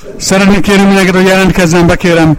Szeretnék kérni mindenkit, hogy jelentkezzen be, kérem.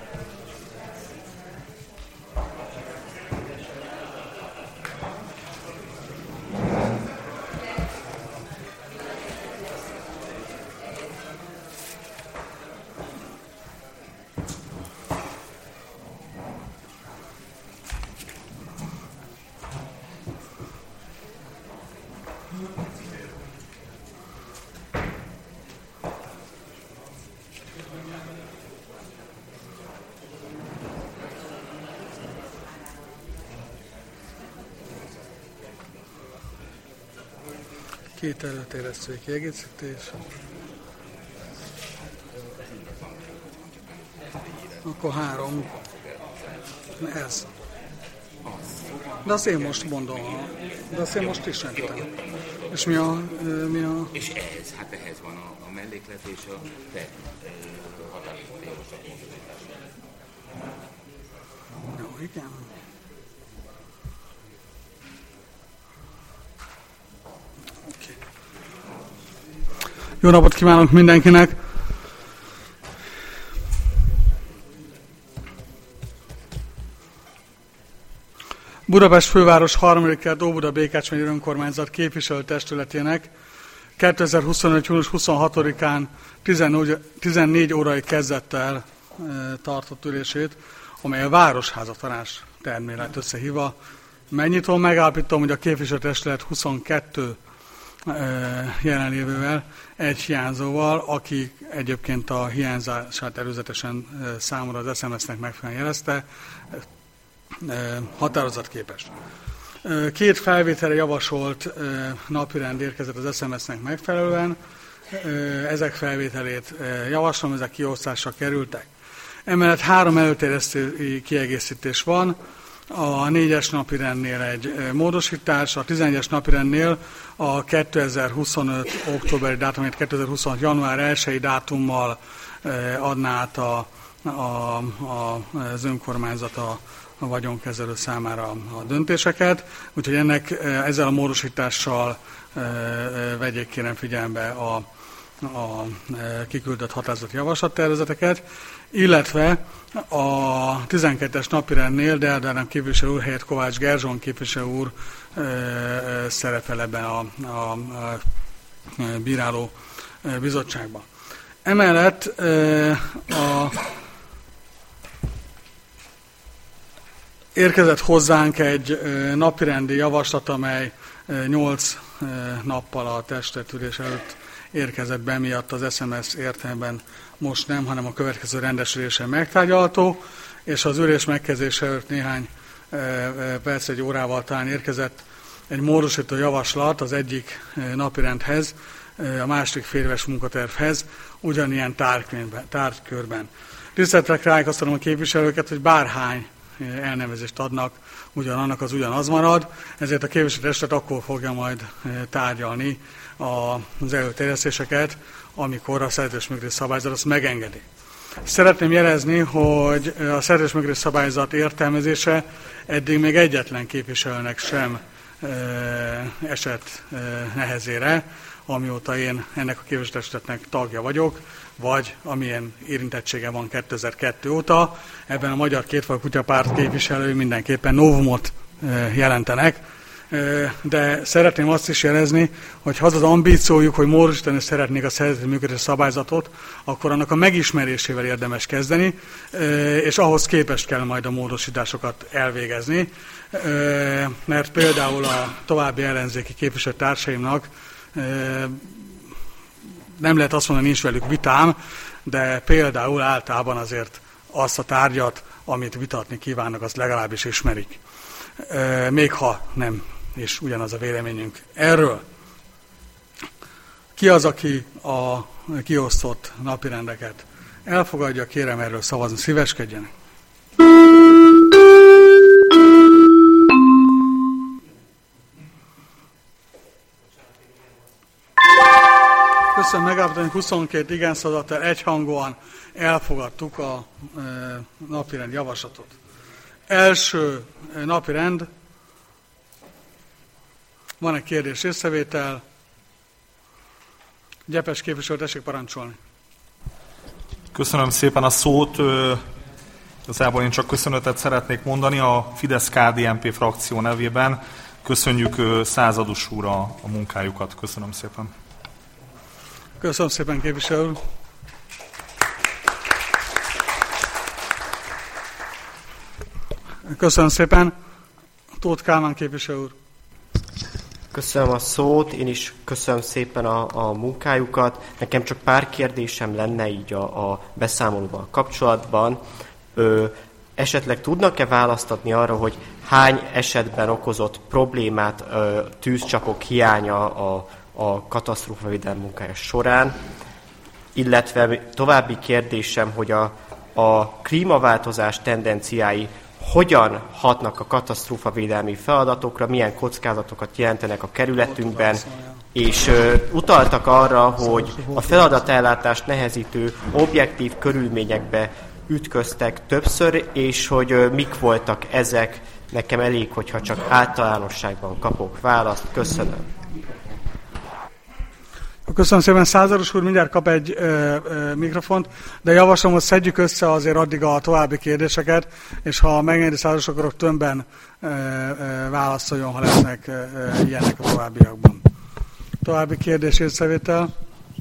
Két előterjesztői kiegészítés. Akkor 3. Ez. De azt én most mondom. De azt én most is értem. És mi a... És ehhez, hát ehhez van a melléklet és a te határozott javaslat módosítás. Jó, igen. Jó napot kívánok mindenkinek! Budapest főváros 3. kerület Óbuda Békás megyei önkormányzat képviselőtestületének 2025. június 26-án 14 órai kezdettel tartott ülését, amely a Városháza Tanács termét összehívva. Megnyitom, megállapítom, hogy a képviselőtestület 22 jelenlévővel, egy hiányzóval, aki egyébként a hiányzását előzetesen számomra az SMS-nek megfelelően jelezte, határozatképes. 2 felvételre javasolt napirend érkezett az SMS-nek megfelelően, ezek felvételét javaslom, ezek kiosztásra kerültek. Emellett 3 előterjesztő kiegészítés van, a 4-es napirendnél egy módosítás, a 11-es napirendnél a 2025. októberi dátumát 2026. január 1. dátummal adná át az önkormányzat a vagyonkezelő számára a döntéseket, úgyhogy ezzel a módosítással vegyék kérem figyelembe a kiküldött határozati javaslattervezeteket, illetve a 12-es napirendnél Deldárám képviselő úr helyett Kovács Gerzson képviselő úr szerepel ebben a bíráló bizottságban. Emellett érkezett hozzánk egy napirendi javaslat, amely 8 nappal a testületülés előtt érkezett be, miatt az SMS értelemben most nem, hanem a következő rendes ülésen megtárgyalható, és az ülés megkezdése előtt néhány perc, egy órával talán érkezett egy módosító javaslat az egyik napirendhez, a másik féléves munkatervhez, ugyanilyen tárgykörben. Tiszteletre tájékoztatom a képviselőket, hogy bárhány elnevezést adnak, ugyanannak az ugyanaz marad, ezért a képviselőtestület akkor fogja majd tárgyalni az előterjesztéseket, amikor a szerződésmegkötés szabályzat azt megengedi. Szeretném jelezni, hogy a szerződésmegkötés szabályzat értelmezése eddig még egyetlen képviselőnek sem esett nehezére, amióta én ennek a képviselőtestületnek tagja vagyok, vagy amilyen érintettsége van 2002 óta. Ebben a Magyar Kétfalú Kutyapárt képviselői mindenképpen novumot jelentenek, de szeretném azt is jelezni, hogy ha az az ambíciójuk, hogy módosítani szeretnék a szerződési működési szabályzatot, akkor annak a megismerésével érdemes kezdeni, és ahhoz képest kell majd a módosításokat elvégezni, mert például a további ellenzéki képviselőtársaimnak nem lehet azt mondani, nincs velük vitám, de például általában azért azt a tárgyat, amit vitatni kívánnak, azt legalábbis ismerik. Még ha nem, és ugyanaz a véleményünk erről. Ki az, aki a kiosztott napirendeket elfogadja, kérem erről szavazni, szíveskedjenek. Köszönöm, megállapítom, 22 igen szavazattal egyhangúan elfogadtuk a napirend javaslatot. Első napirend, van egy kérdés észrevétel, Gyepes képviselő, tessék parancsolni. Köszönöm szépen a szót. Igazából én csak köszönetet szeretnék mondani a Fidesz-KDNP frakció nevében. Köszönjük Százados úr a munkájukat. Köszönöm szépen. Köszönöm szépen, képviselő úr. Köszönöm szépen. Tóth Kálmán képviselő úr. Köszönöm a szót, én is köszönöm szépen a munkájukat. Nekem csak pár kérdésem lenne így a beszámolóval kapcsolatban. Esetleg tudnak-e választ adni arra, hogy hány esetben okozott problémát tűzcsapok hiánya a katasztrófavédelmi munkája során? Illetve további kérdésem, hogy a klímaváltozás tendenciái hogyan hatnak a katasztrófavédelmi feladatokra, milyen kockázatokat jelentenek a kerületünkben, és utaltak arra, hogy a feladatellátást nehezítő objektív körülményekbe ütköztek többször, és hogy mik voltak ezek. Nekem elég, hogyha csak általánosságban kapok választ. Köszönöm. Köszönöm szépen, Százados úr, mindjárt kap egy mikrofont, de javaslom, hogy szedjük össze azért addig a további kérdéseket, és ha megengedi Százados, akkor tömbben válaszoljon, ha lesznek ilyenek a továbbiakban. További kérdés észrevétel.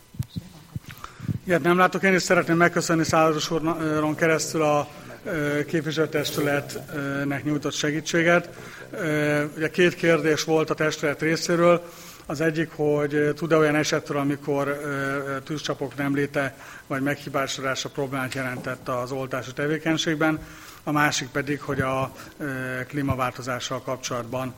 Ilyet nem látok, én is szeretném megköszönni Százados úron keresztül a képviselőtestületnek nyújtott segítséget. Ugye 2 kérdés volt a testület részéről. Az egyik, hogy tud-e olyan esetről, amikor tűzcsapok nem léte vagy meghibásodása problémát jelentett az oltási tevékenységben. A másik pedig, hogy a klímaváltozással kapcsolatban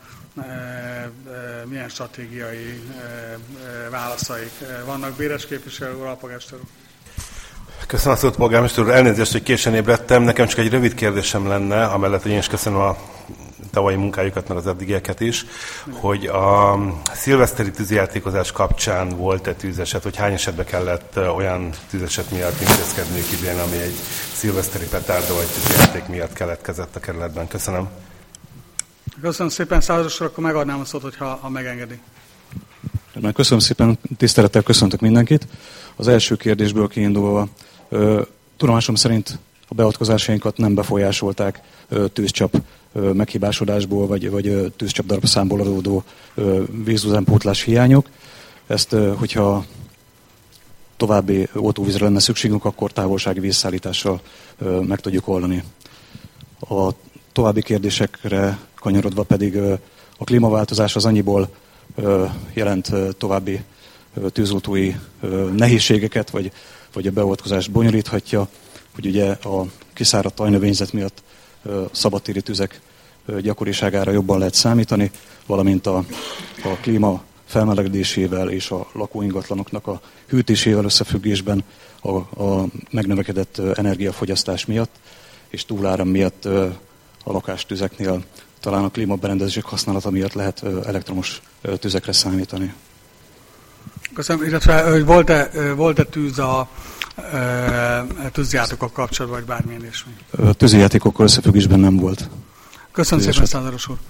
milyen stratégiai válaszaik vannak. Béres képviselő úr, alpolgármester úr. Köszönöm a szót, polgármester úr. Elnézést, hogy későn ébredtem. Nekem csak egy rövid kérdésem lenne, amellett, hogy én is köszönöm a tavalyi munkájukat, meg az eddigieket is, hogy a szilveszteri tűzjátékozás kapcsán volt-e tűzeset, hogy hány esetben kellett olyan tűzeset miatt intézkedniük idén, ami egy szilveszteri petárda vagy tűzjáték miatt keletkezett a kerületben. Köszönöm. Köszönöm szépen, Százados úr, akkor megadnám a szót, hogyha megengedi. Köszönöm szépen, tisztelettel köszöntök mindenkit. Az első kérdésből kiindulva, tudomásom szerint a beavatkozásainkat nem befolyásolták tűzcsap meghibásodásból, vagy tűzcsap darabszámból adódó vízüzempótlás hiányok. Ezt, hogyha további oltóvízre lenne szükségünk, akkor távolsági vízszállítással meg tudjuk oldani. A további kérdésekre kanyarodva pedig a klímaváltozás az annyiból jelent további tűzoltói nehézségeket, vagy a beavatkozást bonyolíthatja, hogy ugye a kiszáradt tajnövényzet miatt szabadtéri tüzek gyakoriságára jobban lehet számítani, valamint a klíma felmelegedésével és a lakóingatlanoknak a hűtésével összefüggésben a megnövekedett energiafogyasztás miatt és túláram miatt a lakástüzeknél talán a klímaberendezések használata miatt lehet elektromos tüzekre számítani. Köszönöm, illetve hogy volt-e tűz a tűzjátékokkal kapcsolatban, vagy bármilyen is? Tűzjátékokkal összefüggésben nem volt. Köszönöm szépen, Százados úr.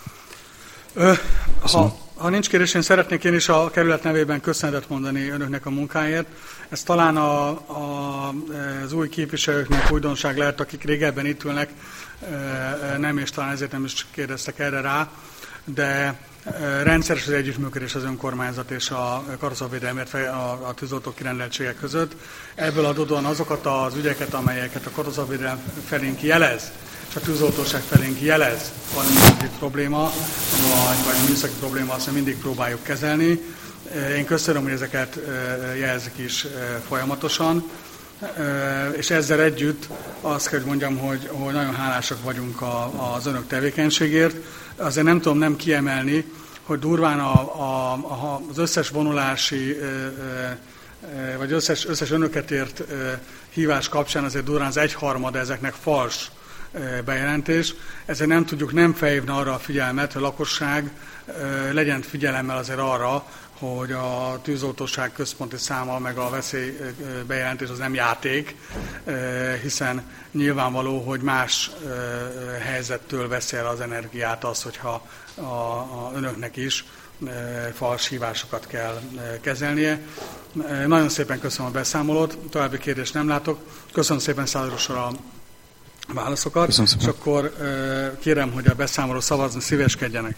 Ha nincs kérdés, én szeretnék én is a kerület nevében köszönetet mondani önöknek a munkáért. Ez talán az új képviselőknek újdonság lehet, akik régebben itt ülnek, nem, és talán ezért nem is kérdeztek erre rá, de rendszeres az együttműködés az önkormányzat és a katasztrófavédelmi, a tűzoltó kirendeltségek között. Ebből adódóan azokat az ügyeket, amelyeket a katasztrófavédelem felénk jelez, és a tűzoltóság felénk jelez, van mindig probléma, vagy műszaki probléma, azt mindig próbáljuk kezelni. Én köszönöm, hogy ezeket jelzik is folyamatosan, és ezzel együtt azt kell, hogy mondjam, hogy nagyon hálásak vagyunk az önök tevékenységért. Azért nem tudom nem kiemelni, hogy durván az összes vonulási, vagy összes önöket ért hívás kapcsán azért durván az 1/3 ezeknek fals bejelentés. Ezért nem tudjuk nem felhívni arra a figyelmet, hogy a lakosság legyen figyelemmel azért arra, hogy a tűzoltóság központi száma meg a veszélybejelentés az nem játék, hiszen nyilvánvaló, hogy más helyzettől veszi el az energiát az, hogyha önöknek is fals hívásokat kell kezelnie. Nagyon szépen köszönöm a beszámolót, további kérdést nem látok. Köszönöm szépen Századosra a válaszokat, és akkor kérem, hogy a beszámoló szavazni szíveskedjenek.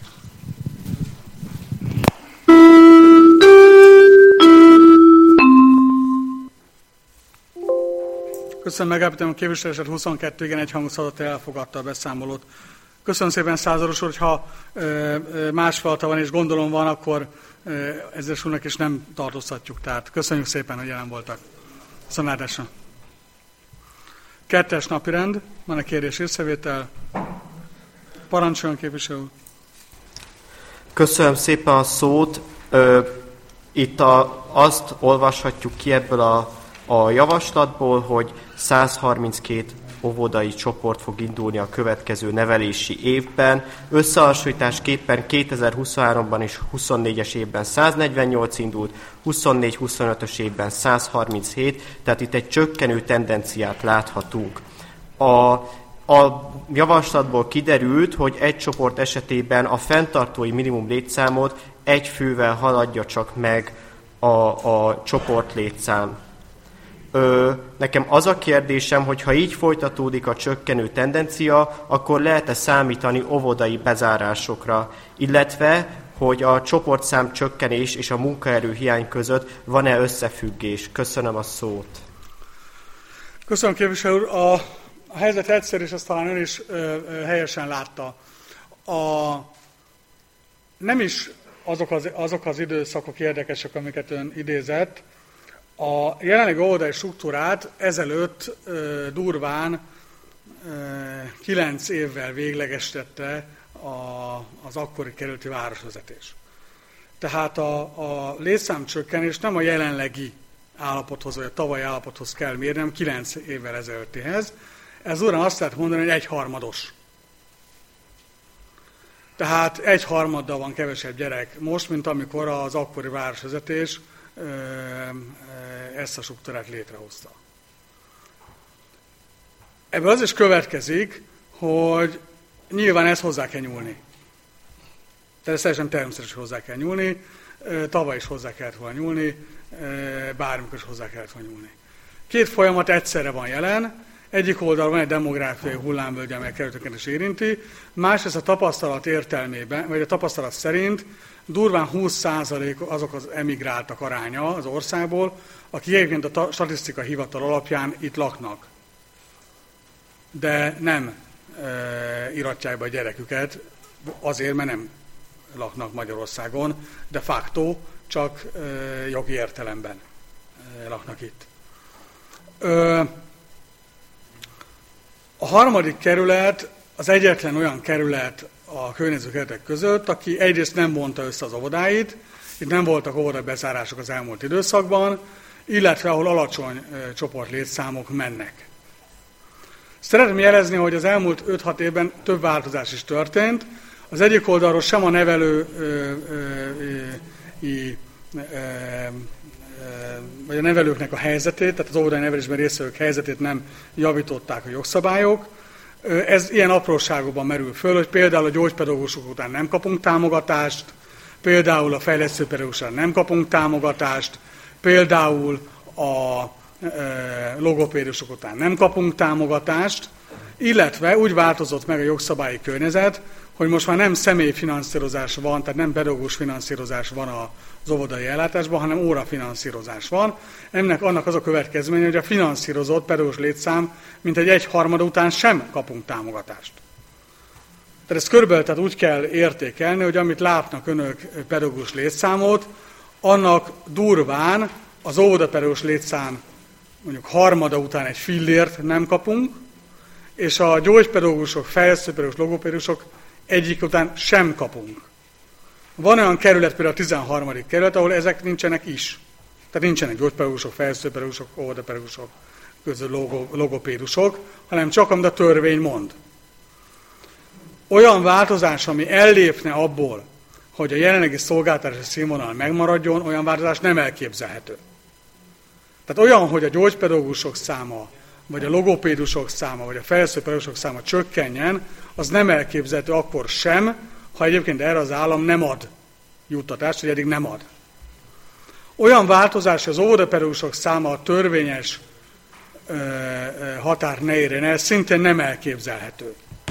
Köszönöm, megállapítom, a képviselőset 22 igen egyhangú szavazattal elfogadta a beszámolót. Köszönöm szépen, Százados úr, hogyha más feladata van és gondolom van, akkor ezzel úrnak is nem tartóztatjuk. Tehát köszönjük szépen, hogy jelen voltak. Viszontlátásra. 2. napirend, van a kérdés észrevétel. Parancsoljon, képviselő úr. Köszönöm szépen a szót. Itt azt olvashatjuk ki ebből a javaslatból, hogy 132 óvodai csoport fog indulni a következő nevelési évben. Összehasonlításképpen 2023-ban és 24-es évben 148 indult, 24-25-ös évben 137, tehát itt egy csökkenő tendenciát láthatunk. A javaslatból kiderült, hogy egy csoport esetében a fenntartói minimum létszámot egy fővel haladja csak meg a csoport létszám. Nekem az a kérdésem, hogy ha így folytatódik a csökkenő tendencia, akkor lehet-e számítani óvodai bezárásokra, illetve hogy a csoportszám csökkenés és a munkaerő hiány között van-e összefüggés? Köszönöm a szót. Köszönöm, képviselő úr. A helyzet egyszerű, és ezt talán ön is helyesen látta. Nem is azok az időszakok érdekesek, amiket ön idézett. A jelenlegi óvodai struktúrát ezelőtt durván 9 évvel véglegesítette az akkori kerületi városvezetés. Tehát a létszámcsökkenés nem a jelenlegi állapothoz, vagy a tavalyi állapothoz kell mérni, hanem 9 évvel ezelőttihez. Ez durván azt lehet mondani, hogy egyharmados. Tehát egyharmaddal van kevesebb gyerek most, mint amikor az akkori városvezetés ezt a struktúrát létrehozta. Ebből az is következik, hogy nyilván ezt hozzá kell nyúlni. Tehát teljesen természetes, hogy hozzá kell nyúlni, tavaly is hozzá kellett volna nyúlni, bármikor is hozzá kellett volna nyúlni. Két folyamat egyszerre van jelen, egyik oldalon van egy demográfiai hullámvölgy, amely kerületeket is érinti, másrészt a tapasztalat értelmében, vagy a tapasztalat szerint durván 20% azok az emigráltak aránya az országból, akik egyébként a statisztika hivatal alapján itt laknak. De nem iratják be a gyereküket, azért, mert nem laknak Magyarországon, de facto csak jogi értelemben laknak itt. A harmadik kerület az egyetlen olyan kerület a környező kerületek között, aki egyrészt nem vonta össze az óvodáit, itt nem voltak óvodai bezárások az elmúlt időszakban, illetve ahol alacsony csoportlétszámok mennek. Szeretném jelezni, hogy az elmúlt 5-6 évben több változás is történt. Az egyik oldalról sem a vagy a nevelőknek a helyzetét, tehát az óvodai nevelésben résztvevők helyzetét nem javították a jogszabályok. Ez ilyen apróságokban merül föl, hogy például a gyógypedagógusok után nem kapunk támogatást, például a fejlesztőpedagógusokra nem kapunk támogatást, például a logopédusok után nem kapunk támogatást, illetve úgy változott meg a jogszabályi környezet, hogy most már nem személyfinanszírozás van, tehát nem pedagógus finanszírozás van az óvodai ellátásban, hanem órafinanszírozás van. Annak az a következménye, hogy a finanszírozott pedagógus létszám mintegy egyharmada után sem kapunk támogatást. Tehát ezt körülbelül úgy kell értékelni, hogy amit látnak önök pedagógus létszámot, annak durván az óvodapedagógus létszám mondjuk harmada után egy fillért nem kapunk, és a gyógypedagógusok, fejlesztőpedagógusok, logopédusok egyik után sem kapunk. Van olyan kerület, például a 13. kerület, ahol ezek nincsenek is. Tehát nincsenek gyógypedagógusok, fejlesztőpedagógusok, óvodapedagógusok, közül logopédusok, hanem csak amit a törvény mond. Olyan változás, ami ellépne abból, hogy a jelenlegi szolgáltatási színvonal megmaradjon, olyan változás nem elképzelhető. Tehát olyan, hogy a gyógypedagógusok száma, vagy a logopédusok száma, vagy a fejlesztőpedagógusok száma csökkenjen, az nem elképzelhető akkor sem, ha egyébként erre az állam nem ad juttatást, hogy eddig nem ad. Olyan változás, az óvodapedagógusok száma a törvényes határ ne érjen el, szintén nem elképzelhető.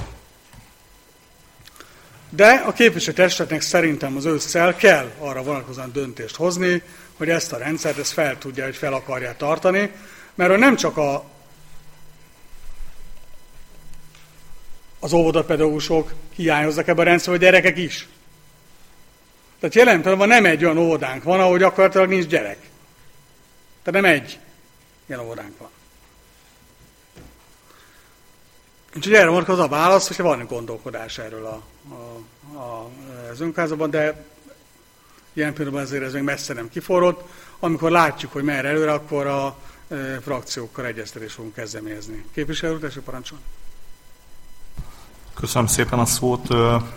De a képviselőtestületnek szerintem az ősszel kell arra vonatkozóan döntést hozni, hogy ezt a rendszert ezt fel tudja, hogy fel akarja tartani, mert nem csak az óvodapedagógusok hiányoznak ebben a rendszerben, a gyerekek is. Tehát jelen pillanatban nem egy olyan óvodánk van, ahol gyakorlatilag nincs gyerek. Tehát nem egy ilyen óvodánk van. Úgyhogy erre vonatkozik az a válasz, hogyha van gondolkodás erről az önkormányzatban, de ilyen pillanatban azért ez még messze nem kiforrott. Amikor látjuk, hogy merre előre, akkor a frakciókkal egyeztetést fogunk kezdeményezni. Képviselő úr, tessék parancsolni. Köszönöm szépen a szót.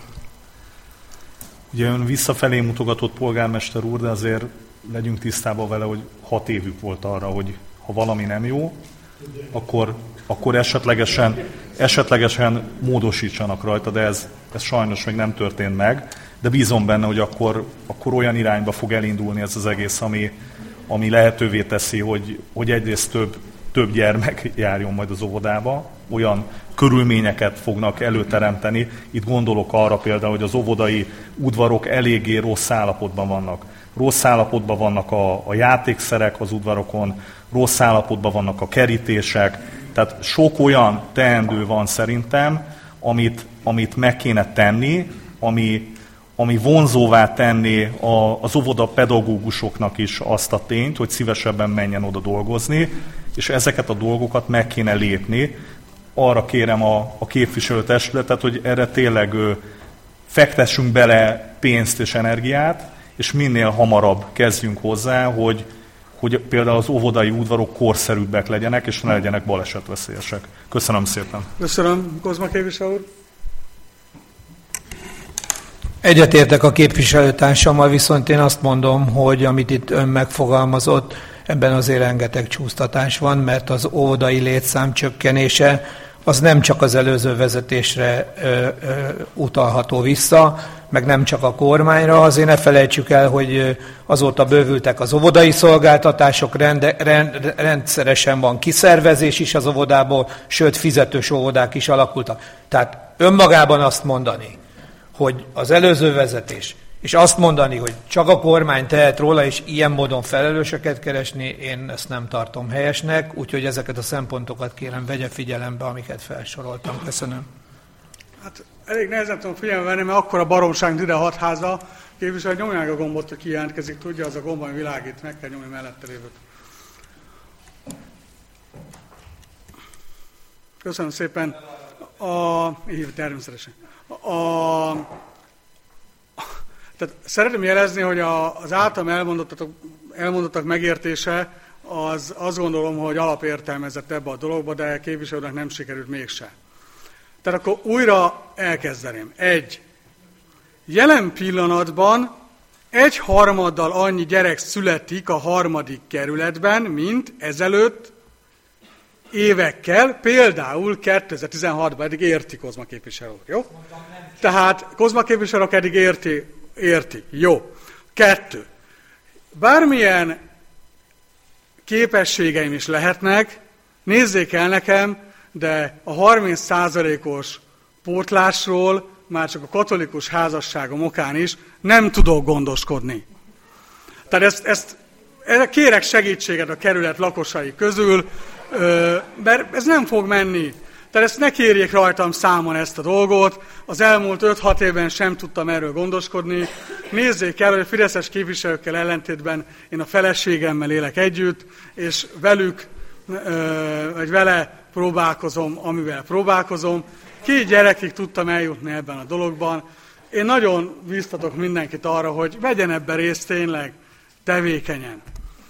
Ugye ön visszafelé mutogatott polgármester úr, de azért legyünk tisztában vele, hogy 6 évük volt arra, hogy ha valami nem jó, akkor esetlegesen módosítsanak rajta, de ez sajnos még nem történt meg. De bízom benne, hogy akkor olyan irányba fog elindulni ez az egész, ami lehetővé teszi, hogy egyrészt több gyermek járjon majd az óvodába, olyan körülményeket fognak előteremteni. Itt gondolok arra például, hogy az óvodai udvarok eléggé rossz állapotban vannak. Rossz állapotban vannak a játékszerek az udvarokon, rossz állapotban vannak a kerítések, tehát sok olyan teendő van szerintem, amit meg kéne tenni, ami vonzóvá tenni az óvoda pedagógusoknak is azt a tényt, hogy szívesebben menjen oda dolgozni, és ezeket a dolgokat meg kéne lépni. Arra kérem a képviselőtestületet, hogy erre tényleg fektessünk bele pénzt és energiát, és minél hamarabb kezdjünk hozzá, hogy például az óvodai udvarok korszerűbbek legyenek, és ne legyenek balesetveszélyesek. Köszönöm szépen. Köszönöm, Kozma képviselő úr. Egyetértek a képviselőtársammal, viszont én azt mondom, hogy amit itt ön megfogalmazott, ebben azért rengeteg csúsztatás van, mert az óvodai létszám csökkenése az nem csak az előző vezetésre utalható vissza, meg nem csak a kormányra, azért ne felejtsük el, hogy azóta bővültek az óvodai szolgáltatások, rendszeresen van kiszervezés is az óvodából, sőt fizetős óvodák is alakultak. Tehát önmagában azt mondani, hogy az előző vezetés, és azt mondani, hogy csak a kormány tehet róla, és ilyen módon felelőseket keresni, én ezt nem tartom helyesnek, úgyhogy ezeket a szempontokat kérem, vegye figyelembe, amiket felsoroltam. Köszönöm. Hát elég nehezen tudom figyelembe venni, mert akkor a baromság ide hatháza. Képviselő, nyomják a gombot, hogy ki jelentkezik, tudja, az a gomb, ami világít, meg kell nyomni mellette lévőt. Köszönöm szépen. Természetesen. Tehát szeretném jelezni, hogy az általam elmondottak megértése, az azt gondolom, hogy alapértelmezett ebbe a dologba, de képviselőnek nem sikerült mégse. Tehát akkor újra elkezdeném. Jelen pillanatban 1/3 annyi gyerek születik a 3. kerületben, mint ezelőtt évekkel, például 2016-ban, eddig érti Kozma képviselő, jó? Tehát Kozma képviselő eddig érti. Jó. 2. Bármilyen képességeim is lehetnek, nézzék el nekem, de a 30%-os pótlásról már csak a katolikus házasságom okán is nem tudok gondoskodni. Tehát ezt kérek segítséget a kerület lakosai közül, mert ez nem fog menni. Tehát ezt ne kérjék rajtam számon ezt a dolgot, az elmúlt 5-6 évben sem tudtam erről gondoskodni. Nézzék el, hogy a fideszes képviselőkkel ellentétben én a feleségemmel élek együtt, és vele próbálkozom, amivel próbálkozom. 2 gyerekig tudtam eljutni ebben a dologban. Én nagyon biztatok mindenkit arra, hogy vegyen ebben részt tényleg tevékenyen.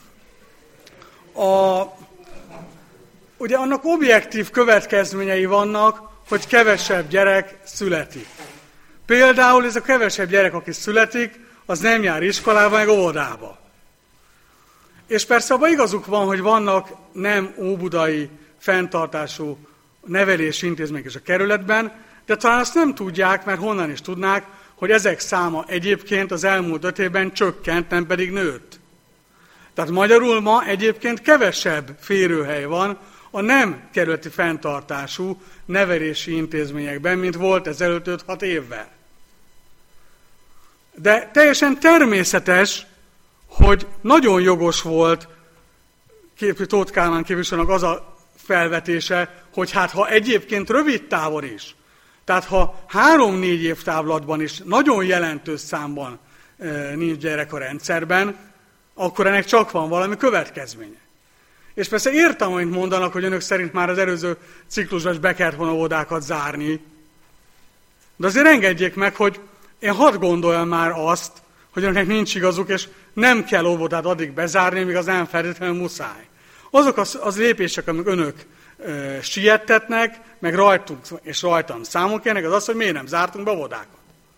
Ugye annak objektív következményei vannak, hogy kevesebb gyerek születik. Például ez a kevesebb gyerek, aki születik, az nem jár iskolába, meg óvodába. És persze abban igazuk van, hogy vannak nem óbudai fenntartású nevelési intézmények is a kerületben, de talán azt nem tudják, mert honnan is tudnák, hogy ezek száma egyébként az elmúlt 5 évben csökkent, nem pedig nőtt. Tehát magyarul ma egyébként kevesebb férőhely van a nem kerületi fenntartású nevelési intézményekben, mint volt ezelőtt 5-6 évvel. De teljesen természetes, hogy nagyon jogos volt Tóth Kálmán képviselőnek az a felvetése, hogy hát ha egyébként rövid távon is, tehát ha 3-4 év távlatban is nagyon jelentős számban nincs gyerek a rendszerben, akkor ennek csak van valami következménye. És persze értem, amit mondanak, hogy önök szerint már az előző ciklusban is be kellett volna óvodákat zárni, de azért engedjék meg, hogy én hadd gondoljam már azt, hogy önöknek nincs igazuk, és nem kell óvodát addig bezárni, míg az nem feltétlenül muszáj. Azok az lépések, amik önök siettetnek, meg rajtunk és rajtam számon kérnek, az az, hogy miért nem zártunk be óvodákat.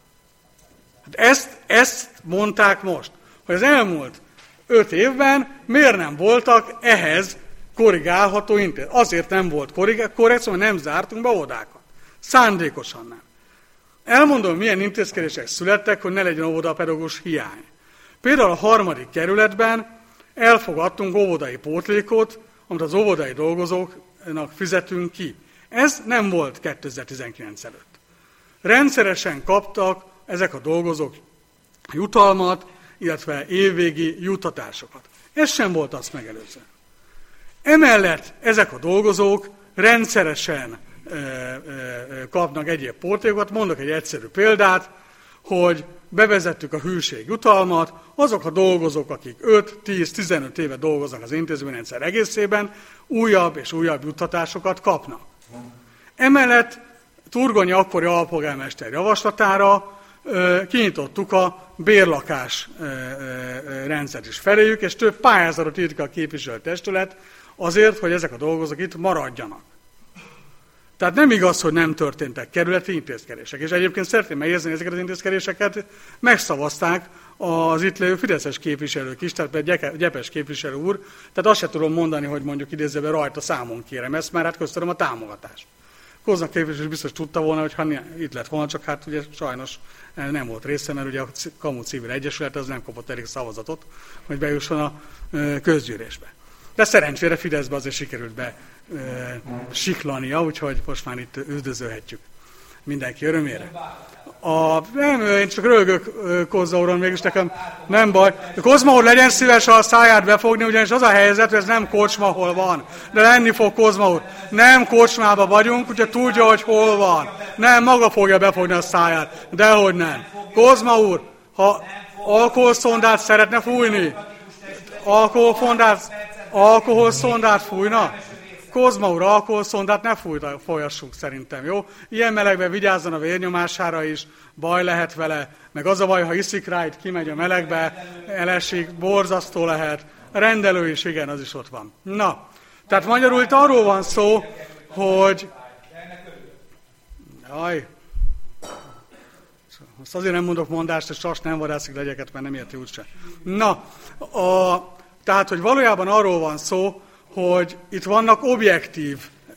Hát ezt mondták most, hogy az elmúlt 5 évben miért nem voltak ehhez korrigálható intézkedések. Azért nem volt korrekció, mert nem zártunk be óvodákat. Szándékosan nem. Elmondom, milyen intézkedések születtek, hogy ne legyen óvodapedagógus hiány. Például a 3. kerületben elfogadtunk óvodai pótlékot, amit az óvodai dolgozóknak fizetünk ki. Ez nem volt 2019 előtt. Rendszeresen kaptak ezek a dolgozók jutalmat, illetve évvégi juttatásokat. Ez sem volt azt megelőzően. Emellett ezek a dolgozók rendszeresen kapnak egyéb pótlékokat. Mondok egy egyszerű példát, hogy bevezettük a hűségjutalmat, azok a dolgozók, akik 5-10-15 éve dolgoznak az intézményrendszer egészében, újabb és újabb juttatásokat kapnak. Emellett Turgonyi akkori alpolgármester javaslatára kinyitottuk a bérlakás rendszert is feléjük, és több pályázatot írt a képviselőtestület azért, hogy ezek a dolgozók itt maradjanak. Tehát nem igaz, hogy nem történtek kerületi intézkedések. És egyébként szeretném megjegyezni, ezeket az intézkedéseket megszavazták az itt lévő fideszes képviselők is, tehát például Gyepes képviselő úr, tehát azt sem tudom mondani, hogy mondjuk idézőben rajta számon kérem ezt, mert hát köszönöm a támogatást. Koznak képviselő biztos tudta volna, hogy ha itt lett volna, csak hát ugye sajnos nem volt része, mert ugye a Kamu Civil Egyesület az nem kapott elég szavazatot, hogy bejusson a közgyűlésbe. De szerencsére Fideszbe azért sikerült be siklania, úgyhogy most már itt üdvözölhetjük mindenki örömére. Én csak rögök Kozma úron, mégis nekem nem baj. Kozma úr, legyen szíves a száját befogni, ugyanis az a helyzet, hogy ez nem kocsma, hol van. De lenni fog Kozma úr. Nem kocsmába vagyunk, úgyhogy tudja, hogy hol van. Nem, maga fogja befogni a száját. Dehogy nem. Kozma úr, ha alkoholszondát szeretne fújni, alkoholszondát fújna? Kozma úr, alkoholszondát ne folyassuk szerintem, jó? Ilyen melegben vigyázzon a vérnyomására is, baj lehet vele, meg az a baj, ha iszik rá, itt kimegy a melegbe, elesik, borzasztó lehet. A rendelő is, igen, az is ott van. Na, tehát magyarul itt arról van szó, hogy... Jaj, azt azért nem mondok mondást, és sas nem vadászik legyeket, mert nem érti úgyse. Na, tehát, hogy valójában arról van szó, hogy itt vannak objektív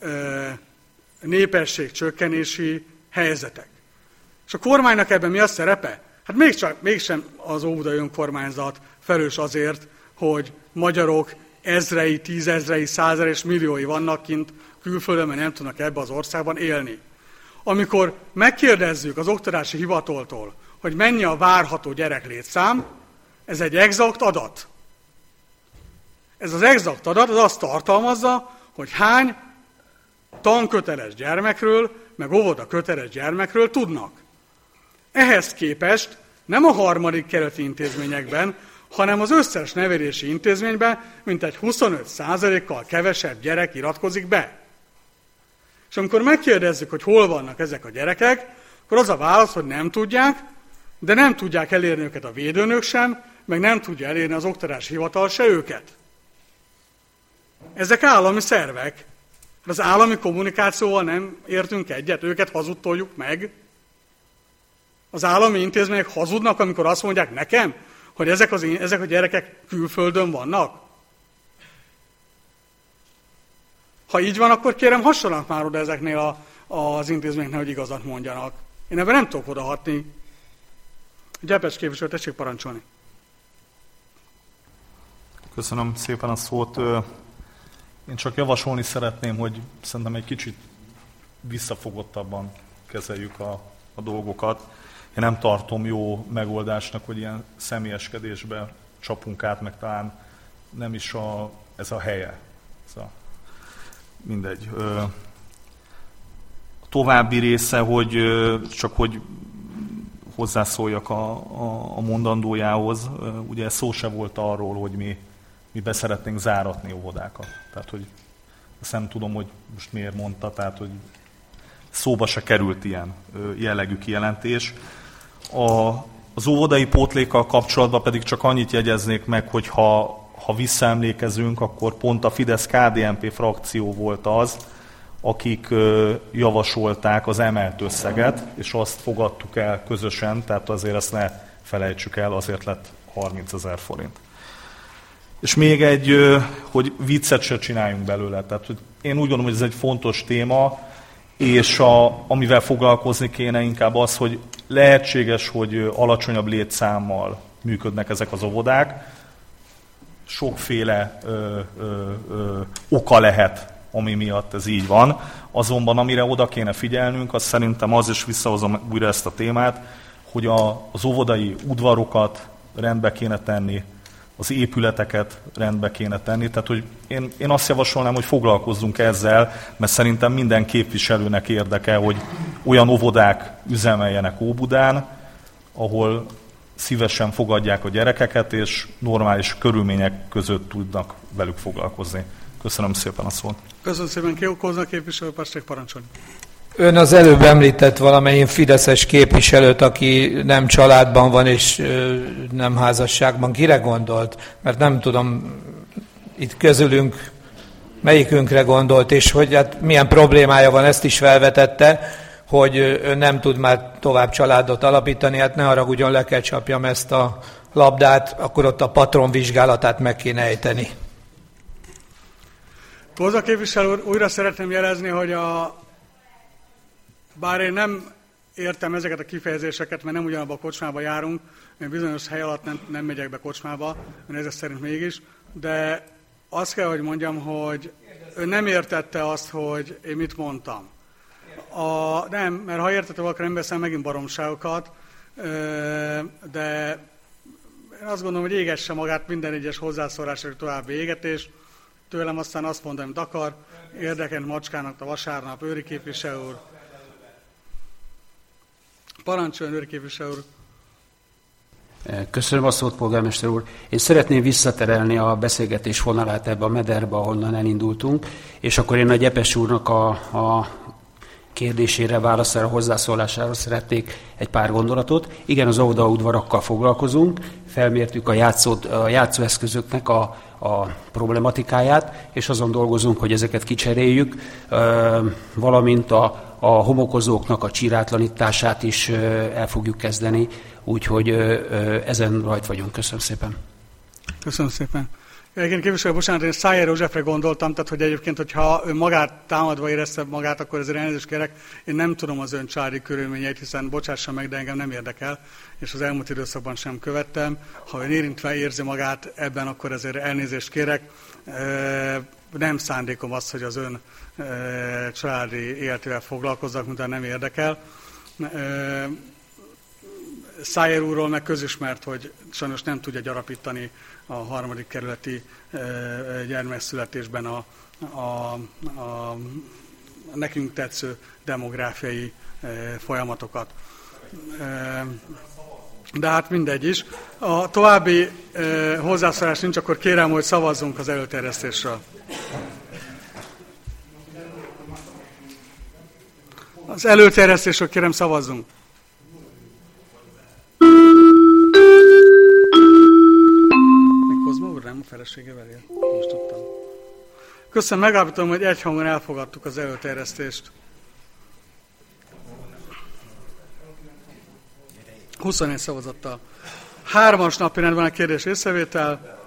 népességcsökkenési helyzetek. És a kormánynak ebben mi a szerepe? Hát mégsem az óvodai önkormányzat felelős azért, hogy magyarok ezrei, 10 000-ei, 100 000 és milliói vannak kint külföldön, mert nem tudnak ebbe az országban élni. Amikor megkérdezzük az oktatási hivataltól, hogy mennyi a várható gyereklétszám, ez egy exakt adat. Ez az exakt adat az azt tartalmazza, hogy hány tanköteles gyermekről, meg óvoda köteles gyermekről tudnak. Ehhez képest nem a 3. kerületi intézményekben, hanem az összes nevelési intézményben mintegy 25%-kal kevesebb gyerek iratkozik be. És amikor megkérdezzük, hogy hol vannak ezek a gyerekek, akkor az a válasz, hogy nem tudják, de nem tudják elérni őket a védőnök sem, meg nem tudja elérni az oktatási hivatal se őket. Ezek állami szervek. Az állami kommunikációval nem értünk egyet, őket hazudtoljuk meg. Az állami intézmények hazudnak, amikor azt mondják nekem, hogy ezek a gyerekek külföldön vannak. Ha így van, akkor kérem, hassanak már oda ezeknél az intézményeknél, hogy igazat mondjanak. Én ebben nem tudok odahatni. Gyepes képviselő, tessék parancsolni. Köszönöm szépen a szót. Én csak javasolni szeretném, hogy szerintem egy kicsit visszafogottabban kezeljük a dolgokat. Én nem tartom jó megoldásnak, hogy ilyen személyeskedésbe csapunk át, meg talán nem is ez a helye. Mindegy. A további része, hogy hozzászóljak a mondandójához. Ugye szó se volt arról, hogy mi beszeretnénk záratni óvodákat. Tehát, hogy ezt nem tudom, hogy most miért mondta, tehát, hogy szóba se került ilyen jellegű kijelentés. Az óvodai pótlékkal kapcsolatban pedig csak annyit jegyeznék meg, hogy ha visszaemlékezünk, akkor pont a Fidesz-KDNP frakció volt az, akik javasolták az emelt összeget, és azt fogadtuk el közösen, tehát azért ezt ne felejtsük el, azért lett 30 000 forint. És még hogy viccet se csináljunk belőle. Tehát, hogy én úgy gondolom, hogy ez egy fontos téma, és amivel foglalkozni kéne inkább az, hogy lehetséges, hogy alacsonyabb létszámmal működnek ezek az óvodák. Sokféle oka lehet, ami miatt ez így van. Azonban amire oda kéne figyelnünk, az szerintem az, és visszahozom újra ezt a témát, hogy az óvodai udvarokat rendbe kéne tenni, az épületeket rendbe kéne tenni. Tehát, hogy én azt javasolnám, hogy foglalkozzunk ezzel, mert szerintem minden képviselőnek érdeke, hogy olyan óvodák üzemeljenek Óbudán, ahol szívesen fogadják a gyerekeket, és normális körülmények között tudnak velük foglalkozni. Köszönöm szépen a szót. Köszönöm szépen, Kéokoznak képviselő, tessék parancsolni. Ön az előbb említett valamelyik fideszes képviselőt, aki nem családban van és nem házasságban. Kire gondolt? Mert nem tudom, itt közülünk melyikünkre gondolt, és hogy hát milyen problémája van, ezt is felvetette, hogy ön nem tud már tovább családot alapítani, hát ne haragudjon, le kell csapjam ezt a labdát, akkor ott a patron vizsgálatát meg kéne ejteni. Kozak képviselő úr, újra szeretném jelezni, hogy bár én nem értem ezeket a kifejezéseket, mert nem ugyanabban a kocsmába járunk, én bizonyos hely alatt nem megyek be kocsmába, ön ezek szerint mégis, de azt kell, hogy mondjam, hogy ön nem értette azt, hogy én mit mondtam. Nem, mert ha értette, akkor nem beszél megint baromságokat, de én azt gondolom, hogy égesse magát minden egyes hozzászólásra további égetés. Tőlem aztán azt mondom, amit akar, érdekelt macskának a vasárnap, őri képviselő úr. Parancsoljon, őri képviselő úr. Köszönöm a szót, polgármester úr. Én szeretném visszaterelni a beszélgetés vonalát ebbe a mederbe, ahonnan elindultunk, és akkor én a Gyepes úrnak a kérdésére, válaszára, hozzászólására szeretnék egy pár gondolatot. Igen, az óvodaudvarokkal foglalkozunk, felmértük a játszóeszközöknek a problematikáját, és azon dolgozunk, hogy ezeket kicseréljük, valamint a homokozóknak a csirátlanítását is el fogjuk kezdeni, úgyhogy ezen rajt vagyunk. Köszönöm szépen. Köszönöm szépen. Egyébként képviselő, bocsánat, én Szájer Józsefre gondoltam, tehát hogy egyébként, hogyha ő magát támadva érezte magát, akkor ezért elnézést kérek. Én nem tudom az ön családi körülményeit, hiszen bocsássa meg, de engem nem érdekel, és az elmúlt időszakban sem követtem. Ha ön érintve érzi magát ebben, akkor ezért elnézést kérek. Nem szándékom azt, hogy az ön családi életével foglalkozzak, mint nem érdekel. Szájer úrról meg közismert, hogy sajnos nem tudja gyarapítani a 3. kerületi gyermekszületésben a nekünk tetsző demográfiai folyamatokat. De hát mindegy is. A további hozzászólás nincs, akkor kérem, hogy szavazzunk az előterjesztésről. Az előterjesztésről kérem, szavazzunk. Kozma úr, nem a feleségevel él? Most tudtam. Köszönöm, megállapítom, hogy egyhangon elfogadtuk az előterjesztést. 21 szavazattal. 3-as napirendben a kérdés észrevétel.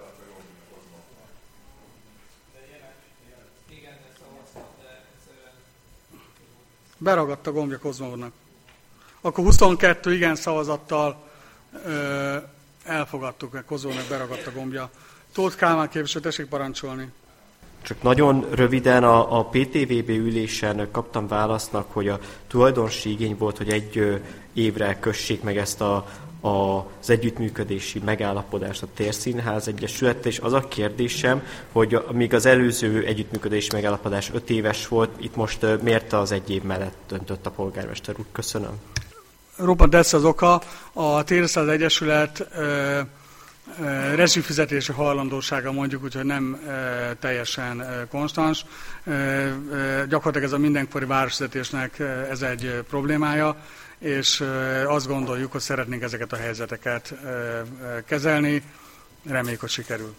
Beragadt a gombja Kozma úrnak. Akkor 22 igen szavazattal elfogadtuk, Kozónak beragadt a gombja. Tóth Kálmán képviselő, tessék parancsolni. Csak nagyon röviden a PTVB ülésen kaptam válasznak, hogy a tulajdonosi igény volt, hogy 1 évre kössék meg ezt az együttműködési megállapodást a Térszínház Egyesület, és az a kérdésem, hogy míg az előző együttműködési megállapodás 5 éves volt, itt most miért az 1 év mellett döntött a polgármester úr? Köszönöm. Roppant ez az oka. A Térszínház Egyesület rezsifizetési hajlandósága mondjuk, úgyhogy nem teljesen konstans. Gyakorlatilag ez a mindenkori városvezetésnek ez egy problémája, és azt gondoljuk, hogy szeretnénk ezeket a helyzeteket kezelni. Reméljük, hogy sikerül.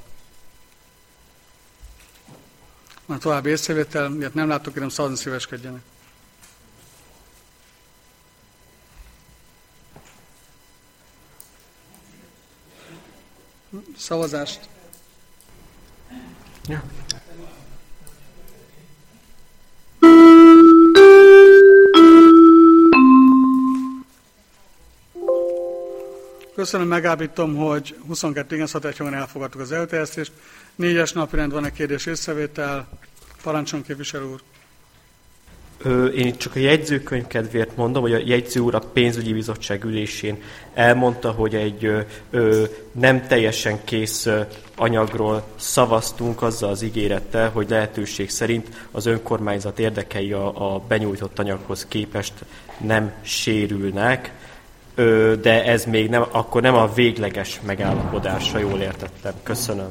Már további észrevétel, miért nem láttuk, kérem szavazni szíveskedjenek. Szavazást. Ja. Köszönöm, megállapítom, hogy 22 igen szavazatban elfogadtuk az előterjesztést. 4-es napirend, van egy kérdés észrevétel. Parancsoljon, képviselő úr. Én itt csak a jegyzőkönyv kedvéért mondom, hogy a jegyző úr a pénzügyi bizottság ülésén elmondta, hogy egy nem teljesen kész anyagról szavaztunk azzal az ígérettel, hogy lehetőség szerint az önkormányzat érdekei a benyújtott anyaghoz képest nem sérülnek, de ez még nem, akkor nem a végleges megállapodásra, jól értettem. Köszönöm.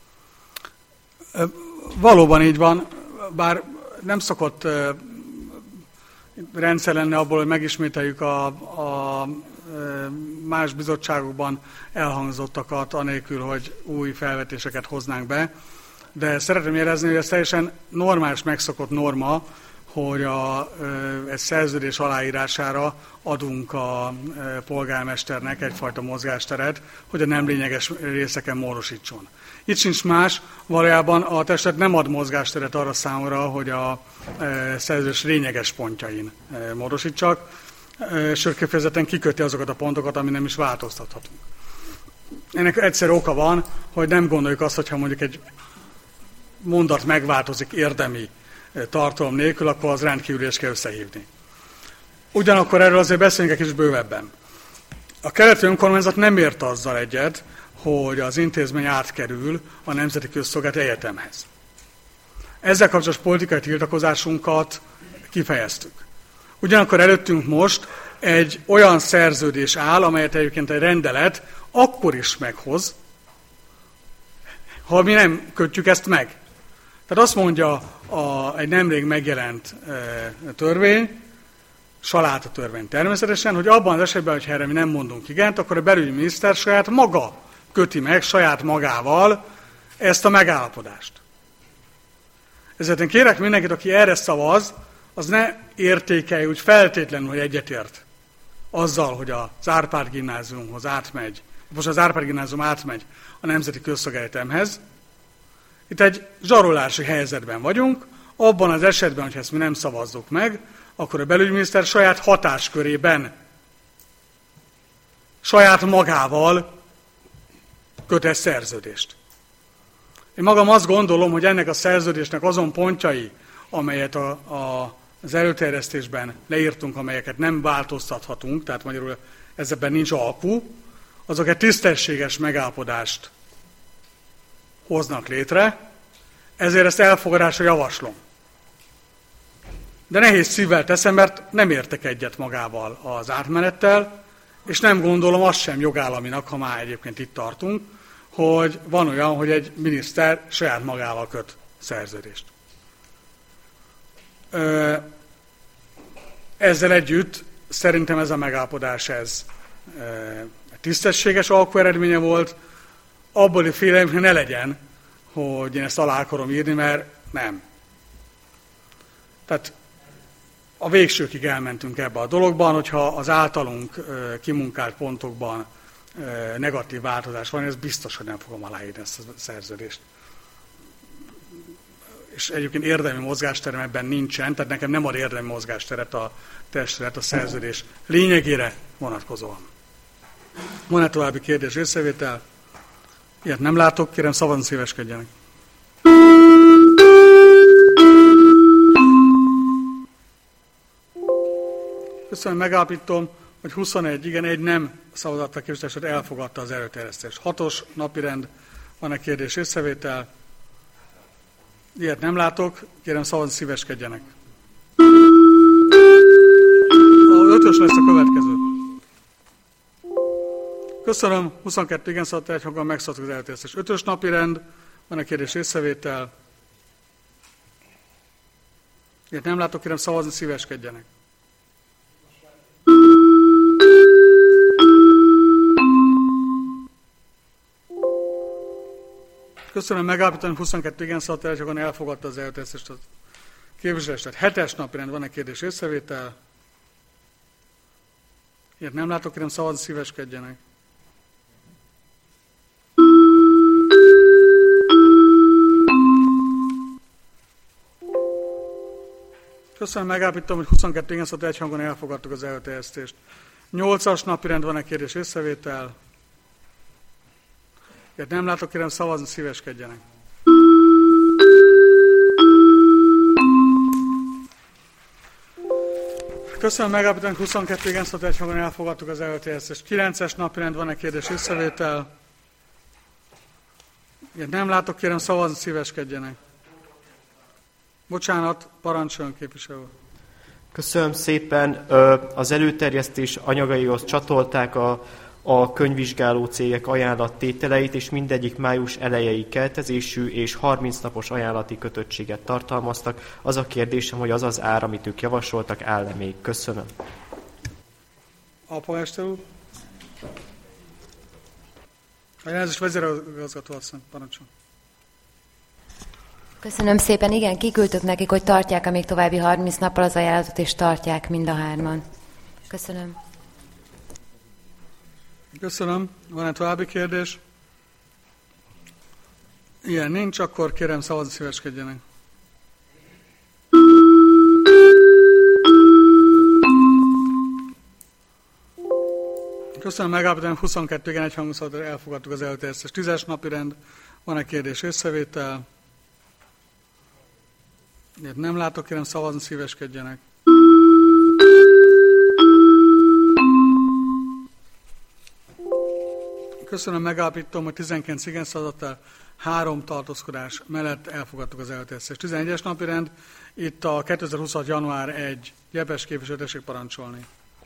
Valóban így van, bár nem szokott rendszer lenne abból, hogy megismételjük a más bizottságokban elhangzottakat, anélkül, hogy új felvetéseket hoznánk be. De szeretném jelezni, hogy ez teljesen normális, megszokott norma, hogy egy szerződés aláírására adunk a polgármesternek egyfajta mozgásteret, hogy a nem lényeges részeken módosítson. Itt sincs más, valójában a testület nem ad mozgásteret arra számomra, hogy a szerződés lényeges pontjain módosítsak, sőt kifejezetten kiköti azokat a pontokat, ami nem is változtathatunk. Ennek egyszerű oka van, hogy nem gondoljuk azt, hogyha mondjuk egy mondat megváltozik érdemi tartalom nélkül, akkor az rendkívülést kell összehívni. Ugyanakkor erről azért beszéljünk egy kicsit bővebben. A keleti önkormányzat nem ért azzal egyet, hogy az intézmény átkerül a Nemzeti Közszolgálati Egyetemhez. Ezzel kapcsolatos politikai tiltakozásunkat kifejeztük. Ugyanakkor előttünk most egy olyan szerződés áll, amelyet egyébként egy rendelet akkor is meghoz, ha mi nem kötjük ezt meg. Tehát azt mondja egy nemrég megjelent törvény, saláta törvény természetesen, hogy abban az esetben, hogyha erre mi nem mondunk igent, akkor a belügyminiszter saját maga köti meg saját magával ezt a megállapodást. Ezért én kérek mindenkit, aki erre szavaz, az ne értékelje úgy feltétlenül, hogy egyetért azzal, hogy az Árpád gimnáziumhoz átmegy, most az Árpád gimnázium átmegy a Nemzeti Közszolgálategyetemhez. Itt egy zsarolási helyzetben vagyunk, abban az esetben, hogyha ezt mi nem szavazzuk meg, akkor a belügyminiszter saját hatáskörében, saját magával köt egy szerződést. Én magam azt gondolom, hogy ennek a szerződésnek azon pontjai, amelyet az előterjesztésben leírtunk, amelyeket nem változtathatunk, tehát magyarul ezekben nincs alkú, azok egy tisztességes megállapodást hoznak létre, ezért ezt elfogadásra javaslom. De nehéz szívvel teszem, mert nem értek egyet magával az átmenettel, és nem gondolom azt sem jogállaminak, ha már egyébként itt tartunk, hogy van olyan, hogy egy miniszter saját magával köt szerződést. Ezzel együtt szerintem ez a megállapodás tisztességes alkueredménye volt, abból félelem, hogy ne legyen, hogy én ezt alá akarom írni, mert nem. Tehát a végsőkig elmentünk ebbe a dologban, hogyha az általunk kimunkált pontokban negatív változás van, ez biztos, hogy nem fogom aláírni ezt a szerződést. És egyébként érdemi mozgásterem ebben nincsen, tehát nekem nem ad érdemi mozgásteret a testület a szerződés lényegére vonatkozóan. Van-e további kérdés, észrevétel? Ilyet nem látok, kérem szavazni szíveskedjenek. Köszönöm, megállapítom, hogy 21 igen, egy nem szavazattal képviselőt elfogadta az előterjesztést. 6-os napirend, van-e kérdés, észrevétel? Ilyet nem látok, kérem szavazni szíveskedjenek. A 5-ös lesz a következő. Köszönöm, 22 igen szavazattal egy hangon megszavaztuk az előterjesztést. 5-ös napirend, van-e kérdés, észrevétel? Ilyet nem látok, kérem szavazni szíveskedjenek. Köszönöm, megállapítani, 22 igen szavazattal egy hangon elfogadta az előterjesztést. Képviselőstet 7-es napirend, van-e kérdés, észrevétel? Ilyet nem látok, kérem szavazni szíveskedjenek. Köszönöm, megállapítom, hogy 22 igen szavazattal egy hangon elfogadtuk az előterjesztést. 8-as napirend, van-e kérdés, észrevétel? Ilyet nem látok, kérem szavazni szíveskedjenek. Köszönöm, megállapítom, hogy 22 igen szavazattal egy hangon elfogadtuk az előterjesztést. 9-es napirend, van-e kérdés, észrevétel? Ilyet nem látok, kérem szavazni szíveskedjenek. Bocsánat, parancsoljon képviselő. Köszönöm szépen. Az előterjesztés anyagaihoz csatolták a könyvvizsgáló cégek ajánlattételeit, és mindegyik május elejei keltezésű és 30 napos ajánlati kötöttséget tartalmaztak. Az a kérdésem, hogy az az ár, amit ők javasoltak, áll-e még? Köszönöm. Alpolgármester úr. A jelzés vezérigazgató asszony, parancsoljon. Köszönöm szépen. Igen, kiküldtük nekik, hogy tartják még további 30 nappal az ajánlatot, és tartják mind a hárman. Köszönöm. Köszönöm. Van-e további kérdés? Ilyen nincs, akkor kérem szavazni szíveskedjenek. Köszönöm, megállapítom, 22 igen, egy hangú szavazattal elfogadtuk az előterjesztést. 10-es napirend, van-e kérdés, észrevétel? Ilyet nem látok, kérem szavazni szíveskedjenek. Köszönöm, megállapítom, hogy 19 igen szavazattal 3 tartózkodás mellett elfogadtuk az előterjesztést. 11-es napirend, itt a 2026. január 1. Gyepes képviselő, tessék parancsolni.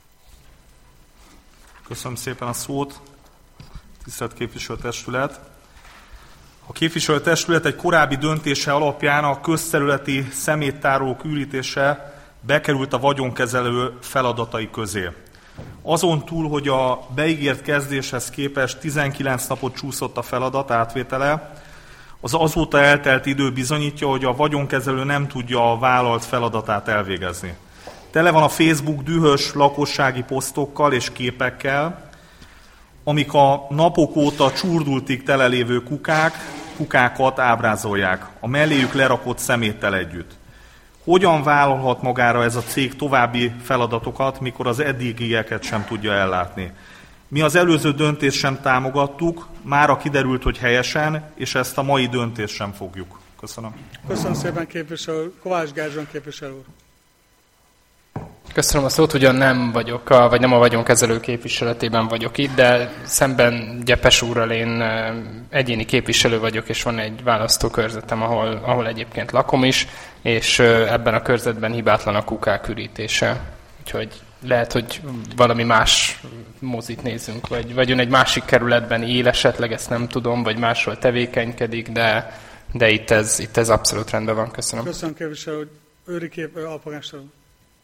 Köszönöm szépen a szót, tisztelt képviselőtestület. A képviselőtestület egy korábbi döntése alapján a közterületi szeméttárók ürítése bekerült a vagyonkezelő feladatai közé. Azon túl, hogy a beígért kezdéshez képest 19 napot csúszott a feladat átvétele, az azóta eltelt idő bizonyítja, hogy a vagyonkezelő nem tudja a vállalt feladatát elvégezni. Tele van a Facebook dühös lakossági posztokkal és képekkel, amik a napok óta csurdultig telelévő kukákat ábrázolják, a melléjük lerakott szeméttel együtt. Hogyan vállalhat magára ez a cég további feladatokat, mikor az eddigieket sem tudja ellátni? Mi az előző döntést sem támogattuk, mára kiderült, hogy helyesen, és ezt a mai döntést sem fogjuk. Köszönöm. Köszönöm szépen, képviselő. Kovács Gárzson képviselő úr. Köszönöm a szót, ugyan nem vagyok, vagy nem a vagyonkezelő képviseletében vagyok itt, de szemben Gyepes úrral én egyéni képviselő vagyok, és van egy választókörzetem, ahol egyébként lakom is, és ebben a körzetben hibátlan a kukák ürítése. Úgyhogy lehet, hogy valami más mozit nézünk, vagy ön egy másik kerületben él esetleg, ezt nem tudom, vagy máshol tevékenykedik, de itt ez abszolút rendben van. Köszönöm. Köszönöm, képviselő, hogy alpolgármester úr.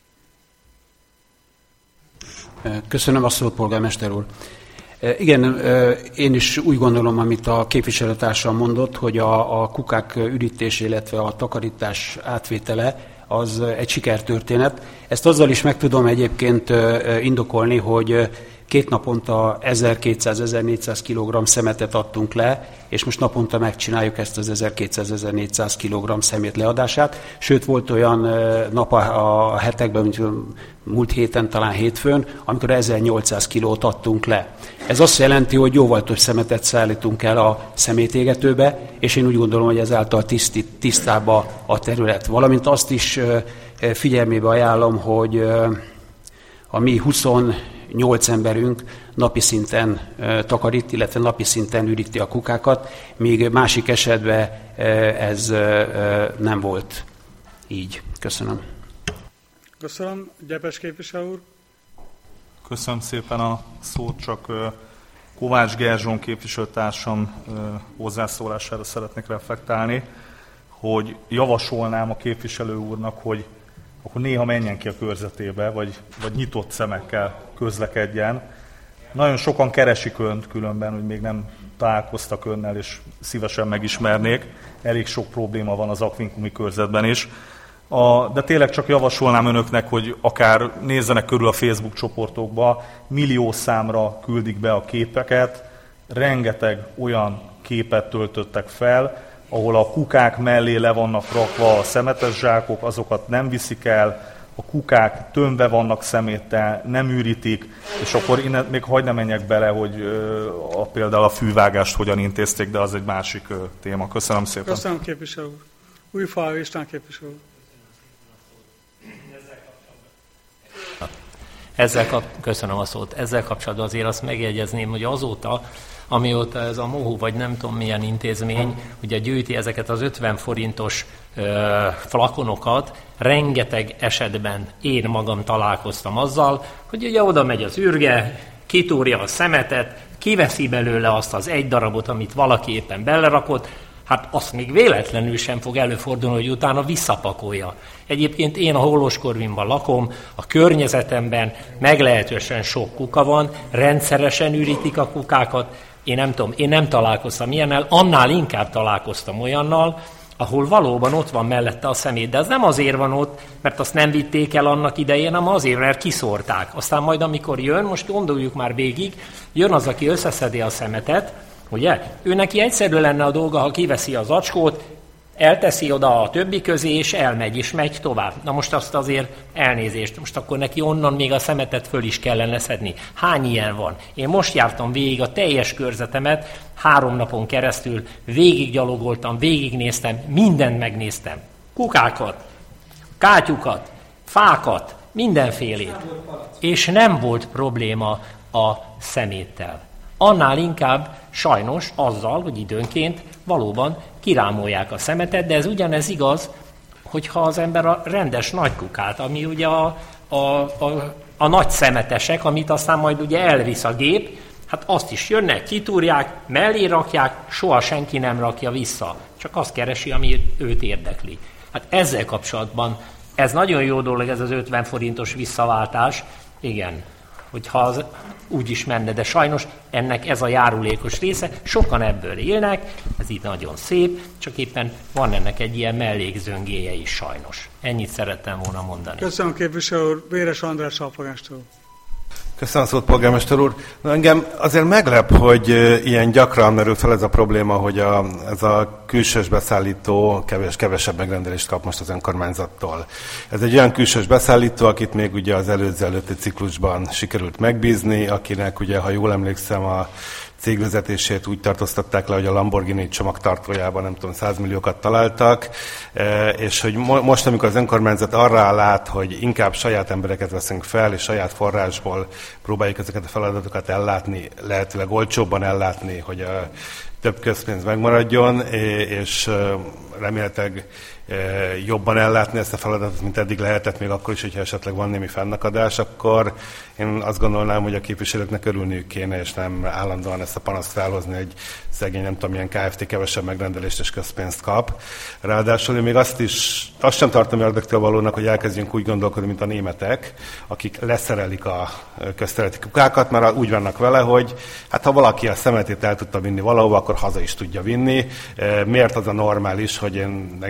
Köszönöm a szót, polgármester úr. Igen, én is úgy gondolom, amit a képviselőtársam mondott, hogy a kukák ürítése, illetve a takarítás átvétele az egy sikertörténet. Ezt azzal is meg tudom egyébként indokolni, hogy 2 naponta 1200-1400 kg szemetet adtunk le, és most naponta megcsináljuk ezt az 1200-1400 kg szemét leadását. Sőt, volt olyan nap a hetekben, mint múlt héten, talán hétfőn, amikor 1800 kilót adtunk le. Ez azt jelenti, hogy jóval több szemetet szállítunk el a szemétégetőbe, és én úgy gondolom, hogy ezáltal tisztább a terület. Valamint azt is figyelmébe ajánlom, hogy a mi 28 emberünk napi szinten takarít, illetve napi szinten üríti a kukákat, míg másik esetben ez nem volt így. Köszönöm. Köszönöm. Gyepes képviselő úr. Köszönöm szépen a szót, csak Kovács Gerzson képviselőtársam hozzászólására szeretnék reflektálni, hogy javasolnám a képviselő úrnak, hogy akkor néha menjen ki a körzetébe, vagy nyitott szemekkel közlekedjen. Nagyon sokan keresik önt különben, hogy még nem találkoztak önnel, és szívesen megismernék. Elég sok probléma van az Aquincumi körzetben is. De tényleg csak javasolnám önöknek, hogy akár nézzenek körül a Facebook csoportokba, millió számra küldik be a képeket, rengeteg olyan képet töltöttek fel, ahol a kukák mellé le vannak rakva a szemetes zsákok, azokat nem viszik el, a kukák tömve vannak szeméttel, nem ürítik, és akkor innen még hagyd ne menjek bele, hogy például a fűvágást hogyan intézték, de az egy másik téma. Köszönöm szépen. Köszönöm, képviselő úr. Újfalvi István képviselő úr. Köszönöm a szót. Ezzel kapcsolatban azért azt megjegyezném, hogy azóta, amióta ez a MOHU, vagy nem tudom milyen intézmény, ugye gyűjti ezeket az 50 forintos flakonokat, rengeteg esetben én magam találkoztam azzal, hogy ugye oda megy az ürge, kitúrja a szemetet, kiveszi belőle azt az egy darabot, amit valaki éppen belerakott, hát azt még véletlenül sem fog előfordulni, hogy utána visszapakolja. Egyébként én a Hollóskorvinban lakom, a környezetemben meglehetősen sok kuka van, rendszeresen ürítik a kukákat, én nem találkoztam ilyennel, annál inkább találkoztam olyannal, ahol valóban ott van mellette a szemét, de az nem azért van ott, mert azt nem vitték el annak idején, hanem azért, mert kiszórták. Aztán majd amikor jön, most gondoljuk már végig, jön az, aki összeszedi a szemetet, ugye? Ő neki egyszerű lenne a dolga, ha kiveszi az acskót, elteszi oda a többi közé, és elmegy, és megy tovább. Na most azt azért elnézést, most akkor neki onnan még a szemetet föl is kellene szedni. Hány ilyen van? Én most jártam végig a teljes körzetemet, 3 napon keresztül, végiggyalogoltam, végignéztem, mindent megnéztem. Kukákat, kátyukat, fákat, mindenfélét. És nem volt probléma a szeméttel. Annál inkább sajnos azzal, hogy időnként valóban kirámolják a szemetet, de ez ugyanez igaz, hogyha az ember a rendes nagy kukát, ami ugye a nagy szemetesek, amit aztán majd ugye elvisz a gép, hát azt is jönnek, kitúrják, mellé rakják, soha senki nem rakja vissza. Csak azt keresi, ami őt érdekli. Hát ezzel kapcsolatban ez nagyon jó dolog, ez az 50 forintos visszaváltás, igen, hogyha az úgy is menne, de sajnos ennek ez a járulékos része, sokan ebből élnek, ez így nagyon szép, csak éppen van ennek egy ilyen mellékzöngéje is sajnos. Ennyit szerettem volna mondani. Köszönöm, képviselő úr. Véres András alpolgármester úr. Köszönöm a szót, polgármester úr. Na, engem azért meglep, hogy ilyen gyakran merül fel ez a probléma, hogy ez a külsős beszállító kevesebb megrendelést kap most az önkormányzattól. Ez egy olyan külsős beszállító, akit még ugye az előtti ciklusban sikerült megbízni, akinek ugye, ha jól emlékszem, a cégvezetését úgy tartóztatták le, hogy a Lamborghini csomagtartójában nem tudom, 100 milliókat találtak, és hogy most, amikor az önkormányzat arra áll át, hogy inkább saját embereket veszünk fel, és saját forrásból próbáljuk ezeket a feladatokat ellátni, lehetőleg olcsóbban ellátni, hogy a több közpénz megmaradjon, és remélhetőleg jobban ellátni ezt a feladatot, mint eddig lehetett, még akkor is, hogyha esetleg van némi fennakadás, akkor én azt gondolnám, hogy a képviselőknek örülniük kéne, és nem állandóan ezt a panaszt felhozni, hogy szegény, nem tudom, milyen Kft. Kevesebb megrendelést és közpénzt kap. Ráadásul én még azt sem tartom érdektől valónak, hogy elkezdjünk úgy gondolkodni, mint a németek, akik leszerelik a közterületi kukákat, mert úgy vannak vele, hogy hát ha valaki a szemetét el tudta vinni valahova, akkor haza is tudja vinni. Miért az a normális, hogy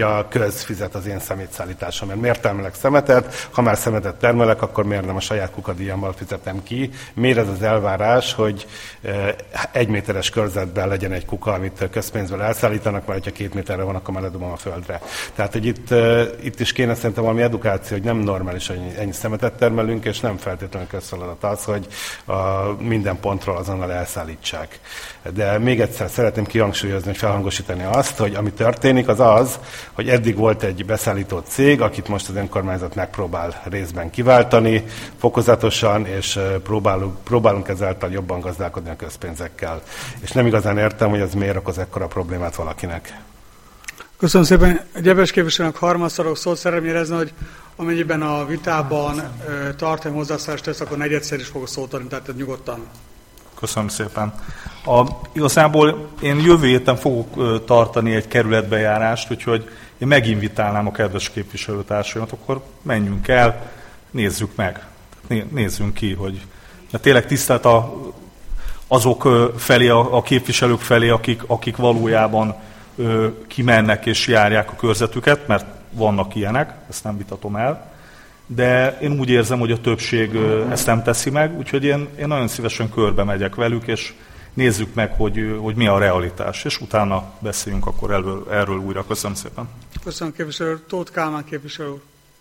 a köz fizet az én szemétszállításomért. Miért termelek szemetet? Ha már szemetet termelek, akkor miért nem a saját kukadíjammal fizetem ki? Miért ez az elvárás, hogy 1 méteres körzetben legyen egy kuka, amit közpénzből elszállítanak, vagy ha 2 méterre van, akkor már ledobom a földre. Tehát, hogy itt is kéne szerintem valami edukáció, hogy nem normális, hogy ennyi szemetet termelünk, és nem feltétlenül közfeladat az, hogy minden pontról azonnal elszállítsák. De még egyszer szeretném kihangsúlyozni, hogy felhangosítani azt, hogy ami történik, az az, hogy eddig volt egy beszállító cég, akit most az önkormányzat megpróbál részben kiváltani, fokozatosan, és próbálunk ezáltal jobban gazdálkodni a közpénzekkel. És nem igazán értem, hogy ez miért okoz ekkora problémát valakinek. Köszönöm szépen. Gyepes képviselőnek harmadszor szót szeretném érezni, hogy amennyiben a vitában tartalmi hozzászólást tesz, akkor negyedszer is fogok szót adni, tehát nyugodtan. Köszönöm szépen. Igazából én jövő héten fogok tartani egy kerületbejárást, úgyhogy én meginvitálnám a kedves képviselőtársaimat, akkor menjünk el, nézzük meg. Nézzünk ki, hogy tényleg tisztelt azok felé, a képviselők felé, akik valójában kimennek és járják a körzetüket, mert vannak ilyenek, ezt nem vitatom el, de én úgy érzem, hogy a többség ezt nem teszi meg, úgyhogy én nagyon szívesen körbe megyek velük, és nézzük meg, hogy mi a realitás, és utána beszéljünk akkor erről újra. Köszönöm szépen. Köszönöm képviselő. Tóth Kálmán képviselő.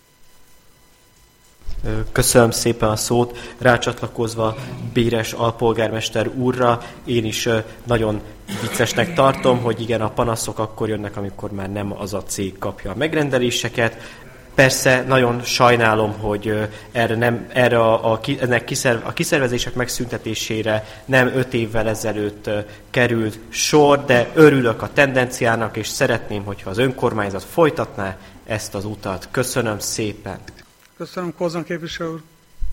Köszönöm szépen a szót. Rácsatlakozva Béres alpolgármester úrra, én is nagyon viccesnek tartom, hogy igen, a panaszok akkor jönnek, amikor már nem az a cég kapja a megrendeléseket. Persze nagyon sajnálom, hogy erre a kiszervezések megszüntetésére nem 5 évvel ezelőtt került sor, de örülök a tendenciának, és szeretném, hogyha az önkormányzat folytatná ezt az utat. Köszönöm szépen. Köszönöm, Kozan képviselő úr.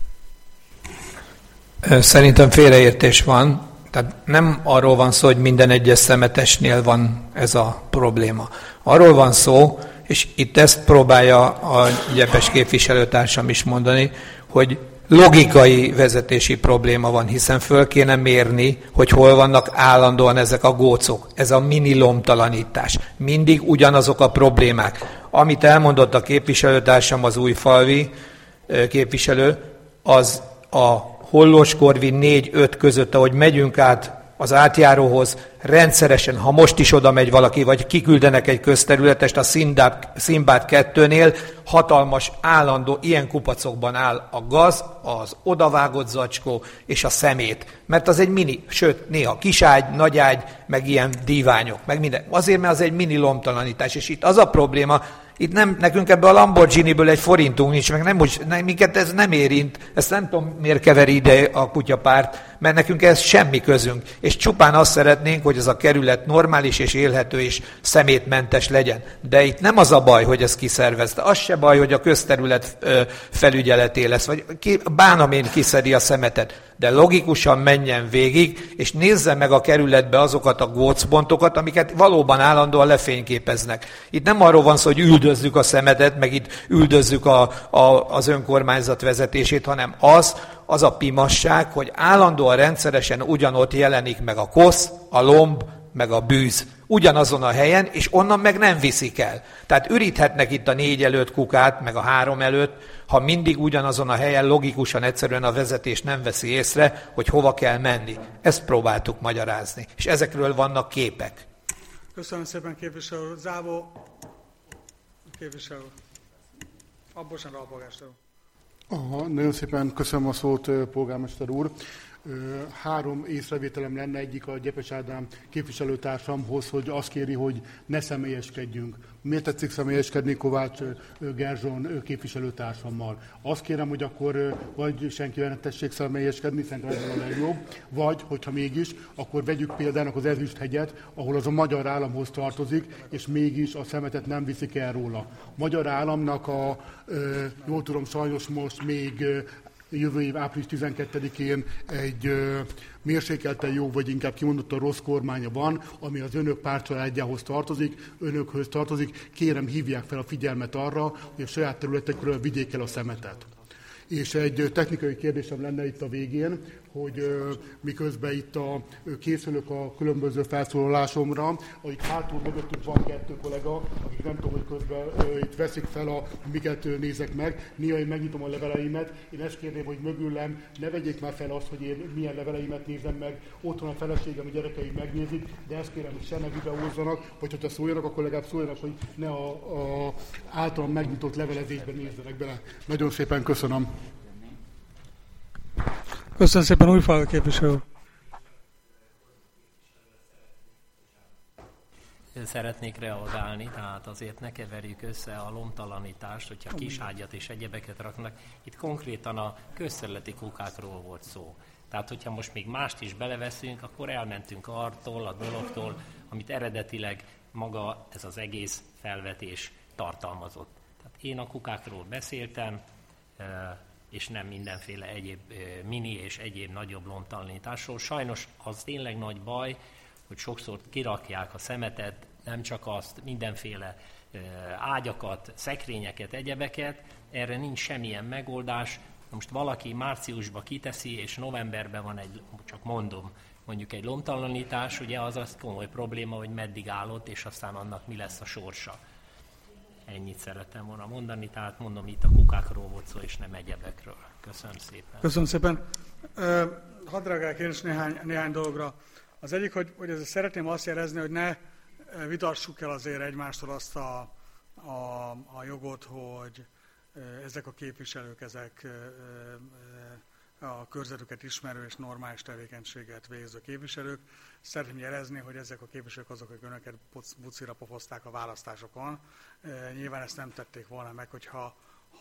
Szerintem félreértés van. Tehát nem arról van szó, hogy minden egyes szemetesnél van ez a probléma. Arról van szó, és itt ezt próbálja a Gyepes képviselőtársam is mondani, hogy logikai vezetési probléma van, hiszen föl kéne mérni, hogy hol vannak állandóan ezek a gócok. Ez a mini lomtalanítás. Mindig ugyanazok a problémák. Amit elmondott a képviselőtársam, az újfalvi képviselő, az a Hollóskorvi 4-5 között, ahogy megyünk át az átjáróhoz, rendszeresen, ha most is oda megy valaki, vagy kiküldenek egy közterületest, a Szimbád 2-nél hatalmas, állandó, ilyen kupacokban áll a gaz, az odavágott zacskó és a szemét. Mert az egy mini, sőt, néha kiságy, nagyágy, meg ilyen díványok, meg minden. Azért, mert az egy mini lomtalanítás. És itt az a probléma, itt nem, nekünk ebből a Lamborghini-ből egy forintunk nincs, meg minket ez nem érint, ezt nem tudom, miért keveri ide a kutyapárt, mert nekünk ez semmi közünk. És csupán azt szeretnénk, hogy ez a kerület normális és élhető és szemétmentes legyen. De itt nem az a baj, hogy ez kiszervezte. Az se baj, hogy a közterület felügyeleté lesz, vagy bánom én kiszedi a szemetet. De logikusan menjen végig, és nézze meg a kerületbe azokat a gócpontokat, amiket valóban állandóan lefényképeznek. Itt nem arról van szó, hogy üldözzük a szemetet, meg itt üldözzük az önkormányzat vezetését, hanem az a pimasság, hogy állandóan rendszeresen ugyanott jelenik meg a kosz, a lomb, meg a bűz. Ugyanazon a helyen, és onnan meg nem viszik el. Tehát üríthetnek itt a 4 előtt kukát, meg a 3 előtt, ha mindig ugyanazon a helyen logikusan egyszerűen a vezetés nem veszi észre, hogy hova kell menni. Ezt próbáltuk magyarázni. És ezekről vannak képek. Köszönöm szépen, képviselő úr. Závó képviselő. Bocsánat, alpolgármester úr. Nagyon szépen köszönöm a szót, polgármester úr. 3 észrevételem lenne, egyik a Gyepes Ádám képviselőtársamhoz, hogy azt kéri, hogy ne személyeskedjünk. Miért tetszik személyeskedni Kovács Gerzson képviselőtársammal? Azt kérem, hogy akkor vagy senkivel ne tessék személyeskedni, szerintem ez a legjobb, vagy, hogyha mégis, akkor vegyük példának az Ezüsthegyet, ahol az a magyar államhoz tartozik, és mégis a szemetet nem viszik el róla. A magyar államnak jól tudom, sajnos most még jövő év április 12-én egy mérsékelten jó, vagy inkább kimondottan rossz kormánya van, ami az önök pártcsaládjához tartozik, önökhöz tartozik. Kérem, hívják fel a figyelmet arra, hogy a saját területekről vigyék el a szemetet. És egy technikai kérdésem lenne itt a végén, hogy miközben itt készülök a különböző felszólalásomra, akik hátul mögöttük van 2 kollega, akik nem tudom, hogy közben itt veszik fel, miket nézek meg. Néha én megnyitom a leveleimet, én ezt kérném, hogy mögülem ne vegyék már fel azt, hogy én milyen leveleimet nézem meg, otthon a feleségem, a gyerekeim megnézik, de ezt kérem, hogy se ne videózzanak, vagy hogyha szóljanak, akkor legalább szóljanak, hogy ne a általam megnyitott levelezésben nézzenek bele. Nagyon szépen köszönöm. Köszönöm szépen, Újfalvi képviselő. Szeretnék reagálni, tehát azért ne keverjük össze a lomtalanítást, hogyha kiságyat és egyebeket raknak. Itt konkrétan a közterületi kukákról volt szó. Tehát, hogyha most még mást is beleveszünk, akkor elmentünk artól, a dologtól, amit eredetileg maga ez az egész felvetés tartalmazott. Tehát én a kukákról beszéltem, és nem mindenféle egyéb mini és egyéb nagyobb lomtalanításról. Sajnos az tényleg nagy baj, hogy sokszor kirakják a szemetet, nem csak azt, mindenféle ágyakat, szekrényeket, egyebeket, erre nincs semmilyen megoldás. Most valaki márciusban kiteszi, és novemberben van csak mondom, mondjuk egy lomtalanítás, ugye az komoly probléma, hogy meddig állott, és aztán annak mi lesz a sorsa. Ennyit szerettem volna mondani, tehát mondom, itt a kukákról volt szó, és nem egyebekről. Köszönöm szépen. Köszönöm szépen. Hadd reagáljak én is néhány dologra. Az egyik, hogy ezzel szeretném azt jelezni, hogy ne vitassuk el azért egymástól azt a jogot, hogy ezek a képviselők, ezek a körzetüket ismerő és normális tevékenységet végző képviselők. Szeretném jelezni, hogy ezek a képviselők azok, akik önöket bucira pofozták a választásokon. Nyilván ezt nem tették volna meg, hogyha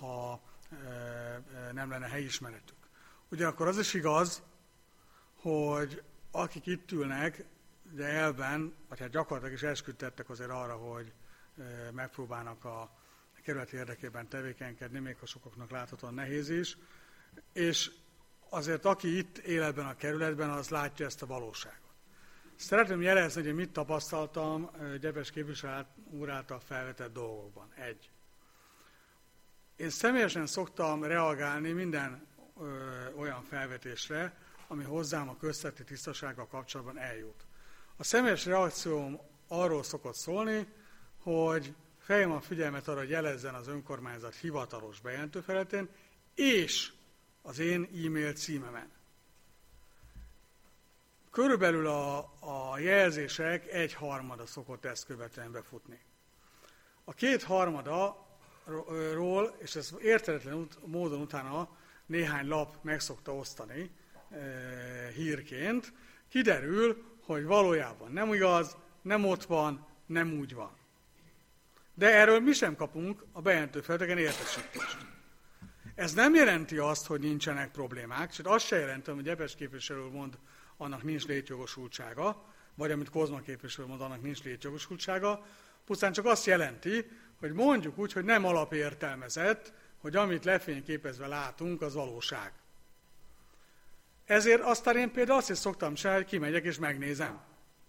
nem lenne helyismeretük. Ugyanakkor az is igaz, hogy akik itt ülnek, de elben, vagy hát gyakorlatilag is esküdtettek azért arra, hogy megpróbálnak a kerületi érdekében tevékenykedni, még ha sokaknak láthatóan nehéz is, és azért aki itt él ebben a kerületben, az látja ezt a valóságot. Szeretném jelezni, hogy én mit tapasztaltam Gyepes képviselő úr által felvetett dolgokban. 1. Én személyesen szoktam reagálni minden olyan felvetésre, ami hozzám a közterületi tisztasággal kapcsolatban eljut. A személyes reakcióm arról szokott szólni, hogy felhívom a figyelmet arra, hogy jelezzen az önkormányzat hivatalos bejelentőfelületén, és az én e-mail címemen. Körülbelül a jelzések 1/3 szokott ezt követően befutni. A 2/3 és ez érteletlen módon utána néhány lap meg szokta osztani hírként, kiderül, hogy valójában nem igaz, nem ott van, nem úgy van. De erről mi sem kapunk a bejelentő felületeken értesítést. Ez nem jelenti azt, hogy nincsenek problémák, sőt azt se jelenti, hogy Gyepes képviselő mond, annak nincs létjogosultsága, vagy amit Kozma képviselő mond, annak nincs létjogosultsága, pusztán csak azt jelenti, hogy mondjuk úgy, hogy nem alapértelmezett, hogy amit lefényképezve látunk, az valóság. Ezért aztán én például azt is szoktam csinálni, hogy kimegyek és megnézem.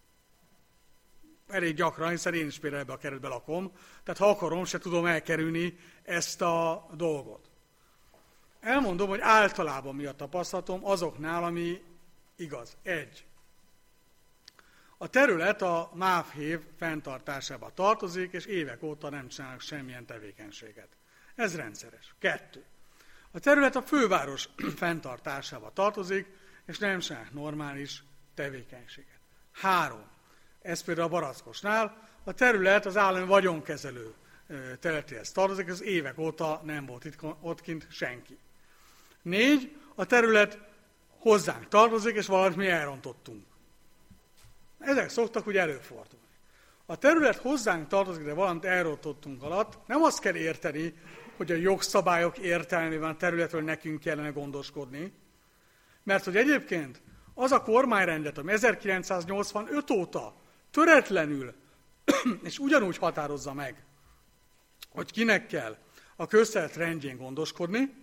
Elég gyakran, hiszen én is például ebbe a kerületbe lakom, tehát ha akarom, se tudom elkerülni ezt a dolgot. Elmondom, hogy általában mi a tapasztalatom azoknál, ami igaz. 1. A terület a MÁV-hév fenntartásába tartozik, és évek óta nem csinálnak semmilyen tevékenységet. Ez rendszeres. 2. A terület a főváros fenntartásába tartozik, és nem csinálnak normális tevékenységet. 3. Ez például a Barackosnál. A terület az állami vagyonkezelő területéhez tartozik, az évek óta nem volt ott kint senki. 4. A terület hozzánk tartozik, és valamit mi elrontottunk. Ezek szoktak úgy előfordulni. A terület hozzánk tartozik, de valamit elrontottunk alatt, nem azt kell érteni, hogy a jogszabályok értelmében a területről nekünk kellene gondoskodni, mert hogy egyébként az a kormányrendet, ami 1985 óta töretlenül és ugyanúgy határozza meg, hogy kinek kell a közterület rendjén gondoskodni,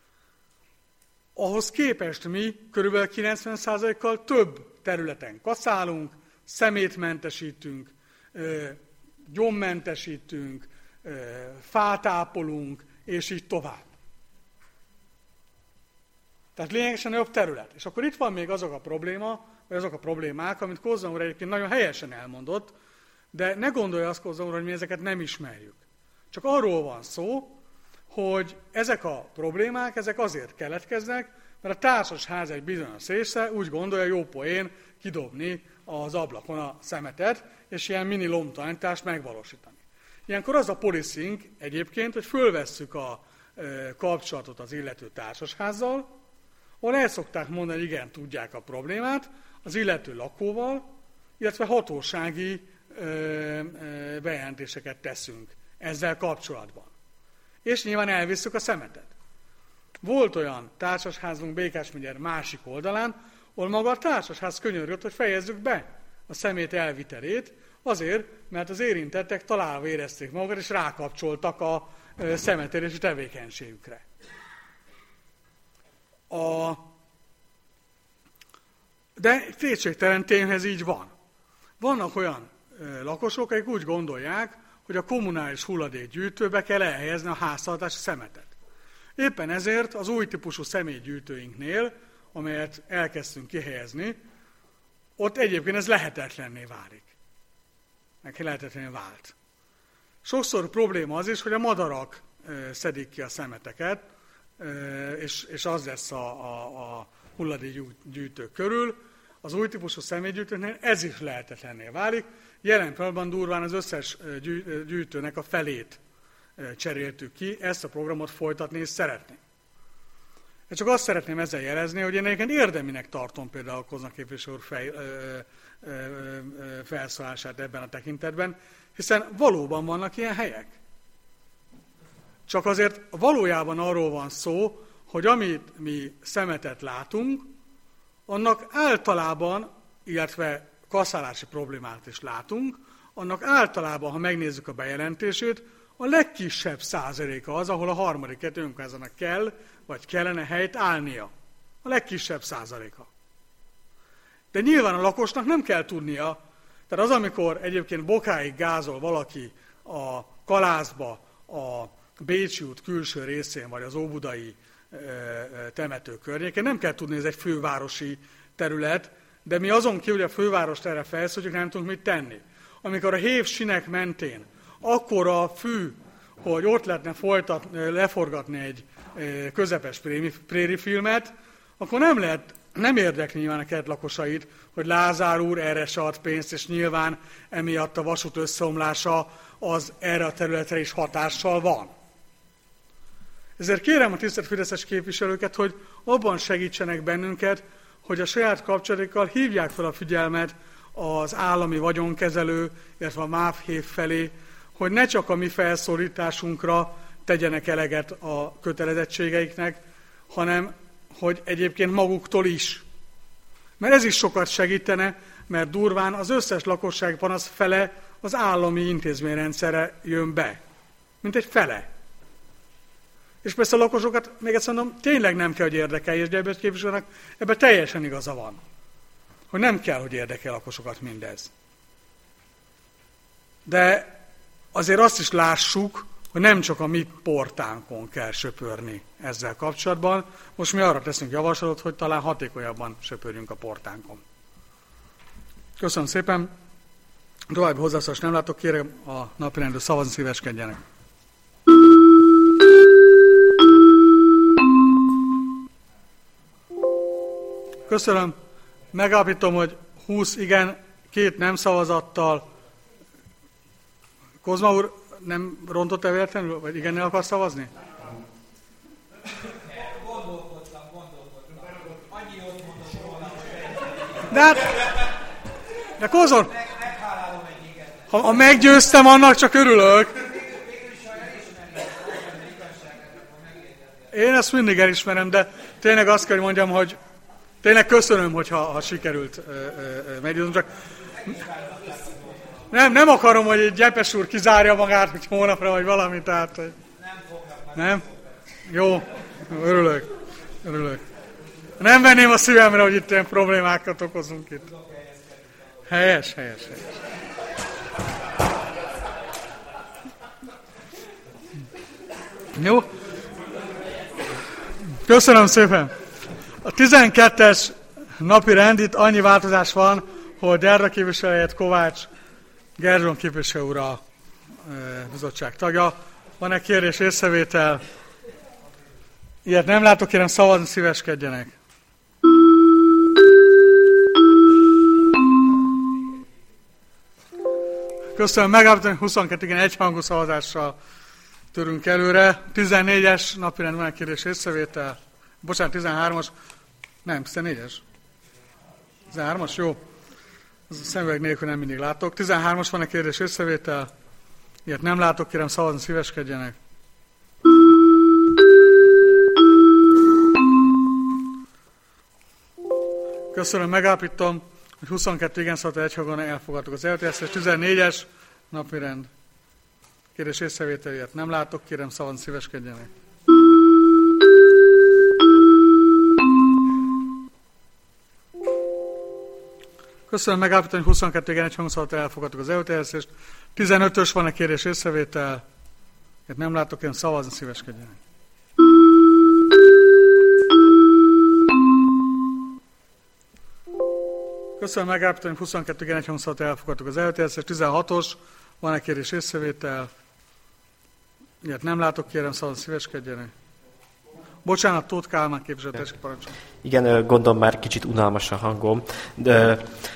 ahhoz képest mi kb. 90%-kal több területen kaszálunk, szemétmentesítünk, gyommentesítünk, fát ápolunk, és így tovább. Tehát lényegesen jobb terület. És akkor itt van még azok a problémák, amit Kozma úr egyébként nagyon helyesen elmondott, de ne gondolja azt Kozma úr, hogy mi ezeket nem ismerjük. Csak arról van szó, hogy ezek a problémák, ezek azért keletkeznek, mert a társasház egy bizonyos része úgy gondolja, jó poén kidobni az ablakon a szemetet, és ilyen mini lomtalanítást megvalósítani. Ilyenkor az a policing egyébként, hogy fölvesszük a kapcsolatot az illető társasházzal, ahol el szokták mondani, hogy igen, tudják a problémát, az illető lakóval, illetve hatósági bejelentéseket teszünk ezzel kapcsolatban. És nyilván elvisszük a szemetet. Volt olyan társasházunk Békásmegyer másik oldalán, ahol maga a társasház könyörgött, hogy fejezzük be a szemét elvitelét, azért, mert az érintettek találva érezték magukat, és rákapcsoltak a szemetérési tevékenységükre. De kétségtelen tényleg ez így van. Vannak olyan lakosok, akik úgy gondolják, hogy a kommunális hulladékgyűjtőbe kell elhelyezni a háztartási szemetet. Éppen ezért az új típusú személygyűjtőinknél, amelyet elkezdtünk kihelyezni, ott egyébként ez lehetetlenné válik. Neki lehetetlenné vált. Sokszor probléma az is, hogy a madarak szedik ki a szemeteket, és az lesz a hulladékgyűjtő körül. Az új típusú személygyűjtőknél ez is lehetetlenné válik. Jelen pillanatban durván az összes gyűjtőnek a felét cseréltük ki, ezt a programot folytatni is szeretném. Én csak azt szeretném ezzel jelezni, hogy én egyébként érdeminek tartom például Kozma képviselő úr felszólását ebben a tekintetben, hiszen valóban vannak ilyen helyek. Csak azért valójában arról van szó, hogy amit mi szemetet látunk, annak általában, illetve kasszálási problémát is látunk, annak általában, ha megnézzük a bejelentését, a legkisebb százaléka az, ahol a harmadik kerületi önkormányzatnak kell, vagy kellene helyt állnia. A legkisebb százaléka. De nyilván a lakosnak nem kell tudnia, tehát az, amikor egyébként bokáig gázol valaki a Kalászba, a Bécsi út külső részén, vagy az óbudai temető környékén, nem kell tudni, hogy ez egy fővárosi terület, de mi azon kívül, hogy a fővárost erre felszólítjuk, nem tudunk mit tenni. Amikor a Hév-sinek mentén akkora a fű, hogy ott lehetne leforgatni egy közepes prérifilmet, akkor nem érdekli nyilván a kert lakosait, hogy Lázár úr erre se ad pénzt, és nyilván emiatt a vasút összeomlása az erre a területre is hatással van. Ezért kérem a tisztelt fideszes képviselőket, hogy abban segítsenek bennünket, hogy a saját kapcsolatokkal hívják fel a figyelmet az állami vagyonkezelő, illetve a MÁV-hév felé, hogy ne csak a mi felszólításunkra tegyenek eleget a kötelezettségeiknek, hanem hogy egyébként maguktól is. Mert ez is sokat segítene, mert durván az összes lakosság panasz fele az állami intézményrendszerre jön be. Mint egy fele. És persze a lakosokat, még egyszer mondom, tényleg nem kell, hogy érdekelje, és Gyebet képviselőnek ebben teljesen igaza van. Hogy nem kell, hogy érdekel a lakosokat mindez. De azért azt is lássuk, hogy nem csak a mi portánkon kell söpörni ezzel kapcsolatban. Most mi arra teszünk javaslatot, hogy talán hatékonyabban söpörjünk a portánkon. Köszönöm szépen. További hozzászólást nem látok, kérem a napirendről szavazni, szíveskedjenek. Köszönöm. Megállapítom, hogy 20 igen, 2 nem szavazattal. Kozma úr, nem rontott-e véletlenül, vagy igennel akar szavazni? Gondolkodtam. Annyi jót mondott volna, hogy... De Kozma, ha meggyőztem, annak csak örülök. Én ezt mindig elismerem, de tényleg azt kell, hogy mondjam, hogy tényleg köszönöm, hogyha sikerült meggyőzni, csak nem akarom, hogy egy Gyepes úr kizárja magát, hogy hónapra, vagy valami, tehát... Nem? Jó, örülök. Nem venném a szívemre, hogy itt ilyen problémákat okozunk itt. Helyes. Jó? Köszönöm szépen. A 12-es napi rend, itt annyi változás van, hogy Derda képviselő helyett Kovács Gerzson képviselő úr a bizottság tagja. Van-e kérdés, észrevétel? Ilyet nem látok, kérem szavazni, szíveskedjenek. Köszönöm, megállapítom, 22 igen, egyhangú szavazással törünk előre. 14-es napirend, van egy kérdés, észrevétel. Bocsánat, 13-as. Nem, 14-es. 13-as, jó. Az a szemüveg nélkül nem mindig látok. 13-as, van egy kérdés, észrevétel. Ilyet nem látok, kérem szavazni, szíveskedjenek. Köszönöm, megállapítom, hogy 22 igen szavazat egyhangon elfogadtuk az eltérést. 14-es napirend. Kérdés észrevételért nem látok, kérem szavazni, szíveskedjenek. Köszönöm, megállapítom, hogy 22 igen egyhangon szavazat elfogadtuk az eltérést. 15-ös, van egy kérdés észrevétel. Nem látok, kérem szavazni, szíveskedjenek. Köszönöm, megállapítom, hogy 22 igen egyhangon szavazat elfogadtuk az eltérést. 16-os, van egy kérdés észrevétel. Ilyet nem látok, kérem szavazni, szíveskedjenek. Bocsánat, Tóth Kálmán képviselő, tessék parancsolni. Igen, gondolom már kicsit unalmas a hangom, de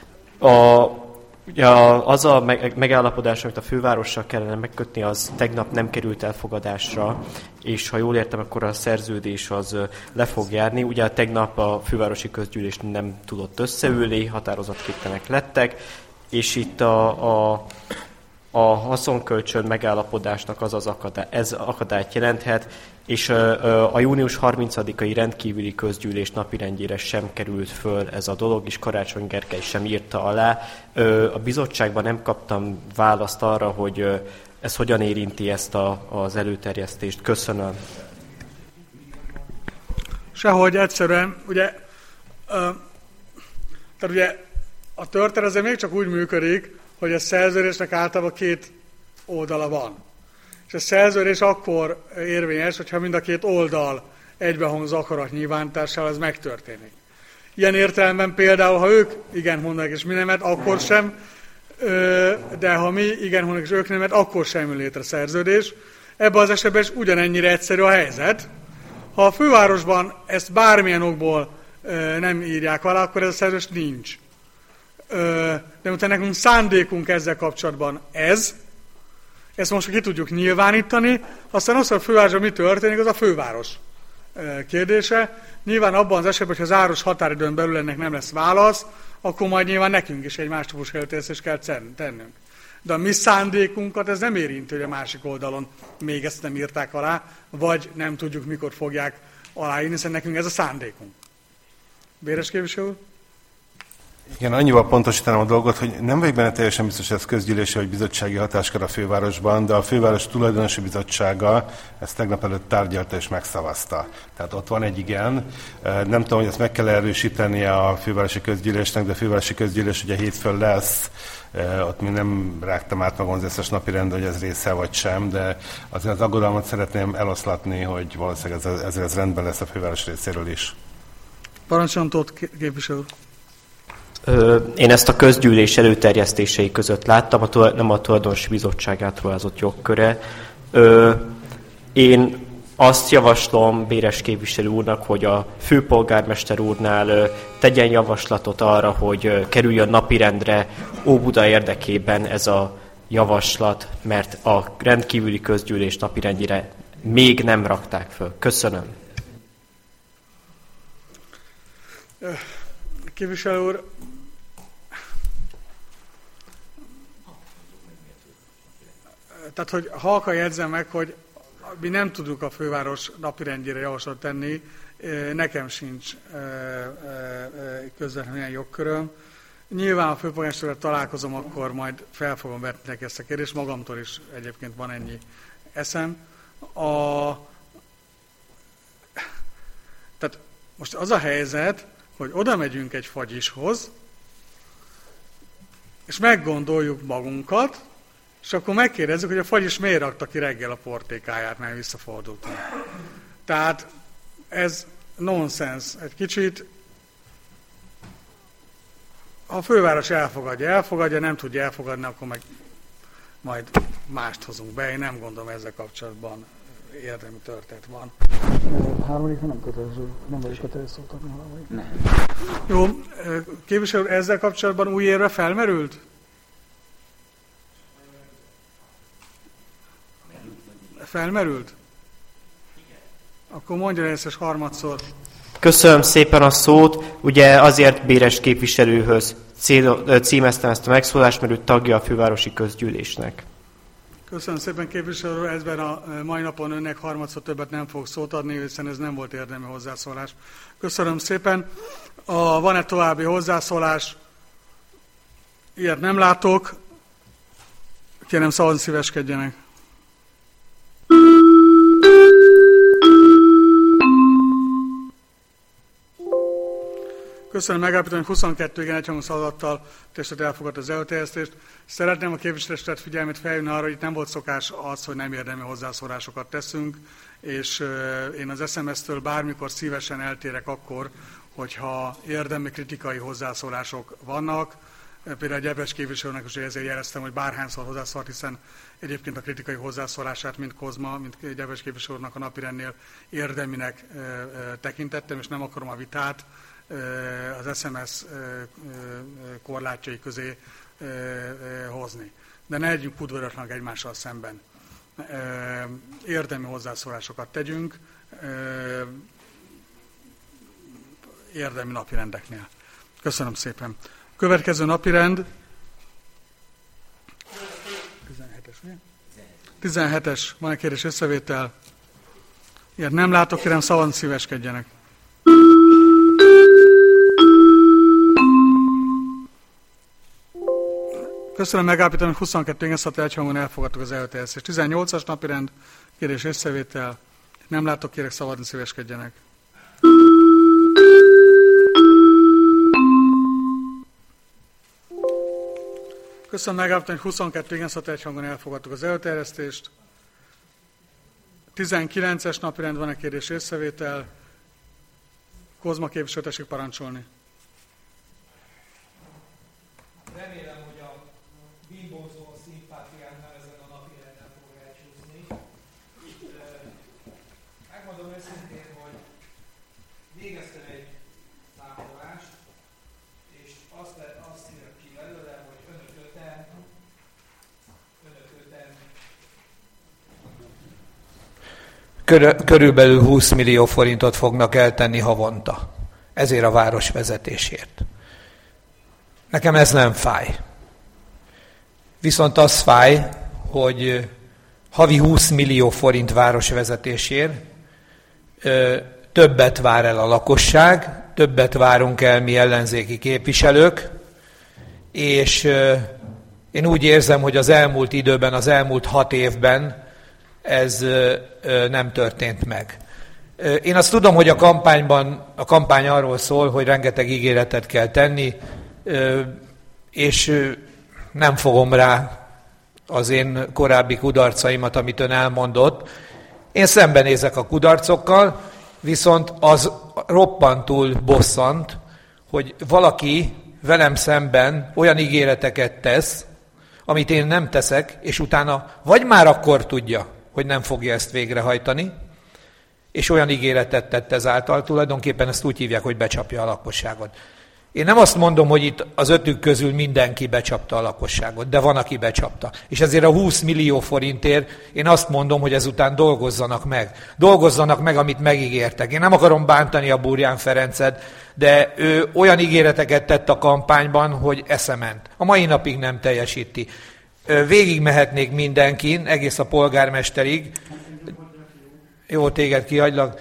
az a megállapodás, amit a fővárossal kellene megkötni, az tegnap nem került elfogadásra, és ha jól értem, akkor a szerződés az le fog járni. Ugye tegnap a fővárosi közgyűlés nem tudott összeülni, határozatképtelenek lettek, és itt a haszonkölcsön megállapodásnak ez akadályt jelenthet, és a június 30-ai rendkívüli közgyűlés napirendjére sem került föl ez a dolog, és Karácsony Gergely sem írta alá. A bizottságban nem kaptam választ arra, hogy ez hogyan érinti ezt az előterjesztést. Köszönöm. Sehogy egyszerűen, ugye, tehát ugye a történet azért még csak úgy működik, hogy a szerződésnek általában két oldala van. És a szerződés akkor érvényes, hogyha mind a két oldal egybehang akarat nyilvánításával ez megtörténik. Ilyen értelemben például, ha ők igen mondanak és mi nemet, akkor sem, de ha mi igen mondanak és ők nemet, akkor sem jön létre szerződés. Ebben az esetben is ugyanennyire egyszerű a helyzet. Ha a fővárosban ezt bármilyen okból nem írják alá, akkor ez a szerződés nincs. De utána nekünk szándékunk ezzel kapcsolatban ezt most ki tudjuk nyilvánítani, aztán az, hogy a fővárosban mi történik, az a főváros kérdése. Nyilván abban az esetben, hogy az záros határidőn belül ennek nem lesz válasz, akkor majd nyilván nekünk is egy más típusú előterjesztést kell tennünk. De a mi szándékunkat ez nem érinti, hogy a másik oldalon még ezt nem írták alá, vagy nem tudjuk, mikor fogják aláírni, hiszen nekünk ez a szándékunk. Béres képviselő úr? Igen, annyival pontosítanám a dolgot, hogy nem vagyok benne teljesen biztos, hogy ez közgyűlési vagy bizottsági hatáskör a fővárosban, de a főváros tulajdonosi bizottsága ezt tegnap előtt tárgyalta és megszavazta. Tehát ott van egy igen. Nem tudom, hogy ezt meg kell erősíteni a fővárosi közgyűlésnek, de a fővárosi közgyűlés ugye hétfőn lesz. Ott még nem rágtam át magam az összes napi rendre, hogy ez része vagy sem, de azért az aggodalmat szeretném eloszlatni, hogy valószínűleg ez rendben lesz a főváros részéről is. Parancsoljon, Tóth képviselő. Én ezt a közgyűlés előterjesztései között láttam, nem a tulajdonosi bizottság átruházott jogköre. Én azt javaslom Béres képviselő úrnak, hogy a főpolgármester úrnál tegyen javaslatot arra, hogy kerüljön napirendre Óbuda érdekében ez a javaslat, mert a rendkívüli közgyűlés napirendjére még nem rakták föl. Köszönöm. Képviselő úr, tehát, hogy halka jegyzem meg, hogy mi nem tudunk a főváros napirendjére javaslatot tenni, nekem sincs közvetlenül ilyen jogköröm. Nyilván a főpolgármesterrel találkozom, akkor majd fel fogom vetni neki ezt a kérdést, magamtól is egyébként van ennyi eszem. Tehát most az a helyzet, hogy oda megyünk egy fagyishoz, és meggondoljuk magunkat, és akkor megkérdezzük, hogy a fagyis miért rakta ki reggel a portékáját, mert visszafordultunk. Tehát ez nonsens egy kicsit. Ha a főváros elfogadja, nem tudja elfogadni, akkor meg majd mást hozunk be. Én nem gondolom, ezzel kapcsolatban érdemi történet van. Harmadik, nem kötelező, nem vagyok kötelező szót adni harmadik. Nem. Jó, képviselő, ezzel kapcsolatban új érve felmerült? Felmerült? Akkor mondja ezt és harmadszor. Köszönöm szépen a szót. Ugye azért Béres képviselőhöz címeztem ezt a megszólást, mert ő tagja a fővárosi közgyűlésnek. Köszönöm szépen, képviselő. Ezben a mai napon önnek harmadszor többet nem fog szót adni, hiszen ez nem volt érdemi hozzászólás. Köszönöm szépen. Van-e további hozzászólás? Ilyet nem látok. Kérem, szavazni szíveskedjenek. Köszönöm, megállapítom, hogy 22 igen egyhangú szavazattal testet elfogadta az előterjesztést. Szeretném a képviselőtestet figyelmét felhívni arra, hogy itt nem volt szokás az, hogy nem érdemi hozzászólásokat teszünk, és én az SMS-től bármikor szívesen eltérek akkor, hogyha érdemi kritikai hozzászólások vannak. Például a Gyepes képviselőnek is ezért jeleztem, hogy bárhányszor hozzászólt, hiszen egyébként a kritikai hozzászólását, mint Kozma, mint Gyepes képviselőnek a napirendnél érdeminek tekintettem, és nem akarom a vitát az SMS korlátjai közé hozni. De ne legyünk udvariatlanak egymással szemben. Érdemi hozzászólásokat tegyünk, érdemi napirendeknél. Köszönöm szépen. Következő napirend. 17-es, ugye? 17-es. Van egy kérdés összevétel? Ilyet nem látok, kérem, szavazni szíveskedjenek. Köszönöm, megállapítom, hogy 22 igen szavazattal egyhangon elfogadtuk az előterjesztést. 18-as napirend, kérdés összevétel. Nem látok, kérek, szavazni szíveskedjenek. Köszönöm, megállapítom, hogy 22 igen szavazattal egyhangon elfogadtuk az előterjesztést. 19-es napirend, van egy kérdés összevétel. Kozma képviselő, tessék parancsolni. Remélem, hogy a bíbózó szimpátiánál ezen a napirenden fog elcsúszni. Megmondom őszintén, hogy végeztem egy számolást, és azt jött ki belőle, hogy önök öten körülbelül 20 millió forintot fognak eltenni havonta. Ezért a város vezetésért. Nekem ez nem fáj. Viszont az fáj, hogy havi 20 millió forint városvezetésért többet vár el a lakosság, többet várunk el mi ellenzéki képviselők, és én úgy érzem, hogy az elmúlt időben, az elmúlt 6 évben ez nem történt meg. Én azt tudom, hogy a kampány arról szól, hogy rengeteg ígéretet kell tenni, és nem fogom rá az én korábbi kudarcaimat, amit ön elmondott. Én szembenézek a kudarcokkal, viszont az roppantul bosszant, hogy valaki velem szemben olyan ígéreteket tesz, amit én nem teszek, és utána vagy már akkor tudja, hogy nem fogja ezt végrehajtani, és olyan ígéretet tett ezáltal, tulajdonképpen ezt úgy hívják, hogy becsapja a lakosságot. Én nem azt mondom, hogy itt az 5 közül mindenki becsapta a lakosságot, de van, aki becsapta. És ezért a 20 millió forintért én azt mondom, hogy ezután dolgozzanak meg. Dolgozzanak meg, amit megígértek. Én nem akarom bántani a Burján Ferencet, de ő olyan ígéreteket tett a kampányban, hogy eszement. A mai napig nem teljesíti. Végig mehetnék mindenkin, egész a polgármesterig. Jó, téged kihagylak.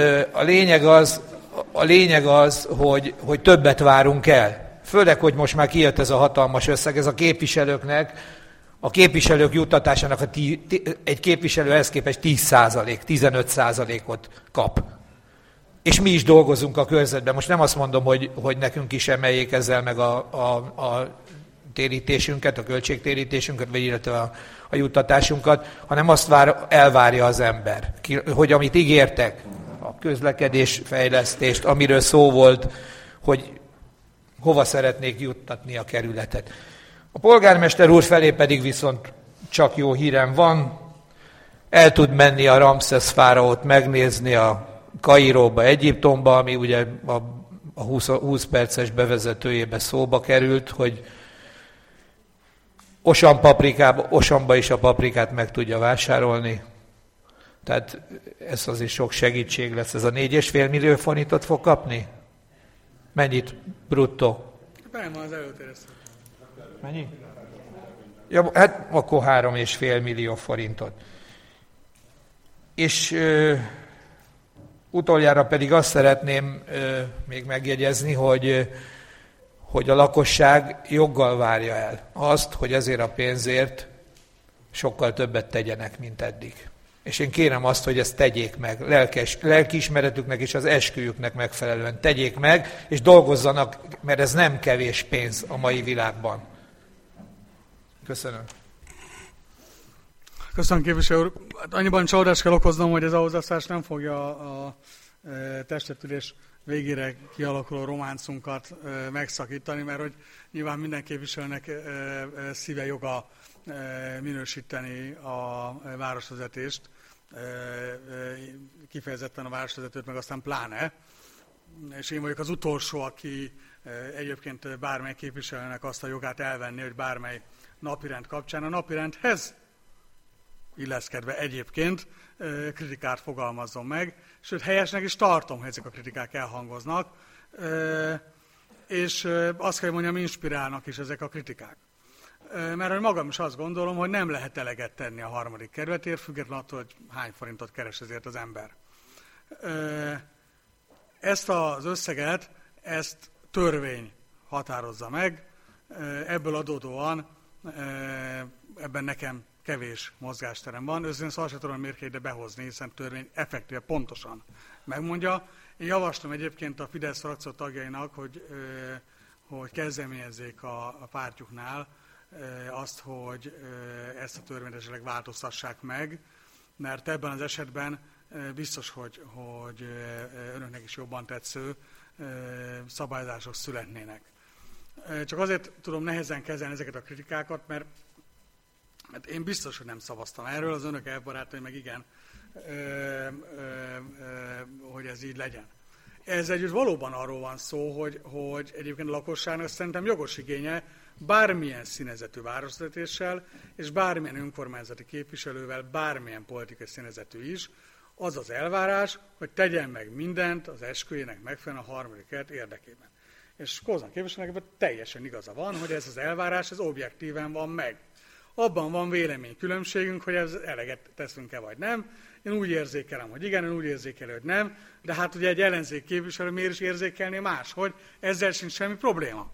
A lényeg az, hogy többet várunk el. Főleg, hogy most már kijött ez a hatalmas összeg, ez a képviselők juttatásának egy képviselő ehhez képest 10%, 15%-ot kap. És mi is dolgozunk a körzetben. Most nem azt mondom, hogy nekünk is emeljék ezzel meg a térítésünket, a költségtérítésünket, vagy illetve a juttatásunkat, hanem azt elvárja az ember, hogy amit ígértek, a közlekedésfejlesztést, amiről szó volt, hogy hova szeretnék juttatni a kerületet. A polgármester úr felé pedig viszont csak jó hírem van, el tud menni a Ramszesz fáraót megnézni a Kairóba, Egyiptomba, ami ugye a 20 perces bevezetőjébe szóba került, hogy Osanba is a paprikát meg tudja vásárolni. Tehát ez azért sok segítség lesz. Ez a 4,5 millió forintot fog kapni? Mennyit bruttó? Nem, az előterjesztő. Mennyi? Ja, hát akkor 3,5 millió forintot. És utoljára pedig azt szeretném még megjegyezni, hogy a lakosság joggal várja el azt, hogy ezért a pénzért sokkal többet tegyenek, mint eddig. És én kérem azt, hogy ezt tegyék meg, lelkiismeretüknek és az esküjüknek megfelelően tegyék meg, és dolgozzanak, mert ez nem kevés pénz a mai világban. Köszönöm. Köszönöm, képviselő úr. Hát annyiban csalódást kell okoznom, hogy ez a hozzászólás nem fogja a testületülés végére kialakuló románcunkat megszakítani, mert hogy nyilván minden képviselőnek szíve joga minősíteni a városvezetést, kifejezetten a városvezetőt, meg aztán pláne. És én vagyok az utolsó, aki egyébként bármely képviselőnek azt a jogát elvenni, hogy bármely napirend kapcsán a napirendhez illeszkedve egyébként kritikát fogalmazzon meg, sőt helyesnek is tartom, hogy ezek a kritikák elhangoznak, és azt kell mondjam, inspirálnak is ezek a kritikák. Mert hogy magam is azt gondolom, hogy nem lehet eleget tenni a harmadik kerületért, függetlenül attól, hogy hány forintot keres ezért az ember. Ezt az összeget, ezt törvény határozza meg, ebből adódóan ebben nekem kevés mozgásterem van. Őszintén szóval sem tudom mérkényt behozni, hiszen törvény effektíve pontosan megmondja. Én javaslom egyébként a Fidesz frakció tagjainak, hogy kezdeményezzék a pártjuknál azt, hogy ezt a törvényt esetleg változtassák meg, mert ebben az esetben biztos, hogy önöknek is jobban tetsző szabályozások születnének. Csak azért tudom nehezen kezelni ezeket a kritikákat, mert én biztos, hogy nem szavaztam erről, az önök elbarátai meg igen, hogy ez így legyen. Ez együtt valóban arról van szó, hogy egyébként a lakosságnak szerintem jogos igénye bármilyen színezetű városvezetéssel, és bármilyen önkormányzati képviselővel, bármilyen politikai színezetű is, az az elvárás, hogy tegyen meg mindent az esküjének megfelelően a harmadik kerület érdekében. És Kozan képviselőnek teljesen igaza van, hogy ez az elvárás, ez objektíven van meg. Abban van véleménykülönbségünk, hogy ez eleget teszünk-e vagy nem. Én úgy érzékelem, hogy igen, én úgy érzékelem, hogy nem, de hát ugye egy ellenzék képviselő miért is érzékelné máshogy, ezzel sincs semmi probléma.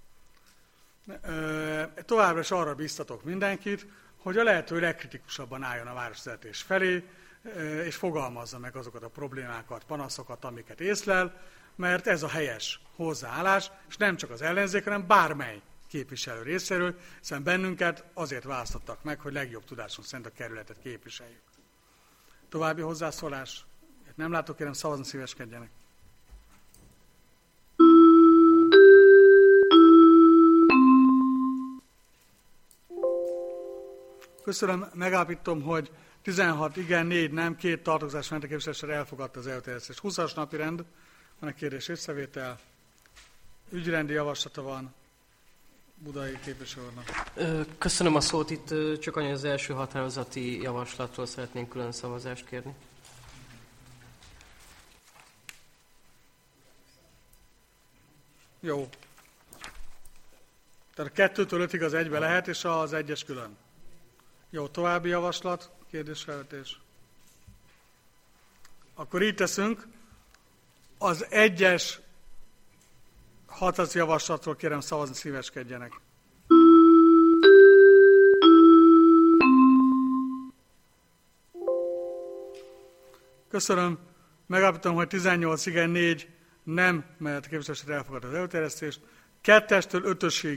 Továbbra is arra biztatok mindenkit, hogy a lehető legkritikusabban álljon a városvezetés felé, és fogalmazza meg azokat a problémákat, panaszokat, amiket észlel, mert ez a helyes hozzáállás, és nem csak az ellenzék, hanem bármely képviselő részéről, hiszen bennünket azért választottak meg, hogy legjobb tudásunk szerint a kerületet képviseljük. További hozzászólás? Nem látok, kérem, szavazni szíveskedjenek. Köszönöm, megállapítom, hogy 16 igen, 4 nem, 2 tartozás ment a képviselősre elfogadta az előterjesztést. 20-as napi rend, van egy kérdés észrevétel, ügyrendi javaslata van Budai képviselőnek. Köszönöm a szót, itt csak annyi az első határozati javaslatról szeretnénk külön szavazást kérni. Jó. Tehát a 2-től 5-ig az egybe lehet, és az 1-es külön. Jó, további javaslat, kérdésfelvetés. Akkor így teszünk. Az 1-es határozati javaslatról kérem szavazni, szíveskedjenek. Köszönöm. Megállapítom, hogy 18 igen, 4 nem, mert a képviselőség elfogadta az előterjesztést. 2-től 5-ösig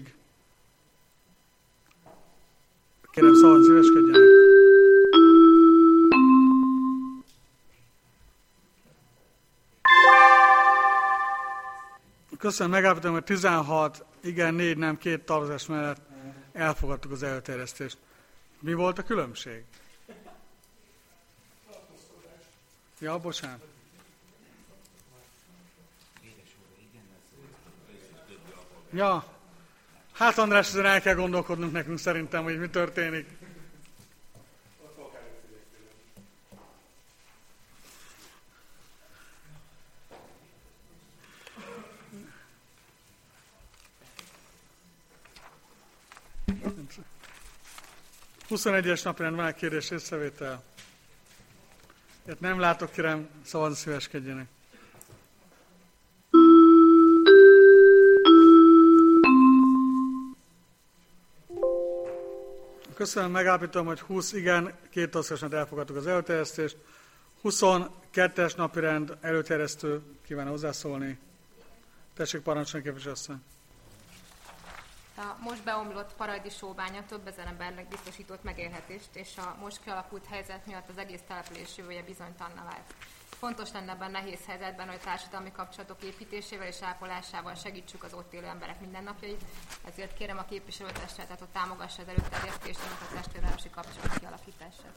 kérem szavazni, szíveskedjenek. Köszönöm, megállapítom, hogy 16, igen, 4 nem, 2 tartozás mellett elfogadtuk az előterjesztést. Mi volt a különbség? Ja, bocsánat. Ja, hát András, ezen el kell gondolkodnunk nekünk szerintem, hogy mi történik. A 21-es napirend van egy kérdés észrevétel. Ilyet nem látok, kérem, szavazni szíveskedjenek. Köszönöm, megállapítom, hogy 20 igen, 2 tartózkodásnál elfogadtuk az előterjesztést. 22-es napirend előterjesztő kíván hozzászólni. Tessék, parancsolni, képviselőasszony. A most beomlott paradicsóbánya több ezer embernek biztosított megélhetést, és a most kialakult helyzet miatt az egész település jövője bizonytalanná vált. Fontos lenne ebben nehéz helyzetben, hogy társadalmi kapcsolatok építésével és ápolásával segítsük az ott élő emberek mindennapjait, ezért kérem a képviselőtestületet, hogy támogassa az előterjesztést, ennek a testvérvárosi kapcsolat kialakítását.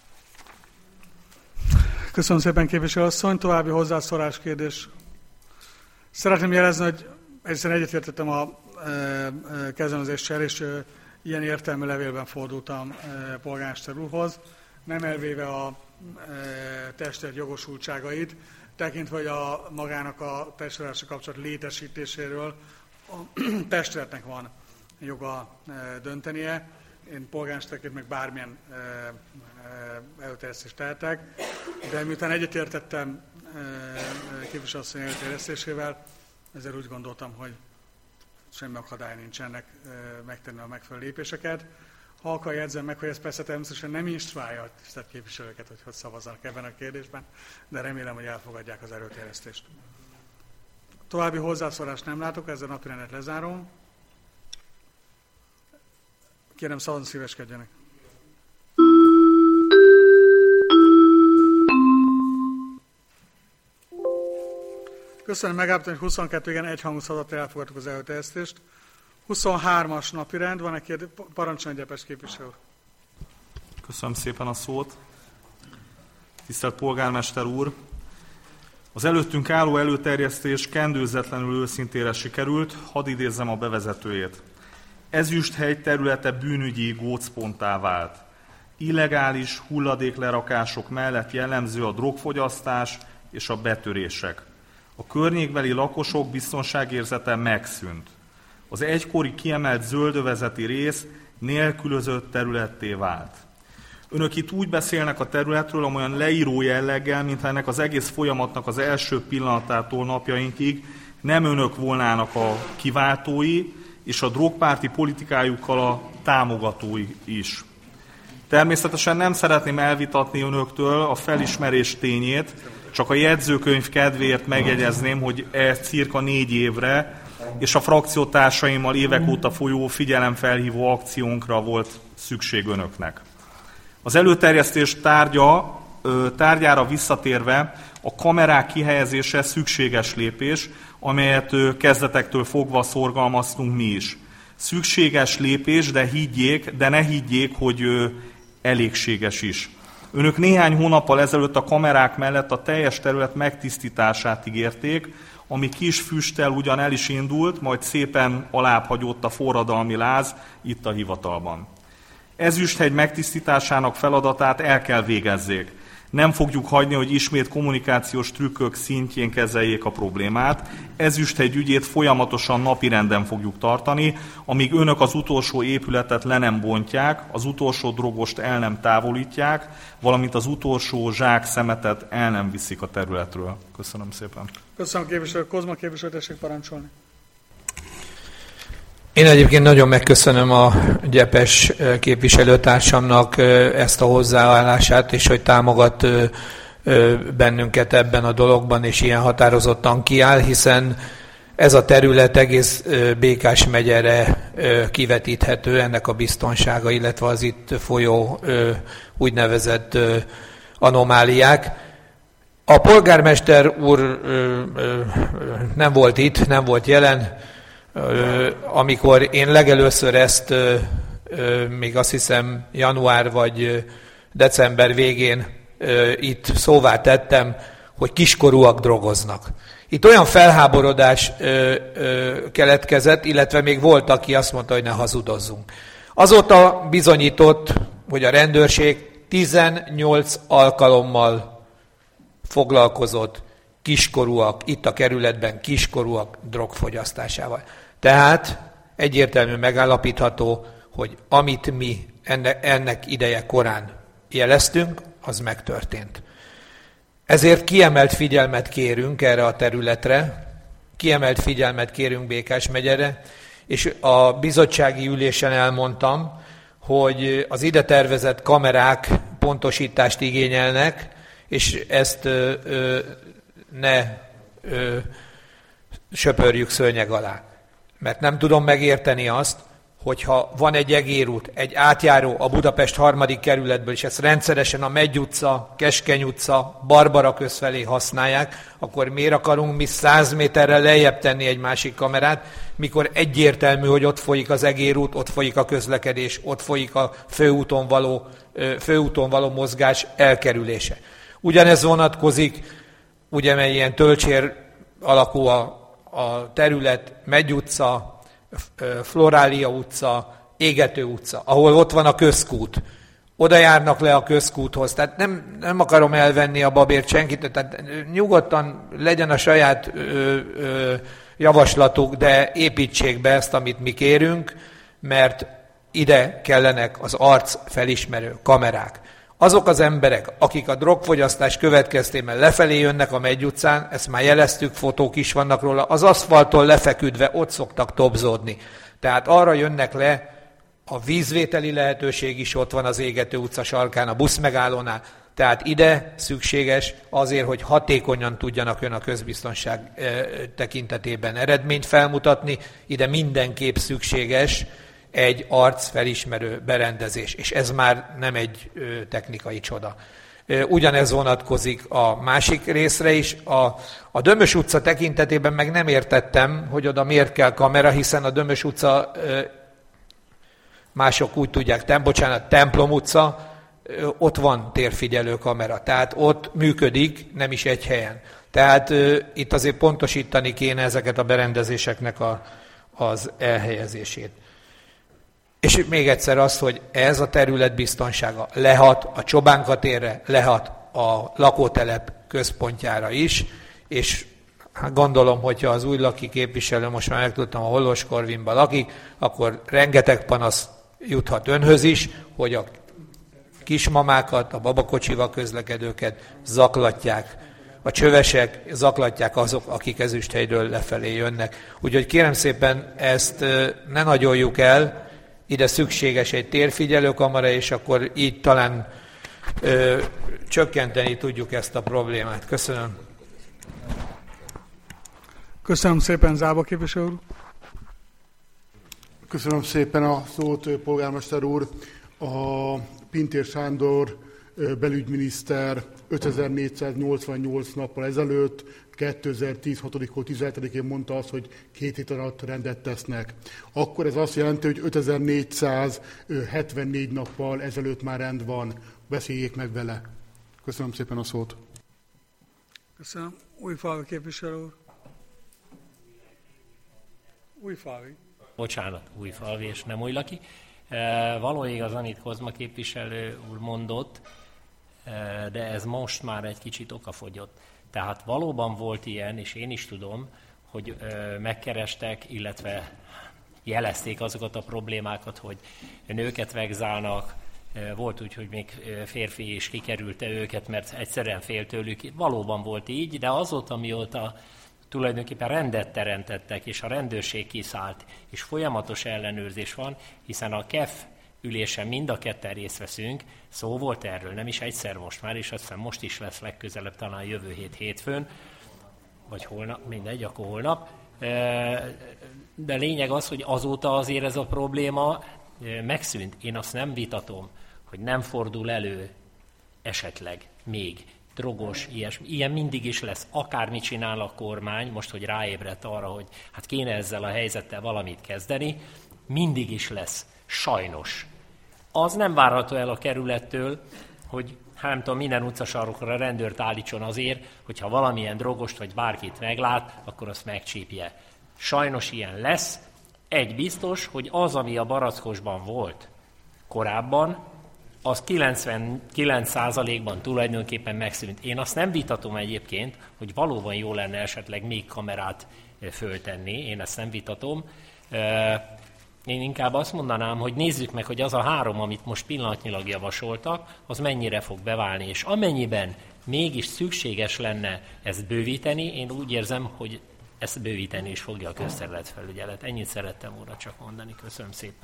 Köszönöm szépen, képviselőasszony. További hozzászólás kérdés. Szeretném jelezni, hogy egyszerűen egyetértettem a kezdeményezéssel, és ilyen értelmű levélben fordultam polgármester úrhoz, nem elvéve a testület jogosultságait, tekintve, hogy a magának a testületes kapcsolat létesítéséről a testületnek van joga döntenie. Én polgármesterként meg bármilyen előterjesztést tehetek, de miután egyetértettem képviselőasszony előterjesztésével, ezért úgy gondoltam, hogy semmi akadály nincs ennek megtenni a megfelelő lépéseket. Halkan jegyzem meg, hogy ez persze természetesen nem instruálja a tisztelt képviselőket, hogy szavazzanak ebben a kérdésben, de remélem, hogy elfogadják az előterjesztést. További hozzászólást nem látok, ezzel a napirendet lezárom. Kérem, szavazni szíveskedjenek. Köszönöm, megállapítom, hogy 22 igen, egyhangú szavazattal elfogadtuk az előterjesztést. 23-as napirend, van egy kérdés, parancsoljon, Gyepes képviselő. Köszönöm szépen a szót. Tisztelt polgármester úr! Az előttünk álló előterjesztés kendőzetlenül őszintére sikerült, hadd idézzem a bevezetőjét. Ezüsthegy területe bűnügyi gócponttá vált. Illegális hulladéklerakások mellett jellemző a drogfogyasztás és a betörések. A környékbeli lakosok biztonságérzete megszűnt. Az egykori kiemelt zöldövezeti rész nélkülözött területté vált. Önök itt úgy beszélnek a területről, amolyan leíró jelleggel, mintha ennek az egész folyamatnak az első pillanatától napjainkig nem önök volnának a kiváltói, és a drogpárti politikájukkal a támogatói is. Természetesen nem szeretném elvitatni önöktől a felismerés tényét, csak a jegyzőkönyv kedvéért megjegyezném, hogy ez cirka 4 évre, és a frakciótársaimmal évek óta folyó figyelemfelhívó akciónkra volt szükség önöknek. Az előterjesztés tárgyára visszatérve a kamerák kihelyezése szükséges lépés, amelyet kezdetektől fogva szorgalmaztunk mi is. Szükséges lépés, de ne higgyék, hogy elégséges is. Önök néhány hónappal ezelőtt a kamerák mellett a teljes terület megtisztítását ígérték, ami kis füsttel ugyan el is indult, majd szépen alább hagyott a forradalmi láz itt a hivatalban. Ezüsthegy megtisztításának feladatát el kell végezzék. Nem fogjuk hagyni, hogy ismét kommunikációs trükkök szintjén kezeljék a problémát. Ezüsthegy ügyét folyamatosan napirenden fogjuk tartani, amíg önök az utolsó épületet le nem bontják, az utolsó drogost el nem távolítják, valamint az utolsó zsák szemetet el nem viszik a területről. Köszönöm szépen. Köszönöm, képviselő. Kozma képviselő, tessék parancsolni. Én egyébként nagyon megköszönöm a Gyepes képviselőtársamnak ezt a hozzáállását, és hogy támogat bennünket ebben a dologban, és ilyen határozottan kiáll, hiszen ez a terület egész Békás megyere kivetíthető, ennek a biztonsága, illetve az itt folyó úgynevezett anomáliák. A polgármester úr nem volt itt, nem volt jelen, amikor én legelőször ezt még azt hiszem január vagy december végén itt szóvá tettem, hogy kiskorúak drogoznak. Itt olyan felháborodás keletkezett, illetve még volt, aki azt mondta, hogy ne hazudozzunk. Azóta bizonyított, hogy a rendőrség 18 alkalommal foglalkozott kiskorúak, itt a kerületben kiskorúak drogfogyasztásával. Tehát egyértelműen megállapítható, hogy amit mi ennek ideje korán jeleztünk, az megtörtént. Ezért kiemelt figyelmet kérünk erre a területre, kiemelt figyelmet kérünk Békás megyere, és a bizottsági ülésen elmondtam, hogy az ide tervezett kamerák pontosítást igényelnek, és ezt ne söpörjük szőnyeg alá. Mert nem tudom megérteni azt, hogyha van egy egérút, egy átjáró a Budapest 3. kerületből, és ezt rendszeresen a Megy utca, Keskeny utca, Barbara köz felé használják, akkor miért akarunk mi 100 méterrel lejjebb tenni egy másik kamerát, mikor egyértelmű, hogy ott folyik az egérút, ott folyik a közlekedés, ott folyik a főúton való mozgás elkerülése. Ugyanez vonatkozik, ugye mert ilyen tölcsér alakú a terület, Megy utca, Florália utca, Égető utca, ahol ott van a közkút. Oda járnak le a közkúthoz. Tehát nem akarom elvenni a babért senkit, tehát nyugodtan legyen a saját javaslatuk, de építsék be ezt, amit mi kérünk, mert ide kellenek az arc felismerő kamerák. Azok az emberek, akik a drogfogyasztás következtében lefelé jönnek a Megy utcán, ezt már jeleztük, fotók is vannak róla, az aszfalton lefeküdve ott szoktak tobzódni. Tehát arra jönnek le, a vízvételi lehetőség is ott van az Égető utca sarkán, a buszmegállónál. Tehát ide szükséges azért, hogy hatékonyan tudjanak ön a közbiztonság tekintetében eredményt felmutatni, ide mindenképp szükséges egy arcfelismerő berendezés, és ez már nem egy technikai csoda. Ugyanez vonatkozik a másik részre is. A Dömös utca tekintetében meg nem értettem, hogy oda miért kell kamera, hiszen a Dömös utca, mások úgy tudják, Templom utca, ott van térfigyelő kamera, tehát ott működik, nem is egy helyen. Tehát itt azért pontosítani kéne ezeket a berendezéseknek az elhelyezését. És még egyszer az, hogy ez a terület biztonsága lehat a Csobánka térre, lehat a lakótelep központjára is, és hát gondolom, hogyha az újlaki képviselő, most már megtudtam, a Hollós Korvinban lakik, akkor rengeteg panasz juthat önhöz is, hogy a kismamákat, a babakocsival közlekedőket zaklatják, a csövesek zaklatják azok, akik Ezüsthelyről lefelé jönnek. Úgyhogy kérem szépen ezt ne nagyoljuk el, ide szükséges egy térfigyelőkamera, és akkor így talán csökkenteni tudjuk ezt a problémát. Köszönöm. Köszönöm szépen, Zába képviselő úr. Köszönöm szépen a szót, polgármester úr. A Pintér Sándor belügyminiszter 5488 nappal ezelőtt, 2010. 6. 17-én mondta azt, hogy 2 hét alatt rendet tesznek. Akkor ez azt jelenti, hogy 5474 nappal ezelőtt már rend van. Beszéljék meg vele. Köszönöm szépen a szót. Köszönöm. Újfalvi képviselő úr. Újfalvi. Bocsánat, Újfalvi és nem Újlaki. Való igaz, amit Kozma képviselő úr mondott, de ez most már egy kicsit okafogyott. Tehát valóban volt ilyen, és én is tudom, hogy megkerestek, illetve jelezték azokat a problémákat, hogy nőket vegzálnak, volt úgy, hogy még férfi is kikerülte őket, mert egyszerűen fél tőlük. Valóban volt így, de azóta, mióta tulajdonképpen rendet teremtettek, és a rendőrség kiszállt, és folyamatos ellenőrzés van, hiszen a KEF ülésen mind a ketten részt veszünk, szó volt erről, nem is egyszer most már, és azt hiszem most is lesz legközelebb, talán jövő hétfőn, vagy holnap, mindegy, akkor holnap. De lényeg az, hogy azóta azért ez a probléma megszűnt. Én azt nem vitatom, hogy nem fordul elő esetleg még drogos, ilyesmi. Ilyen mindig is lesz. Akármit csinál a kormány, most, hogy ráébredt arra, hogy hát kéne ezzel a helyzettel valamit kezdeni, mindig is lesz. Sajnos. Az nem várható el a kerülettől, hogy nem tudom, minden utcasarokra rendőrt állítson azért, hogyha valamilyen drogost vagy bárkit meglát, akkor azt megcsípje. Sajnos ilyen lesz. Egy biztos, hogy az, ami a Barackosban volt korábban, az 99%-ban tulajdonképpen megszűnt. Én azt nem vitatom egyébként, hogy valóban jó lenne esetleg még kamerát föltenni, én ezt nem vitatom. Én inkább azt mondanám, hogy nézzük meg, hogy az a 3, amit most pillanatnyilag javasoltak, az mennyire fog beválni, és amennyiben mégis szükséges lenne ezt bővíteni, én úgy érzem, hogy ezt bővíteni is fogja a közterületfelügyelet. Ennyit szerettem volna csak mondani. Köszönöm szépen.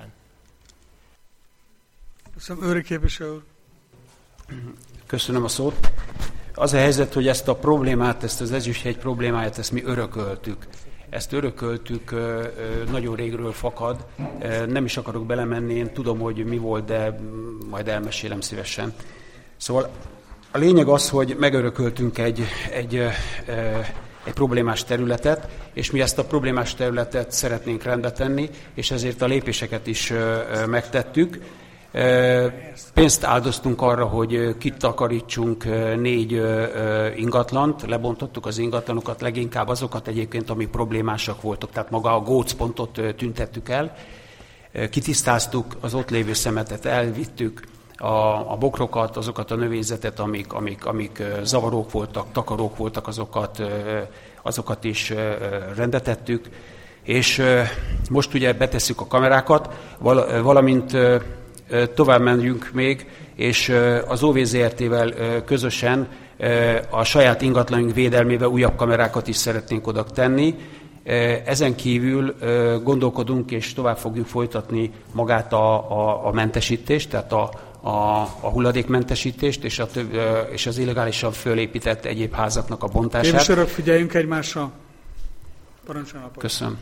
Köszönöm, Őri képviselő úr. Köszönöm a szót. Az a helyzet, hogy ezt a problémát, ezt az Ezüsthegy problémáját, ezt mi örököltük. Ezt örököltük, nagyon régről fakad. Nem is akarok belemenni, én tudom, hogy mi volt, de majd elmesélem szívesen. Szóval a lényeg az, hogy megörököltünk egy problémás területet, és mi ezt a problémás területet szeretnénk rendbe tenni, és ezért a lépéseket is megtettük. Pénzt áldoztunk arra, hogy kitakarítsunk 4 ingatlant, lebontottuk az ingatlanokat, leginkább azokat egyébként, amik problémásak voltak, tehát maga a gócpontot tüntettük el, kitisztáztuk az ott lévő szemetet, elvittük a bokrokat, azokat a növényzetet, amik zavarók voltak, takarók voltak, azokat is rendetettük, és most ugye betesszük a kamerákat, valamint tovább menjünk még, és az OVZRT-vel közösen a saját ingatlanunk védelmébe újabb kamerákat is szeretnénk oda tenni. Ezen kívül gondolkodunk, és tovább fogjuk folytatni magát a mentesítést, tehát a hulladékmentesítést, és az illegálisan fölépített egyéb házaknak a bontását. Képviselők, figyeljünk egymásra. Parancsoljon. Köszönöm.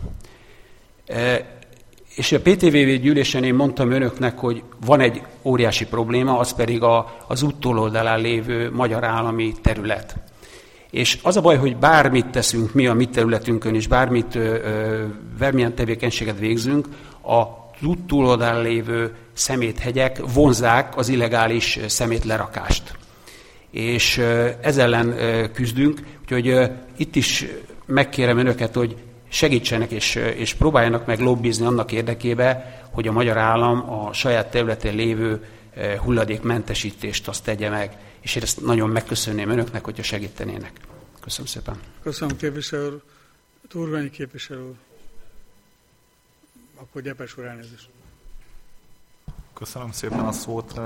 És a PTV gyűlésen én mondtam önöknek, hogy van egy óriási probléma, az pedig az út túloldalán lévő magyar állami terület. És az a baj, hogy bármit teszünk mi a mi területünkön, és bármilyen tevékenységet végzünk, az út túloldalán lévő szeméthegyek vonzzák az illegális szemétlerakást. És ez ellen küzdünk, úgyhogy itt is megkérem önöket, hogy segítsenek és próbáljanak meg lobbizni annak érdekébe, hogy a magyar állam a saját területén lévő hulladékmentesítést azt tegye meg. És én ezt nagyon megköszönném önöknek, hogyha segítenének. Köszönöm szépen. Köszönöm, képviselő úr. Turganyi képviselő úr. Akkor Gyepes úr, elnézést. Köszönöm szépen a szót.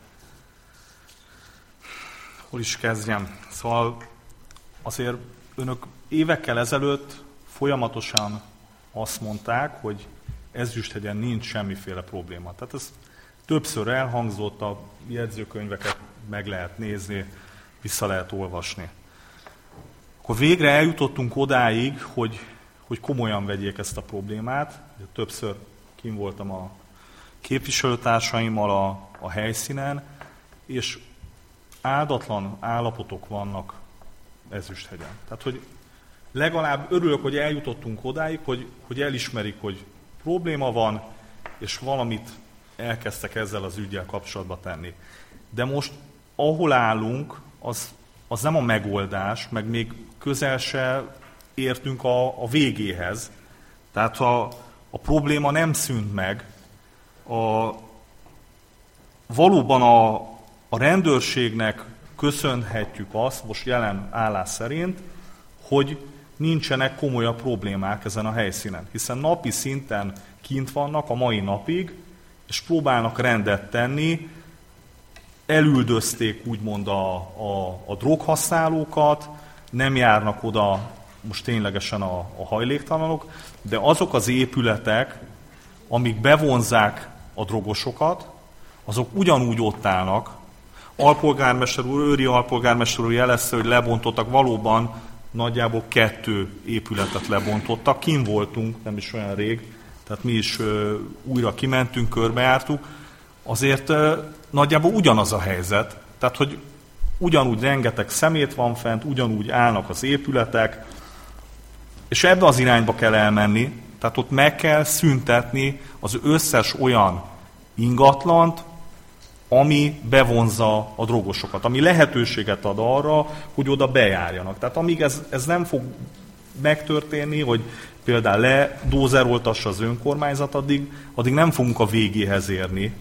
Hol is kezdjem? Szóval azért önök évekkel ezelőtt folyamatosan azt mondták, hogy Ezüsthegyen nincs semmiféle probléma. Tehát ez többször elhangzott, a jegyzőkönyveket meg lehet nézni, vissza lehet olvasni. Akkor végre eljutottunk odáig, hogy komolyan vegyék ezt a problémát. Többször kint voltam a képviselőtársaimmal a helyszínen, és áldatlan állapotok vannak Ezüsthegyen. Tehát, hogy legalább örülök, hogy eljutottunk odáig, hogy elismerik, hogy probléma van, és valamit elkezdtek ezzel az üggyel kapcsolatba tenni. De most, ahol állunk, az nem a megoldás, meg még közel se értünk a végéhez. Tehát a probléma nem szűnt meg. Valóban a rendőrségnek köszönhetjük azt, most jelen állás szerint, hogy nincsenek komolyabb problémák ezen a helyszínen. Hiszen napi szinten kint vannak a mai napig, és próbálnak rendet tenni, elüldözték úgymond a droghasználókat, nem járnak oda most ténylegesen a hajléktalanok, de azok az épületek, amik bevonzák a drogosokat, azok ugyanúgy ott állnak. Alpolgármester úr, Őri alpolgármester úr jelezte, hogy lebontottak, valóban nagyjából 2 épületet lebontottak. Kint voltunk, nem is olyan rég, tehát mi is újra kimentünk, körbejártuk. Azért nagyjából ugyanaz a helyzet. Tehát, hogy ugyanúgy rengeteg szemét van fent, ugyanúgy állnak az épületek, és ebbe az irányba kell elmenni, tehát ott meg kell szüntetni az összes olyan ingatlant, ami bevonza a drogosokat, ami lehetőséget ad arra, hogy oda bejárjanak. Tehát amíg ez nem fog megtörténni, hogy például ledózeroltassa az önkormányzat, addig nem fogunk a végéhez érni.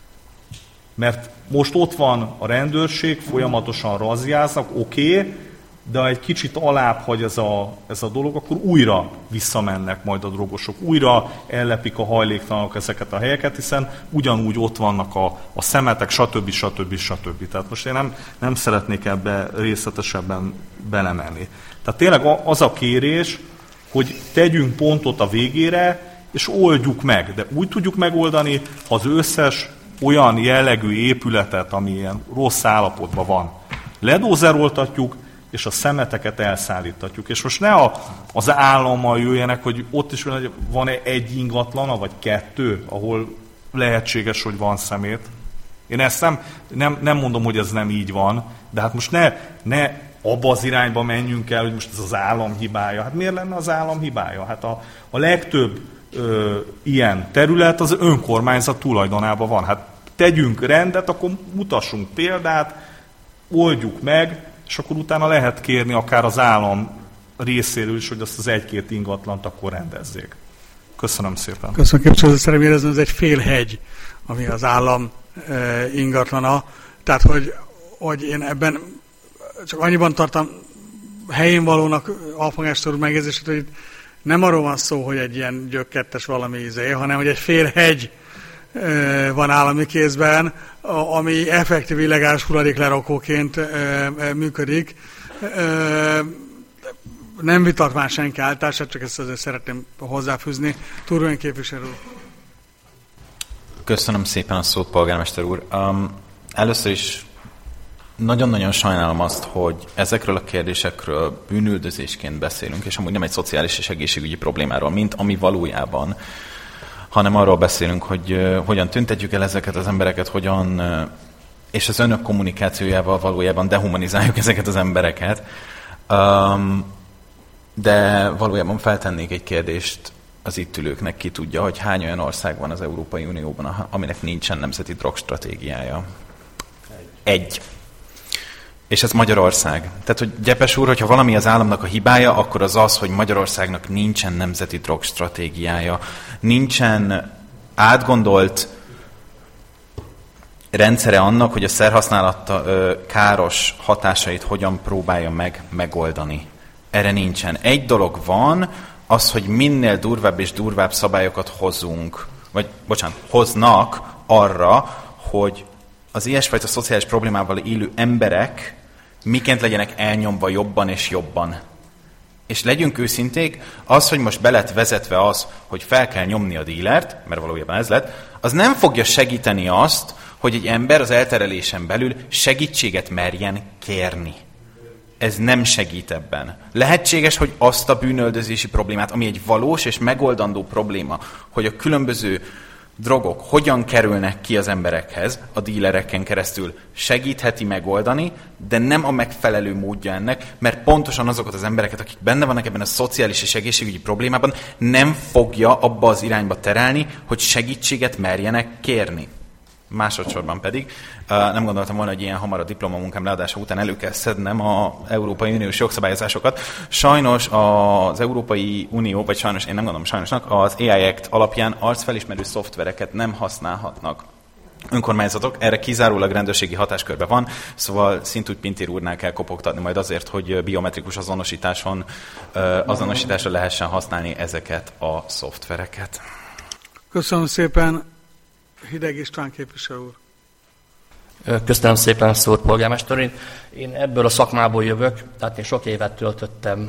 Mert most ott van a rendőrség, folyamatosan razziáznak, oké, de ha egy kicsit alább hagy ez a dolog, akkor újra visszamennek majd a drogosok, újra ellepik a hajléktalanok ezeket a helyeket, hiszen ugyanúgy ott vannak a szemetek, stb. Tehát most én nem szeretnék ebbe részletesebben belemenni. Tehát tényleg az a kérés, hogy tegyünk pontot a végére, és oldjuk meg. De úgy tudjuk megoldani, ha az összes olyan jellegű épületet, ami ilyen rossz állapotban van, ledózeroltatjuk, és a szemeteket elszállítatjuk. És most ne az állammal jöjjenek, hogy ott is van egy ingatlana, vagy kettő, ahol lehetséges, hogy van szemét. Én ezt nem mondom, hogy ez nem így van, de hát most ne abba az irányba menjünk el, hogy most ez az állam hibája. Hát miért lenne az állam hibája? Hát a legtöbb ilyen terület az önkormányzat tulajdonában van. Hát tegyünk rendet, akkor mutassunk példát, oldjuk meg, és akkor utána lehet kérni akár az állam részéről is, hogy azt az egy-két ingatlant akkor rendezzék. Köszönöm szépen. Köszönöm, képviselő, szeretném érezni, ez egy félhegy, ami az állam ingatlana. Tehát, hogy én ebben csak annyiban tartom helyén valónak alpolgármester úr megjegyzését, hogy itt nem arról van szó, hogy egy ilyen gyökkettes valami hanem hogy egy félhegy van állami kézben, ami effektív illegális hulladéklerakóként működik. Nem vitart már senki állítását, csak ezt azért szeretném hozzáfűzni. Turvén képviselő úr. Köszönöm szépen a szót, polgármester úr. Először is nagyon-nagyon sajnálom azt, hogy ezekről a kérdésekről bűnüldözésként beszélünk, és amúgy nem egy szociális és egészségügyi problémáról, mint ami valójában, hanem arról beszélünk, hogy hogyan tüntetjük el ezeket az embereket, hogyan, és az önök kommunikációjával valójában dehumanizáljuk ezeket az embereket. De valójában feltennék egy kérdést az itt ülőknek, ki tudja, hogy hány olyan ország van az Európai Unióban, aminek nincsen nemzeti drogstratégiája. Egy. És ez Magyarország. Tehát, hogy Gyepes úr, hogyha valami az államnak a hibája, akkor az, hogy Magyarországnak nincsen nemzeti drogstratégiája. Nincsen átgondolt rendszere annak, hogy a szerhasználat káros hatásait hogyan próbálja megoldani. Erre nincsen. Egy dolog van, az, hogy minél durvább és durvább szabályokat hoznak arra, hogy az ilyesfajta szociális problémával élő emberek miként legyenek elnyomva jobban és jobban. És legyünk őszinték, az, hogy most be lett vezetve az, hogy fel kell nyomni a dílert, mert valójában ez lett, az nem fogja segíteni azt, hogy egy ember az elterelésen belül segítséget merjen kérni. Ez nem segít ebben. Lehetséges, hogy azt a bűnöldözési problémát, ami egy valós és megoldandó probléma, hogy a különböző drogok hogyan kerülnek ki az emberekhez, a dílereken keresztül segítheti megoldani, de nem a megfelelő módja ennek, mert pontosan azokat az embereket, akik benne vannak ebben a szociális és egészségügyi problémában, nem fogja abba az irányba terelni, hogy segítséget merjenek kérni. Másodszorban pedig nem gondoltam volna, hogy ilyen hamar a diplomamunkám leadása után elő kell szednem az Európai Uniós jogszabályozásokat. Sajnos az Európai Unió, vagy sajnos, én nem gondolom sajnosnak, az AI Act alapján arcfelismerő szoftvereket nem használhatnak önkormányzatok, erre kizárólag rendőrségi hatáskörben van, szóval Szintúgy Pintér úrnál kell kopogtatni majd azért, hogy biometrikus azonosításra lehessen használni ezeket a szoftvereket. Köszönöm szépen. Hideg István képviselő úr. Köszönöm szépen a szót, polgármester úr. Én ebből a szakmából jövök, tehát én sok évet töltöttem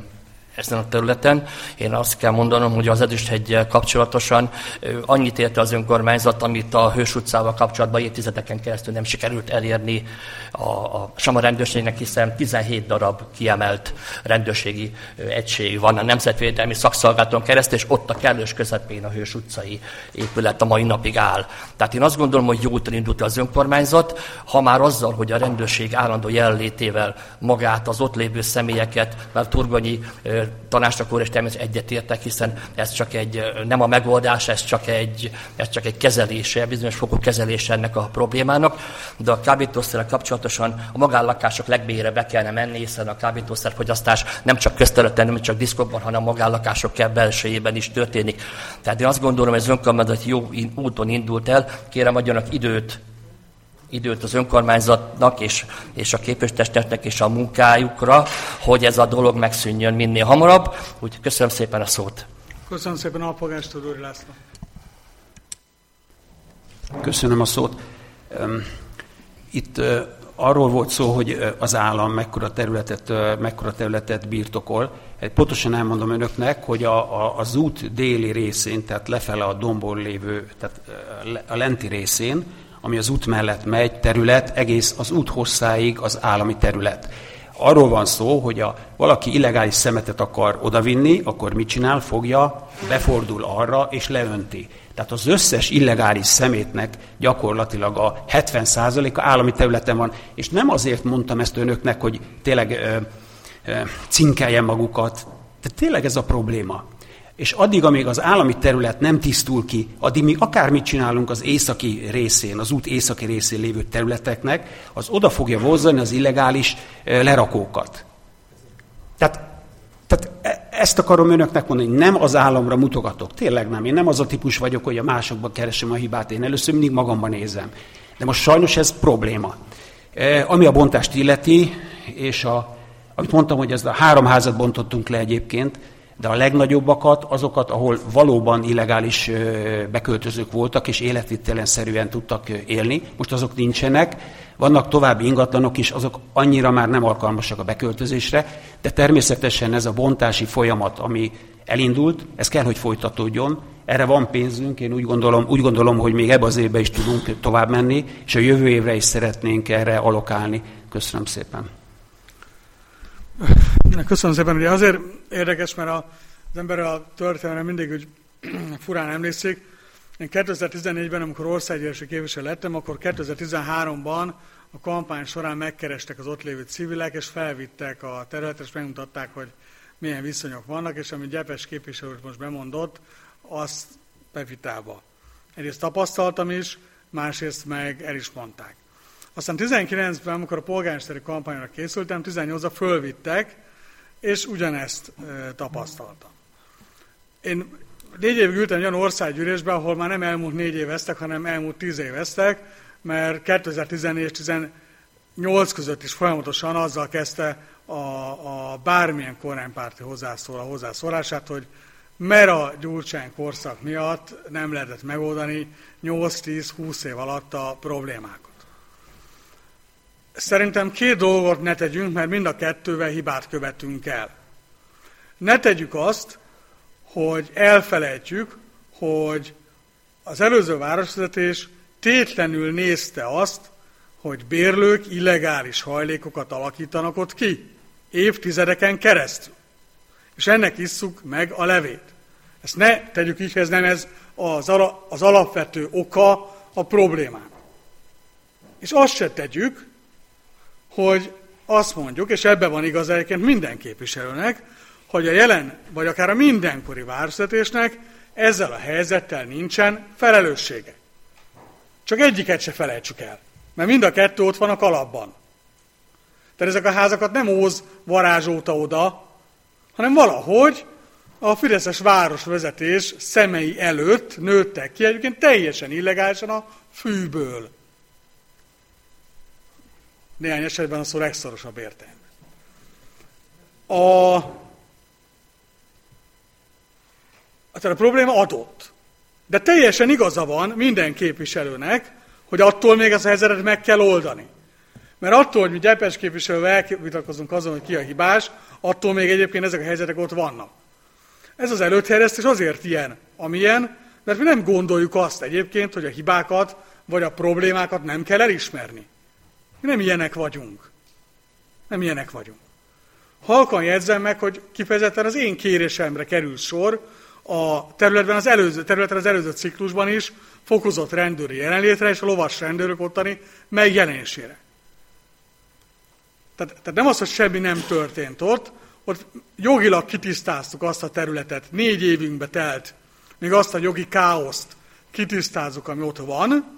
ezen a területen. Én azt kell mondanom, hogy az Ezüstheggyel kapcsolatosan annyit érte az önkormányzat, amit a Hős utcával kapcsolatban évtizedeken keresztül nem sikerült elérni a Sama rendőrségnek, hiszen 17 darab kiemelt rendőrségi egység van a Nemzetvédelmi Szakszolgálaton keresztül, és ott a kellős közepén a Hős utcai épület a mai napig áll. Tehát én azt gondolom, hogy jó úton indult az önkormányzat, ha már azzal, hogy a rendőrség állandó jelenlétével magát, az ott lévő személyeket, mert Turgonyi tanácsnak úr és természetesen egyetértek, hiszen ez csak nem a megoldás, ez csak egy kezelése, bizonyos fokú kezelése ennek a problémának, de a kábítószerrel kapcsolatosan a magánlakások legmélyére be kellene menni, hiszen a kábítószerfogyasztás nem csak közterületen, nem csak diszkokban, hanem a magánlakások belsejében is történik. Tehát én azt gondolom, hogy az önkormányzat jó úton indult el, kérem adjanak időt az önkormányzatnak és a képviselőtestületnek és a munkájukra, hogy ez a dolog megszűnjön minél hamarabb. Úgyhogy köszönöm szépen a szót. Köszönöm szépen, Alpolgármester úr, László. Köszönöm a szót. Itt arról volt szó, hogy az állam mekkora területet birtokol. Pontosan elmondom önöknek, hogy az út déli részén, tehát lefele a dombon lévő, tehát a lenti részén, ami az út mellett megy, terület, egész az út hosszáig az állami terület. Arról van szó, hogy valaki illegális szemetet akar odavinni, akkor mit csinál? Fogja, befordul arra és leönti. Tehát az összes illegális szemétnek gyakorlatilag a 70%-a állami területen van. És nem azért mondtam ezt önöknek, hogy tényleg cinkeljen magukat. Tehát tényleg ez a probléma. És addig, amíg az állami terület nem tisztul ki, addig mi akármit csinálunk az északi részén, az út északi részén lévő területeknek, az oda fogja vonzani az illegális lerakókat. Tehát ezt akarom önöknek mondani, hogy nem az államra mutogatok. Tényleg nem. Én nem az a típus vagyok, hogy a másokban keresem a hibát. Én először mindig magamban nézem. De most sajnos ez probléma. Ami a bontást illeti, és amit mondtam, hogy ezt a 3 házat bontottunk le egyébként, de a legnagyobbakat, azokat, ahol valóban illegális beköltözők voltak, és életvitelenszerűen tudtak élni, most azok nincsenek. Vannak további ingatlanok is, azok annyira már nem alkalmasak a beköltözésre, de természetesen ez a bontási folyamat, ami elindult, ez kell, hogy folytatódjon. Erre van pénzünk, én úgy gondolom, hogy még ebbe az évben is tudunk tovább menni, és a jövő évre is szeretnénk erre allokálni. Köszönöm szépen. Köszönöm szépen, ugye azért érdekes, mert az ember a történelemre mindig úgy furán emlékszik. Én 2014-ben, amikor országgyűlési képviselő lettem, akkor 2013-ban a kampány során megkerestek az ott lévő civilek, és felvittek a területet, és megmutatták, hogy milyen viszonyok vannak, és amit Gyepes képviselő most bemondott, azt bevitába. Egyrészt tapasztaltam is, másrészt meg el is mondták. Aztán 19-ben, amikor a polgármesteri kampányra készültem, 18-ra fölvittek, és ugyanezt tapasztaltam. Én 4 évig ültem egy olyan országgyűlésben, ahol már nem elmúlt 4 éveztek, hanem elmúlt 10 éveztek, mert 2014 és 2018 között is folyamatosan azzal kezdte a bármilyen kormánypárti hozzászól a hozzászólását, hogy mert a Gyurcsány korszak miatt nem lehetett megoldani 8-10-20 év alatt a problémákat. Szerintem 2 dolgot ne tegyünk, mert mind a 2-vel hibát követünk el. Ne tegyük azt, hogy elfelejtjük, hogy az előző városvezetés tétlenül nézte azt, hogy bérlők illegális hajlékokat alakítanak ott ki, évtizedeken keresztül. És ennek isszuk meg a levét. Ezt ne tegyük így, ez nem ez az alapvető oka a problémának. És azt se tegyük, hogy azt mondjuk, és ebben van igaz egyébként minden képviselőnek, hogy a jelen, vagy akár a mindenkori városvezetésnek ezzel a helyzettel nincsen felelőssége. Csak egyiket se felejtsük el, mert mind a 2 ott van a kalapban. Tehát ezek a házakat nem Óz varázsolta oda, hanem valahogy a fideszes városvezetés szemei előtt nőttek ki, egyébként teljesen illegálisan a fűből. Néhány esetben a szó legszorosabb értelme. Tehát a probléma adott. De teljesen igaza van minden képviselőnek, hogy attól még ezt a helyzetet meg kell oldani. Mert attól, hogy mi Gyepes képviselővel elvitatkozunk azon, hogy ki a hibás, attól még egyébként ezek a helyzetek ott vannak. Ez az előterjesztés azért ilyen, amilyen, mert mi nem gondoljuk azt egyébként, hogy a hibákat vagy a problémákat nem kell elismerni. Mi nem ilyenek vagyunk. Nem ilyenek vagyunk. Halkan jegyzem meg, hogy kifejezetten az én kérésemre kerül sor a területen az előző ciklusban is fokozott rendőri jelenlétre és a lovas rendőrök ottani megjelenésére. Tehát nem az, hogy semmi nem történt ott jogilag kitisztáztuk azt a területet, 4 évünkbe telt, még azt a jogi káoszt kitisztázzuk, ami ott van,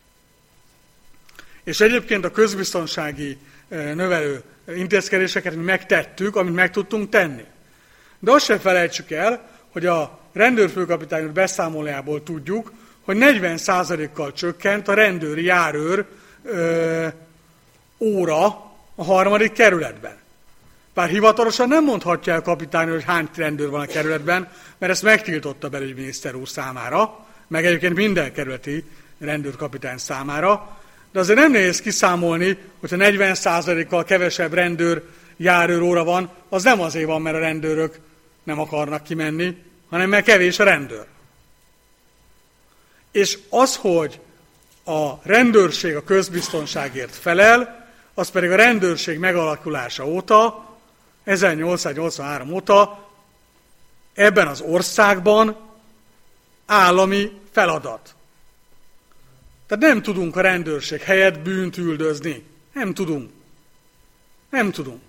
és egyébként a közbiztonsági növelő intézkedéseket mi megtettük, amit meg tudtunk tenni. De azt sem felejtsük el, hogy a rendőrfőkapitány beszámolójából tudjuk, hogy 40%-kal csökkent a rendőri járőr óra a 3. kerületben. Bár hivatalosan nem mondhatja el kapitány, hogy hány rendőr van a kerületben, mert ezt megtiltotta belügyminiszter úr számára, meg egyébként minden kerületi rendőrkapitány számára, de azért nem nehéz kiszámolni, hogyha 40%-kal kevesebb rendőr járőr óra van, az nem azért van, mert a rendőrök nem akarnak kimenni, hanem mert kevés a rendőr. És az, hogy a rendőrség a közbiztonságért felel, az pedig a rendőrség megalakulása óta, 1883 óta ebben az országban állami feladat. Tehát nem tudunk a rendőrség helyett bűnt üldözni. Nem tudunk. Nem tudunk.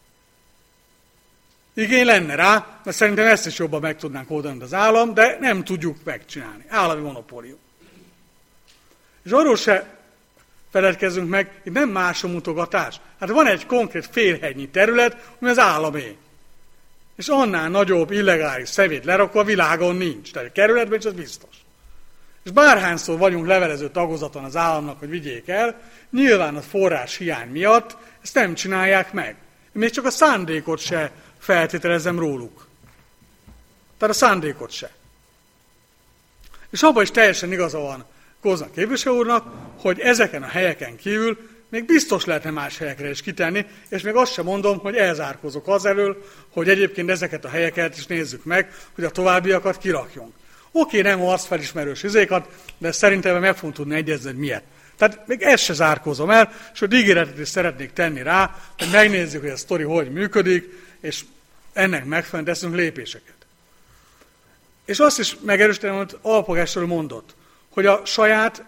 Igény lenne rá, mert szerintem ezt is jobban meg tudnánk oldani, mint az állam, de nem tudjuk megcsinálni. Állami monopólium. És arról se feledkezzünk meg, itt nem másomutogatás. Hát van egy konkrét félhegynyi terület, ami az államé. És annál nagyobb illegális szemét lerakva a világon nincs. Tehát a kerületben is az biztos. És bárhányszor vagyunk levelező tagozaton az államnak, hogy vigyék el, nyilván a forrás hiány miatt ezt nem csinálják meg. Még csak a szándékot se feltételezem róluk. Tehát a szándékot se. És abban is teljesen igaza van Kozma képviselő úrnak, hogy ezeken a helyeken kívül még biztos lehetne más helyekre is kitenni, és még azt sem mondom, hogy elzárkozok az elől, hogy egyébként ezeket a helyeket is nézzük meg, hogy a továbbiakat kirakjunk. Oké, nem arcfelismerős izékat, de szerintem meg fogunk tudni egyezni, hogy miért. Tehát még ezt se zárkózom el, és hogy ígéretet is szeretnék tenni rá, hogy megnézzük, hogy a sztori hogy működik, és ennek megfelelően teszünk lépéseket. És azt is megerősítem, amit alpolgármester mondott, hogy a saját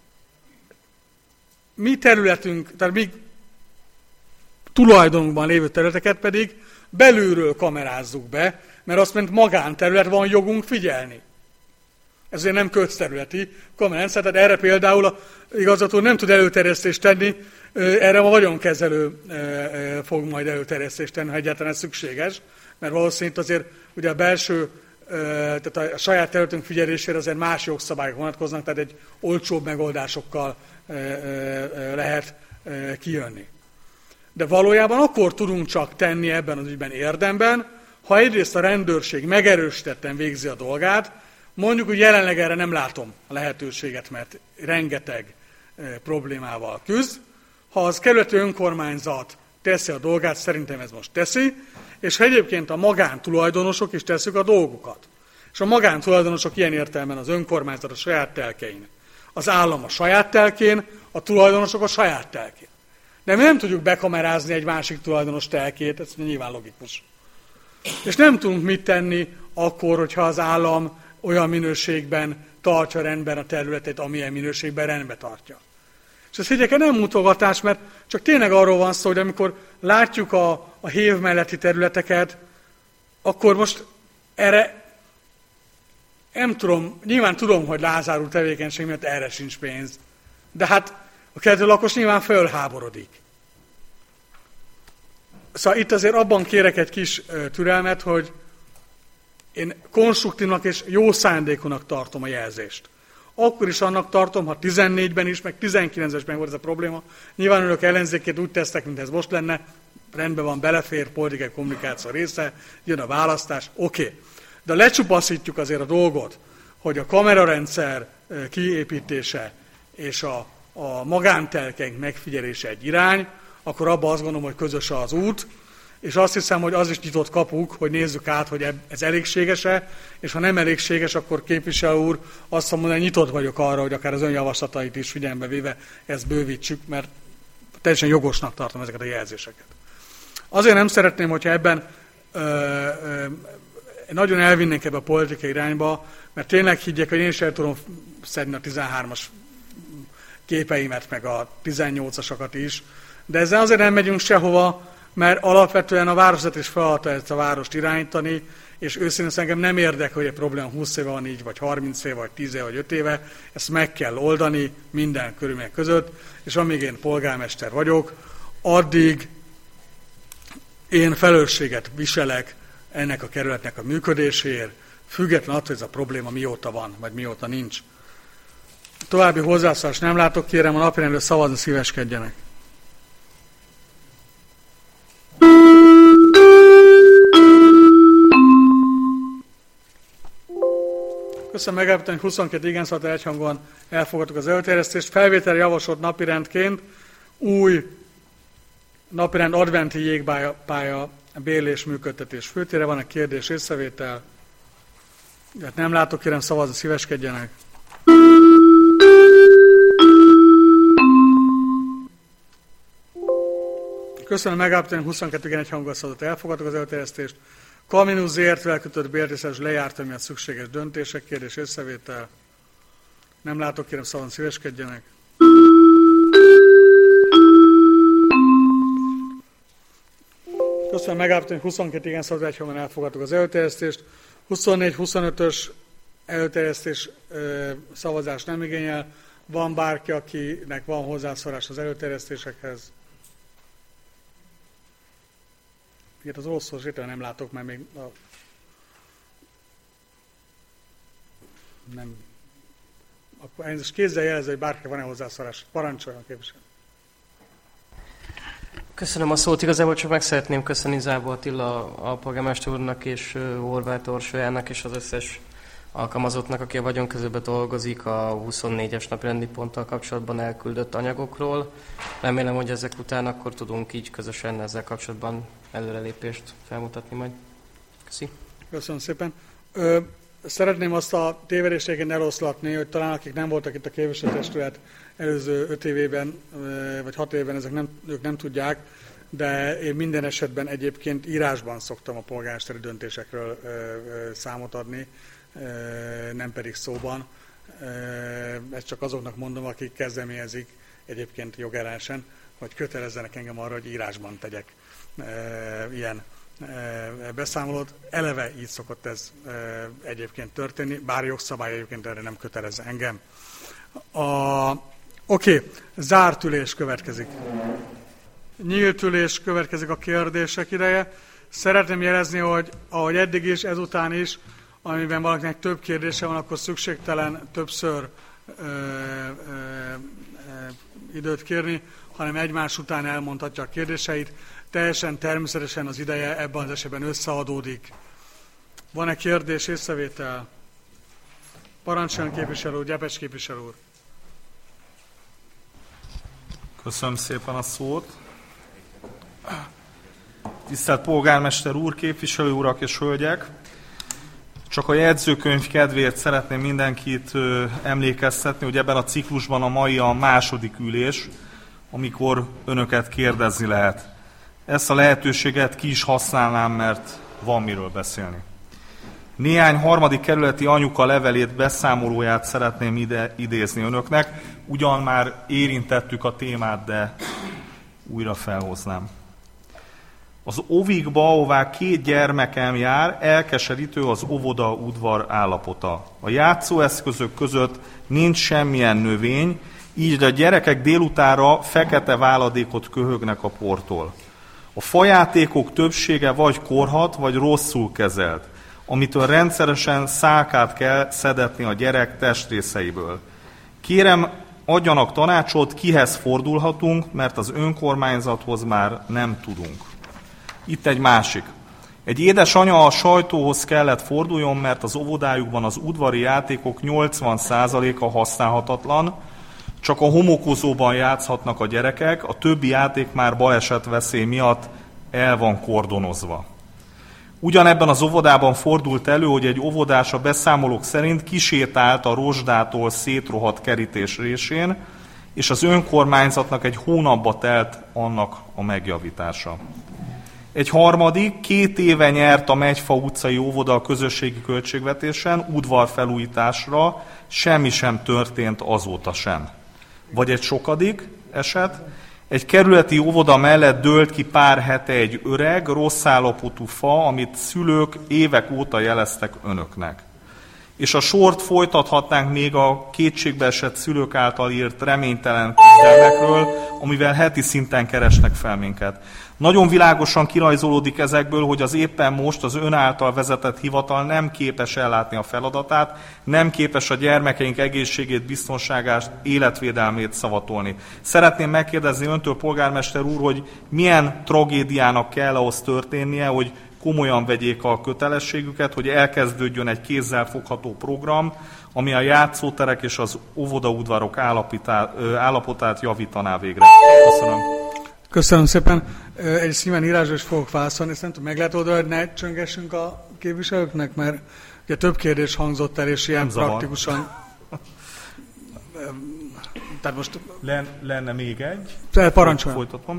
mi területünk, tehát mi tulajdonunkban lévő területeket pedig belülről kamerázzuk be, mert azt mint magánterület van jogunk figyelni. Ezért nem közterületi kamerárendszer, tehát erre például a igazgató nem tud előterjesztést tenni, erre a vagyonkezelő fog majd előterjesztést tenni, ha egyáltalán ez szükséges, mert valószínűleg azért ugye a belső, tehát a saját területünk figyelésére azért más jogszabályok vonatkoznak, tehát egy olcsóbb megoldásokkal lehet kijönni. De valójában akkor tudunk csak tenni ebben az ügyben érdemben, ha egyrészt a rendőrség megerősítetten végzi a dolgát, mondjuk, hogy jelenleg erre nem látom a lehetőséget, mert rengeteg problémával küzd. Ha az kerületi önkormányzat teszi a dolgát, szerintem ez most teszi, és ha egyébként a magántulajdonosok is teszik a dolgukat. És a magántulajdonosok ilyen értelemben az önkormányzat a saját telkein, az állam a saját telkén, a tulajdonosok a saját telkén. De mi nem tudjuk bekamerázni egy másik tulajdonos telkét, ez nyilván logikus. És nem tudunk mit tenni akkor, hogyha az állam olyan minőségben tartja rendben a területet, amilyen minőségben rendben tartja. És ez figyelj, nem mutogatás, mert csak tényleg arról van szó, hogy amikor látjuk a hév melletti területeket, akkor most erre nem tudom, nyilván tudom, hogy Lázár úr tevékenység miatt erre sincs pénz. De hát a kerületi lakos nyilván fölháborodik. Szóval itt azért abban kérek egy kis türelmet, hogy én konstruktívnak és jó szándékúnak tartom a jelzést. Akkor is annak tartom, ha 14-ben is, meg 19-ben meg volt ez a probléma. Nyilván önök ellenzékét úgy tesztek, mint ez most lenne, rendben van, belefér, politikai kommunikáció része, jön a választás, oké. De lecsupaszítjuk azért a dolgot, hogy a kamerarendszer kiépítése és a a magántelkeink megfigyelése egy irány, akkor abban azt gondolom, hogy közös az út, és azt hiszem, hogy az is nyitott kapuk, hogy nézzük át, hogy ez elégséges-e, és ha nem elégséges, akkor képviselő úr azt mondja, hogy nyitott vagyok arra, hogy akár az ön javaslatait is figyelembe véve ezt bővítsük, mert teljesen jogosnak tartom ezeket a jelzéseket. Azért nem szeretném, hogyha ebben nagyon elvinnénk ebbe a politikai irányba, mert tényleg higgyek, hogy én is el tudom szedni a 13-as képeimet, meg a 18-asakat is, de ezzel azért nem megyünk sehova, mert alapvetően a városvezetés feladata ezt a várost irányítani, és őszintén engem nem érdekel, hogy egy probléma 20 éve van így, vagy 30 éve, vagy 10 éve, vagy 5 éve, ezt meg kell oldani minden körülmények között, és amíg én polgármester vagyok, addig én felelősséget viselek ennek a kerületnek a működéséért, független attól, hogy ez a probléma mióta van, vagy mióta nincs. További hozzászólást nem látok, kérem a napirendről szavazni szíveskedjenek. Köszönöm, megállapítani, hogy 22 igen szavazattal egyhangúan elfogadtuk az előterjesztést. Felvételre javasolt napirendként új napirend adventi jégpálya bérlés működtetés főtére. Van egy kérdés, észrevétel? Nem látok, kérem szavazni, szíveskedjenek. Köszönöm, megállapítani, 22 igen egyhangúan szavazattal elfogadtuk az előterjesztést. Kaminus ZRT-vel kötött bértészes lejárt, miatt szükséges döntések, kérdés, észrevétel. Nem látok, kérem szavazni, szíveskedjenek. Köszönöm, megállapítani, hogy 22 igen szavazat egyhangúan elfogadtuk az előterjesztést. 24-25-ös előterjesztés szavazás nem igényel. Van bárki, akinek van hozzászólás az előterjesztésekhez? Ilyet az oroszos étel nem látok, mert még nem. Akkor én is kézzel jelező, hogy bárki van-e hozzászólás. Parancsoljon, képviselő. Köszönöm a szót. Igazából csak meg szeretném köszönni Zábor Attila a polgármester úrnak és Horváth Orsolyának és az összes alkalmazottnak, aki a vagyonközőben dolgozik a 24-es napirendi ponttal kapcsolatban elküldött anyagokról. Remélem, hogy ezek után akkor tudunk így közösen ezzel kapcsolatban előrelépést felmutatni majd. Köszi. Köszönöm szépen. Szeretném azt a tévedéseket eloszlatni, hogy talán akik nem voltak itt a képviselőtestület előző 5 évében, vagy 6 évben, ők nem tudják, de én minden esetben egyébként írásban szoktam a polgármesteri döntésekről számot adni, nem pedig szóban. Ezt csak azoknak mondom, akik kezdeményezik egyébként jogellenesen, hogy kötelezzenek engem arra, hogy írásban tegyek ilyen beszámolót. Eleve így szokott ez egyébként történni, bár jogszabály egyébként erre nem kötelez engem. Oké, zárt ülés következik. Nyílt ülés következik a kérdések ideje. Szeretném jelezni, hogy ahogy eddig is, ezután is, amiben valakinek több kérdése van, akkor szükségtelen többször időt kérni, hanem egymás után elmondhatja a kérdéseit. Teljesen természetesen az ideje ebben az esetben összeadódik. Van-e kérdés, észrevétel? Parancsoljon képviselő úr, Gyepes képviselő úr. Köszönöm szépen a szót. Tisztelt polgármester úr, képviselő urak és hölgyek! Csak a jegyzőkönyv kedvéért szeretném mindenkit emlékeztetni, hogy ebben a ciklusban a mai a második ülés, amikor önöket kérdezni lehet. Ezt a lehetőséget ki is használnám, mert van miről beszélni. Néhány harmadik kerületi anyuka levelét, beszámolóját szeretném idézni önöknek. Ugyan már érintettük a témát, de újra felhoznám. Az óvikba, ahová 2 gyermekem jár, elkeserítő az óvoda udvar állapota. A játszóeszközök között nincs semmilyen növény, így a gyerekek délutára fekete váladékot köhögnek a portól. A fajátékok többsége vagy korhat, vagy rosszul kezelt, amitől rendszeresen szálkát kell szedetni a gyerek testrészeiből. Kérem, adjanak tanácsot, kihez fordulhatunk, mert az önkormányzathoz már nem tudunk. Itt egy másik. Egy édesanya a sajtóhoz kellett forduljon, mert az óvodájukban az udvari játékok 80%-a használhatatlan, Csak a homokozóban játszhatnak a gyerekek, a többi játék már balesetveszély miatt el van kordonozva. Ugyanebben az óvodában fordult elő, hogy egy óvodás a beszámolók szerint kisétált a rozsdától szétrohadt kerítés résén, és az önkormányzatnak egy hónapba telt annak a megjavítása. Egy harmadik 2 éve nyert a Megyfa utcai óvoda a közösségi költségvetésen udvarfelújításra, semmi sem történt azóta sem. Vagy egy sokadik eset, egy kerületi óvoda mellett dőlt ki pár hete egy öreg, rossz állapotú fa, amit szülők évek óta jeleztek önöknek. És a sort folytathatnánk még a kétségbeesett szülők által írt reménytelen küzdelmekről, amivel heti szinten keresnek fel minket. Nagyon világosan kirajzolódik ezekből, hogy az éppen most az ön által vezetett hivatal nem képes ellátni a feladatát, nem képes a gyermekeink egészségét, biztonságát, életvédelmét szavatolni. Szeretném megkérdezni öntől, polgármester úr, hogy milyen tragédiának kell ahhoz történnie, hogy komolyan vegyék a kötelességüket, hogy elkezdődjön egy kézzel fogható program, ami a játszóterek és az óvodaudvarok állapotát javítaná végre. Köszönöm. Köszönöm szépen. Egy nyilván írásban is fogok válaszolni, ezt nem tudom, meg lehet oldani, hogy ne csöngessünk a képviselőknek, mert ugye több kérdés hangzott el, és ilyen praktikusan... Tehát most... Lenne még egy. Parancsoljon. Folytatom.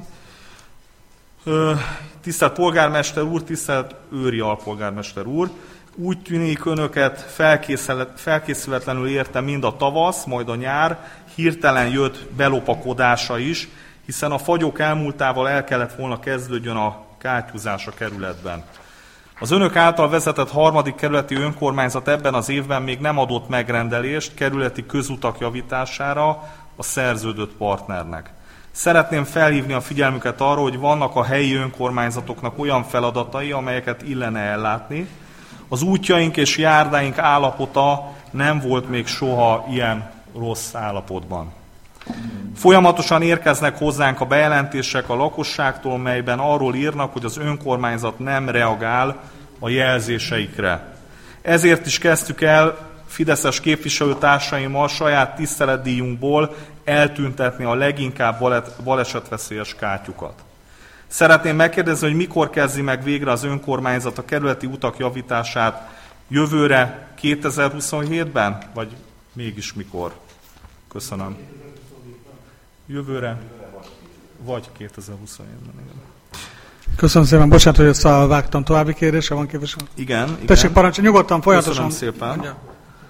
Tisztelt polgármester úr, tisztelt őri alpolgármester úr, úgy tűnik önöket felkészületlenül érte mind a tavasz, majd a nyár, hirtelen jött belopakodása is, hiszen a fagyok elmúltával el kellett volna kezdődjön a kátyúzás a kerületben. Az önök által vezetett 3. kerületi önkormányzat ebben az évben még nem adott megrendelést kerületi közutak javítására a szerződött partnernek. Szeretném felhívni a figyelmüket arra, hogy vannak a helyi önkormányzatoknak olyan feladatai, amelyeket illene ellátni. Az útjaink és járdáink állapota nem volt még soha ilyen rossz állapotban. Folyamatosan érkeznek hozzánk a bejelentések a lakosságtól, melyben arról írnak, hogy az önkormányzat nem reagál a jelzéseikre. Ezért is kezdtük el fideszes képviselőtársaimmal saját tiszteletdíjunkból eltüntetni a leginkább balesetveszélyes kátyukat. Szeretném megkérdezni, hogy mikor kezdi meg végre az önkormányzat a kerületi utak javítását, jövőre 2027-ben, vagy mégis mikor? Köszönöm. Jövőre, vagy 2027-ben, igen. Köszönöm szépen, bocsánat, hogy összevágtam. További kérdése van, képviselő? Igen. Tessék, parancsolj, nyugodtan, folyamatosan. Köszönöm szépen. Mondja.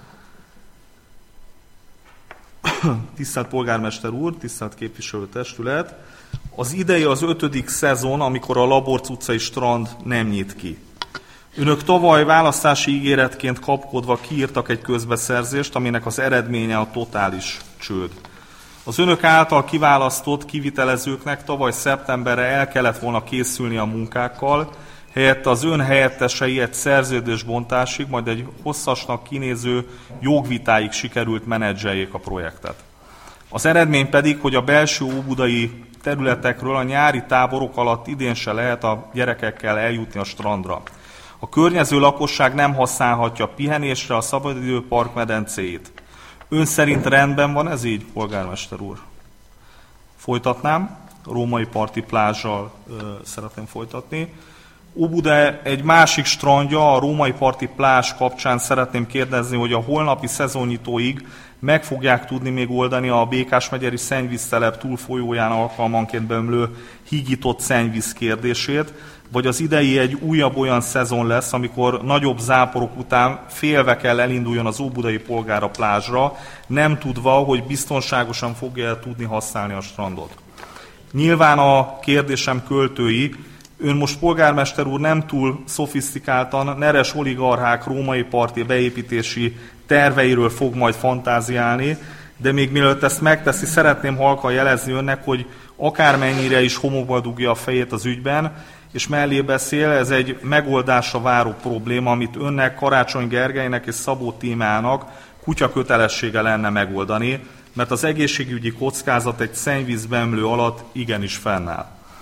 Tisztelt polgármester úr, tisztelt képviselőtestület, az idei az 5. szezon, amikor a Laborc utcai strand nem nyit ki. Önök tavaly választási ígéretként kapkodva kiírtak egy közbeszerzést, aminek az eredménye a totális csőd. Az önök által kiválasztott kivitelezőknek tavaly szeptemberre el kellett volna készülni a munkákkal, helyette az ön helyettesei egy szerződésbontásig, majd egy hosszasnak kinéző jogvitáig sikerült menedzseljék a projektet. Az eredmény pedig, hogy a belső óbudai területekről a nyári táborok alatt idén se lehet a gyerekekkel eljutni a strandra. A környező lakosság nem használhatja pihenésre a szabadidő parkmedencéjét. Ön szerint rendben van ez így, polgármester úr? Folytatnám, Római parti plázsal szeretném folytatni. Óbuda egy másik strandja, a Római parti plázs kapcsán szeretném kérdezni, hogy a holnapi szezonnyitóig meg fogják tudni még oldani a Békás-megyeri szennyvíztelep túlfolyóján alkalmanként beömlő hígított szennyvíz kérdését, vagy az idei egy újabb olyan szezon lesz, amikor nagyobb záporok után félve kell elinduljon az óbudai polgár a plázsra, nem tudva, hogy biztonságosan fogja tudni használni a strandot. Nyilván a kérdésem költői, ön most polgármester úr nem túl szofisztikáltan neres oligarchák római parti beépítési terveiről fog majd fantáziálni, de még mielőtt ezt megteszi, szeretném halkan jelezni önnek, hogy akármennyire is homokba dugja a fejét az ügyben, és mellé beszél, ez egy megoldásra váró probléma, amit önnek, Karácsony Gergelynek és Szabó Tímeának kutya kötelessége lenne megoldani, mert az egészségügyi kockázat egy szennyvízbeömlő alatt igenis fennáll.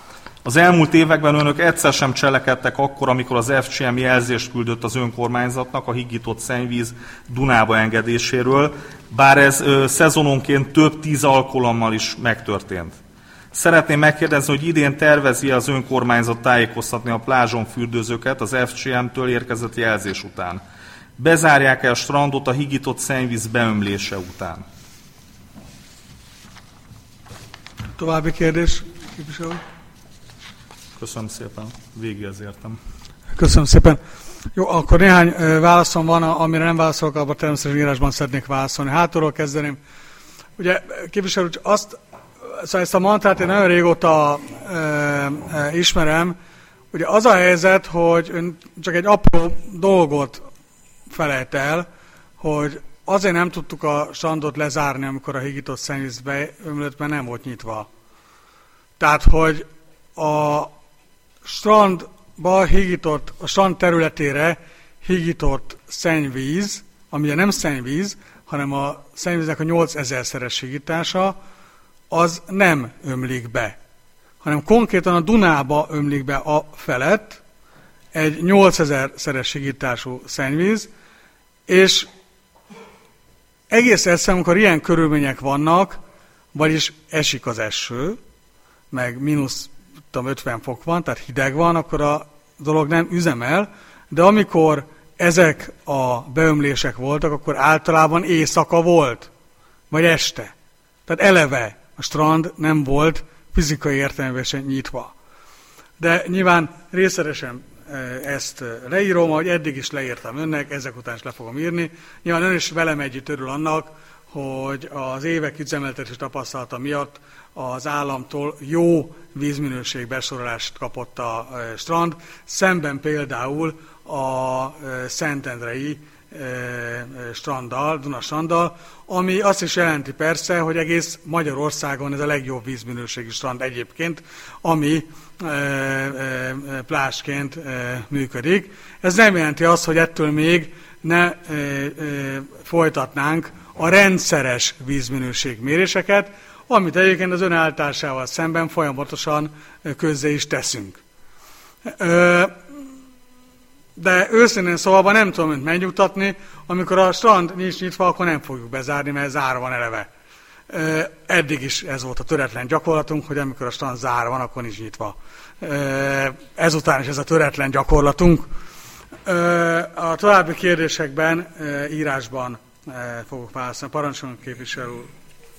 Az elmúlt években önök egyszer sem cselekedtek akkor, amikor az FCM jelzést küldött az önkormányzatnak a higított szennyvíz Dunába engedéséről, bár ez szezononként több 10 alkalommal is megtörtént. Szeretném megkérdezni, hogy idén tervezi az önkormányzat tájékoztatni a plázson fürdőzőket az FCM-től érkezett jelzés után. Bezárják-e a strandot a higított szennyvíz beömlése után? További kérdés, képviselő? Köszönöm szépen. Végéhez értem. Köszönöm szépen. Jó, akkor néhány válaszom van, amire nem válaszolok, abban természetesen írásban szeretnék válaszolni. Hátulról kezdeném. Ugye, képviselő, szóval ezt a mantrát én nagyon régóta ismerem. Ugye az a helyzet, hogy ön csak egy apró dolgot felejt el, hogy azért nem tudtuk a strandot lezárni, amikor a higított szennyvíz beömlött, mert nem volt nyitva. Tehát, hogy a strandba higított, a strand területére higított szennyvíz, ami ugye nem szennyvíz, hanem a szennyvíznek a 8000-szeres higítása, az nem ömlik be, hanem konkrétan a Dunába ömlik be a felett egy 8000-szeres higítású szennyvíz, és egész egyszerűen, amikor ilyen körülmények vannak, vagyis esik az eső, meg mínusz 50 fok van, tehát hideg van, akkor a dolog nem üzemel, de amikor ezek a beömlések voltak, akkor általában éjszaka volt, vagy este. Tehát eleve a strand nem volt fizikai értelemben sem nyitva. De nyilván részletesen ezt leírom, ahogy eddig is leírtam önnek, ezek után is le fogom írni. Nyilván ön is velem együtt örül annak, hogy az évek üzemeltetési tapasztalata miatt az államtól jó vízminőség besorolást kapott a strand, szemben például a szentendrei stranddal, Duna stranddal, ami azt is jelenti persze, hogy egész Magyarországon ez a legjobb vízminőségű strand egyébként, ami plázsként működik. Ez nem jelenti azt, hogy ettől még ne folytatnánk a rendszeres vízminőségméréseket, amit egyébként az önállításával szemben folyamatosan közzé is teszünk. De őszintén szóval nem tudom önt megnyugtatni, amikor a strand nincs nyitva, akkor nem fogjuk bezárni, mert zárva van eleve. Eddig is ez volt a töretlen gyakorlatunk, hogy amikor a strand zárva van, akkor nincs nyitva. Ezután is ez a töretlen gyakorlatunk. A további kérdésekben írásban fogok válaszolni. Parancsoljon, képviselő úr.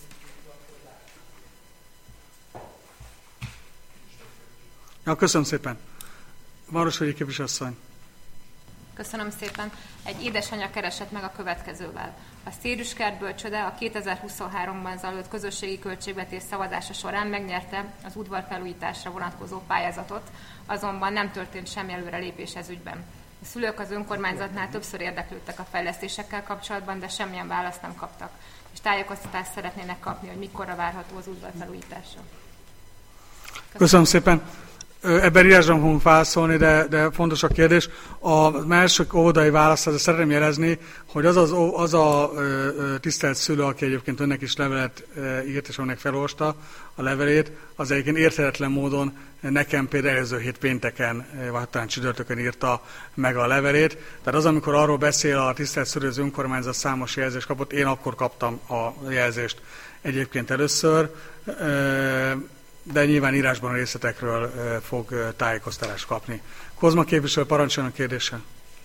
Ja, köszönöm szépen. Városvegyi képviselőasszony. Köszönöm szépen. Egy édesanyja keresett meg a következővel. A Szérüskert bölcsöde a 2023-ban zajlott közösségi költségvetés szavazása során megnyerte az udvarfelújításra vonatkozó pályázatot, azonban nem történt semmi előrelépés ez ügyben. A szülők az önkormányzatnál többször érdeklődtek a fejlesztésekkel kapcsolatban, de semmilyen választ nem kaptak, és tájékoztatást szeretnének kapni, hogy mikorra várható az udvarfelújítása. Köszönöm szépen. Ebben írásban fogunk válaszolni, de fontos a kérdés. A másik óvodai válaszra szeretném jelezni, hogy az a tisztelt szülő, aki egyébként önnek is levelet írt, és önnek felolvasta a levelét, az egyébként érthetetlen módon nekem például előző hét pénteken, vagy talán csütörtökön írta meg a levelét. Tehát az, amikor arról beszél a tisztelt szülő, az önkormányzat számos jelzést kapott, én akkor kaptam a jelzést egyébként először, de nyilván írásban a részletekről fog tájékoztatást kapni. Kozma képviselő, parancsoljon a kérdése.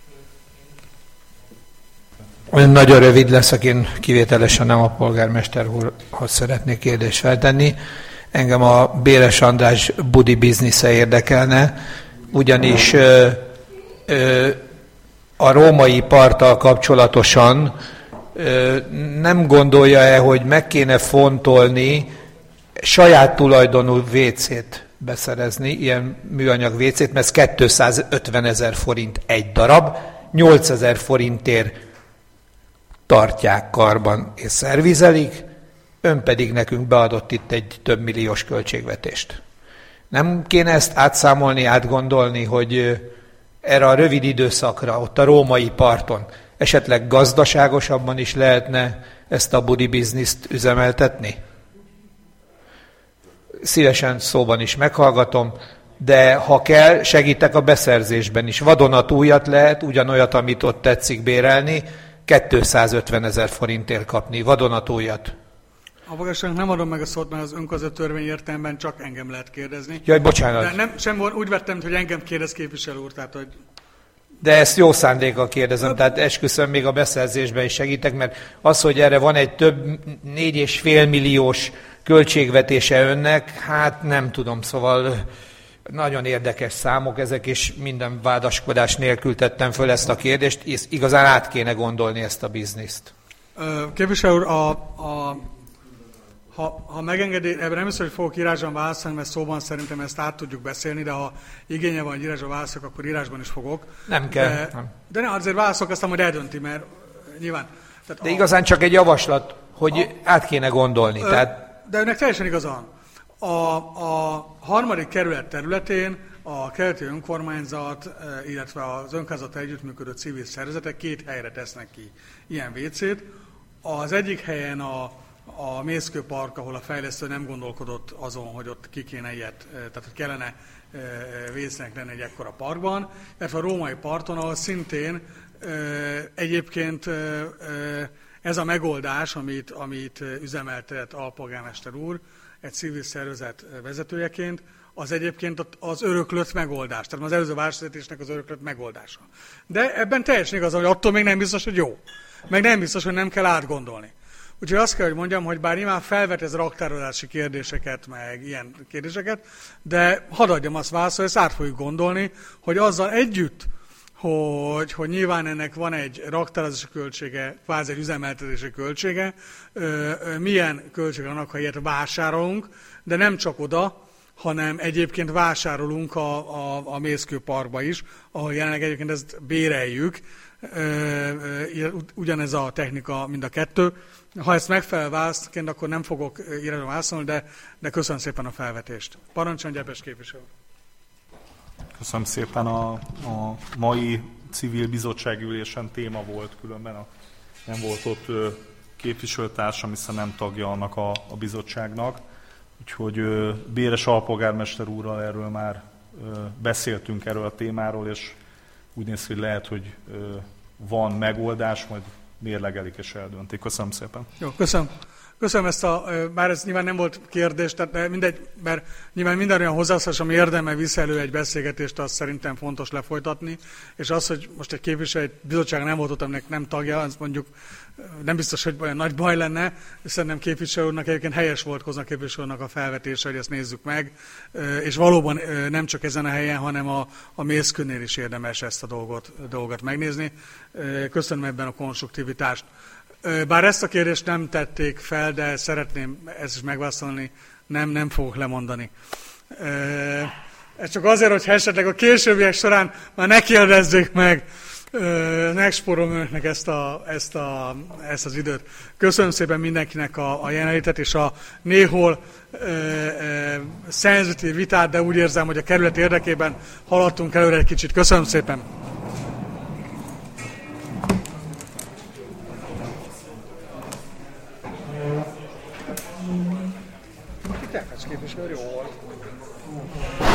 Nagyon rövid leszek, én kivételesen nem a polgármester úrhoz szeretnék kérdést feltenni. Engem a Béres András budi biznisze érdekelne, ugyanis a római parttal kapcsolatosan nem gondolja-e, hogy meg kéne fontolni saját tulajdonú WC-t beszerezni, ilyen műanyag WC-t, mert ez 250 000 forint egy darab, 8 000 forintért tartják karban és szervizelik, ön pedig nekünk beadott itt egy több milliós költségvetést. Nem kéne ezt átszámolni, átgondolni, hogy erre a rövid időszakra, ott a római parton esetleg gazdaságosabban is lehetne ezt a budi bizniszt üzemeltetni? Szívesen szóban is meghallgatom, de ha kell, segítek a beszerzésben is. Vadonatújat lehet, ugyanolyat, amit ott tetszik bérelni, 250 000 forintért kapni vadonatújat. A magasságnak nem adom meg a szót, mert az önkormányzati törvény értelemben csak engem lehet kérdezni. Jaj, bocsánat. De nem, sem úgy vettem, hogy engem kérdez képviselő úr, tehát hogy... De ezt jó szándékkal kérdezem, tehát esküszöm, még a beszerzésben is segítek, mert az, hogy erre van egy több 4,5 milliós költségvetése önnek, hát nem tudom, szóval nagyon érdekes számok ezek, és minden vádaskodás nélkül tettem föl ezt a kérdést, és igazán át kéne gondolni ezt a bizniszt. Képviselő úr, ha megengedi, ebben nem hiszem, hogy fogok írásban válaszolni, mert szóban szerintem ezt át tudjuk beszélni, de ha igénye van, hogy írásban válaszolok, akkor írásban is fogok. Nem kell. De ne, azért válaszolok, aztán majd eldönti, mert nyilván... De igazán csak egy javaslat, hogy át kéne gondolni. De önnek teljesen igazán. A harmadik kerület területén a keleti önkormányzat, illetve az önkormányzattal együttműködő civil szervezetek 2 helyre tesznek ki ilyen WC-t. Az egyik helyen a Mészkő Park, ahol a fejlesztő nem gondolkodott azon, hogy ott ki kéne ilyet, tehát hogy kellene WC-nek lenni egy ekkora parkban, illetve a Római parton, ahol szintén egyébként ez a megoldás, amit üzemeltet alpolgármester úr, egy civil szervezet vezetőjeként, az egyébként az öröklött megoldás, tehát az előző városvezetésnek az öröklött megoldása. De ebben teljesen igaz, hogy attól még nem biztos, hogy jó. Meg nem biztos, hogy nem kell átgondolni. Úgyhogy azt kell, hogy mondjam, hogy bár nyilván felvet ez raktározási kérdéseket, meg ilyen kérdéseket, de hadd adjam azt választ, hogy ezt át fogjuk gondolni, hogy azzal együtt, hogy nyilván ennek van egy raktározási költsége, kvázi egy üzemeltetési költsége, milyen költsége annak, ha ilyet vásárolunk, de nem csak oda, hanem egyébként vásárolunk a Mészkő Parkba is, ahol jelenleg egyébként ezt béreljük, ugyanez a technika mind a kettő. Ha ezt megfelel válaszként, akkor nem fogok írásban válaszolni, de köszönöm szépen a felvetést. Parancsoljon, Gyepes képviselő. Köszönöm szépen. A mai civil bizottságülésen téma volt, különben nem volt ott képviselőtársam, hiszen nem tagja annak a bizottságnak. Úgyhogy Béres alpolgármester úrral erről már beszéltünk erről a témáról, és úgy néz ki, hogy lehet, hogy van megoldás, majd mérlegelik és eldöntik. Köszönöm szépen. Jó, köszönöm ezt bár ez nyilván nem volt kérdés, tehát mindegy, mert nyilván minden olyan hozzászólás, ami érdemel visz elő egy beszélgetést, azt szerintem fontos lefolytatni, és az, hogy most egy képviselő, egy bizottság nem volt ott, aminek nem tagja, az mondjuk nem biztos, hogy olyan nagy baj lenne, és szerintem képviselő úrnak egyébként helyes volt Kozma képviselő úrnak a felvetése, hogy ezt nézzük meg, és valóban nem csak ezen a helyen, hanem a Mészkőnél is érdemes ezt a dolgot megnézni. Köszönöm ebben a konstruktivitást. Bár ezt a kérdést nem tették fel, de szeretném ezt is megválaszolni, nem fogok lemondani. Ez csak azért, hogy esetleg a későbbiek során már ne kérdezzék meg, megspórolom önöknek ezt az időt. Köszönöm szépen mindenkinek a jelenlétet, és a néhol szenzitív vitát, de úgy érzem, hogy a kerület érdekében haladtunk előre egy kicsit. Köszönöm szépen! Képviselő, jó volt.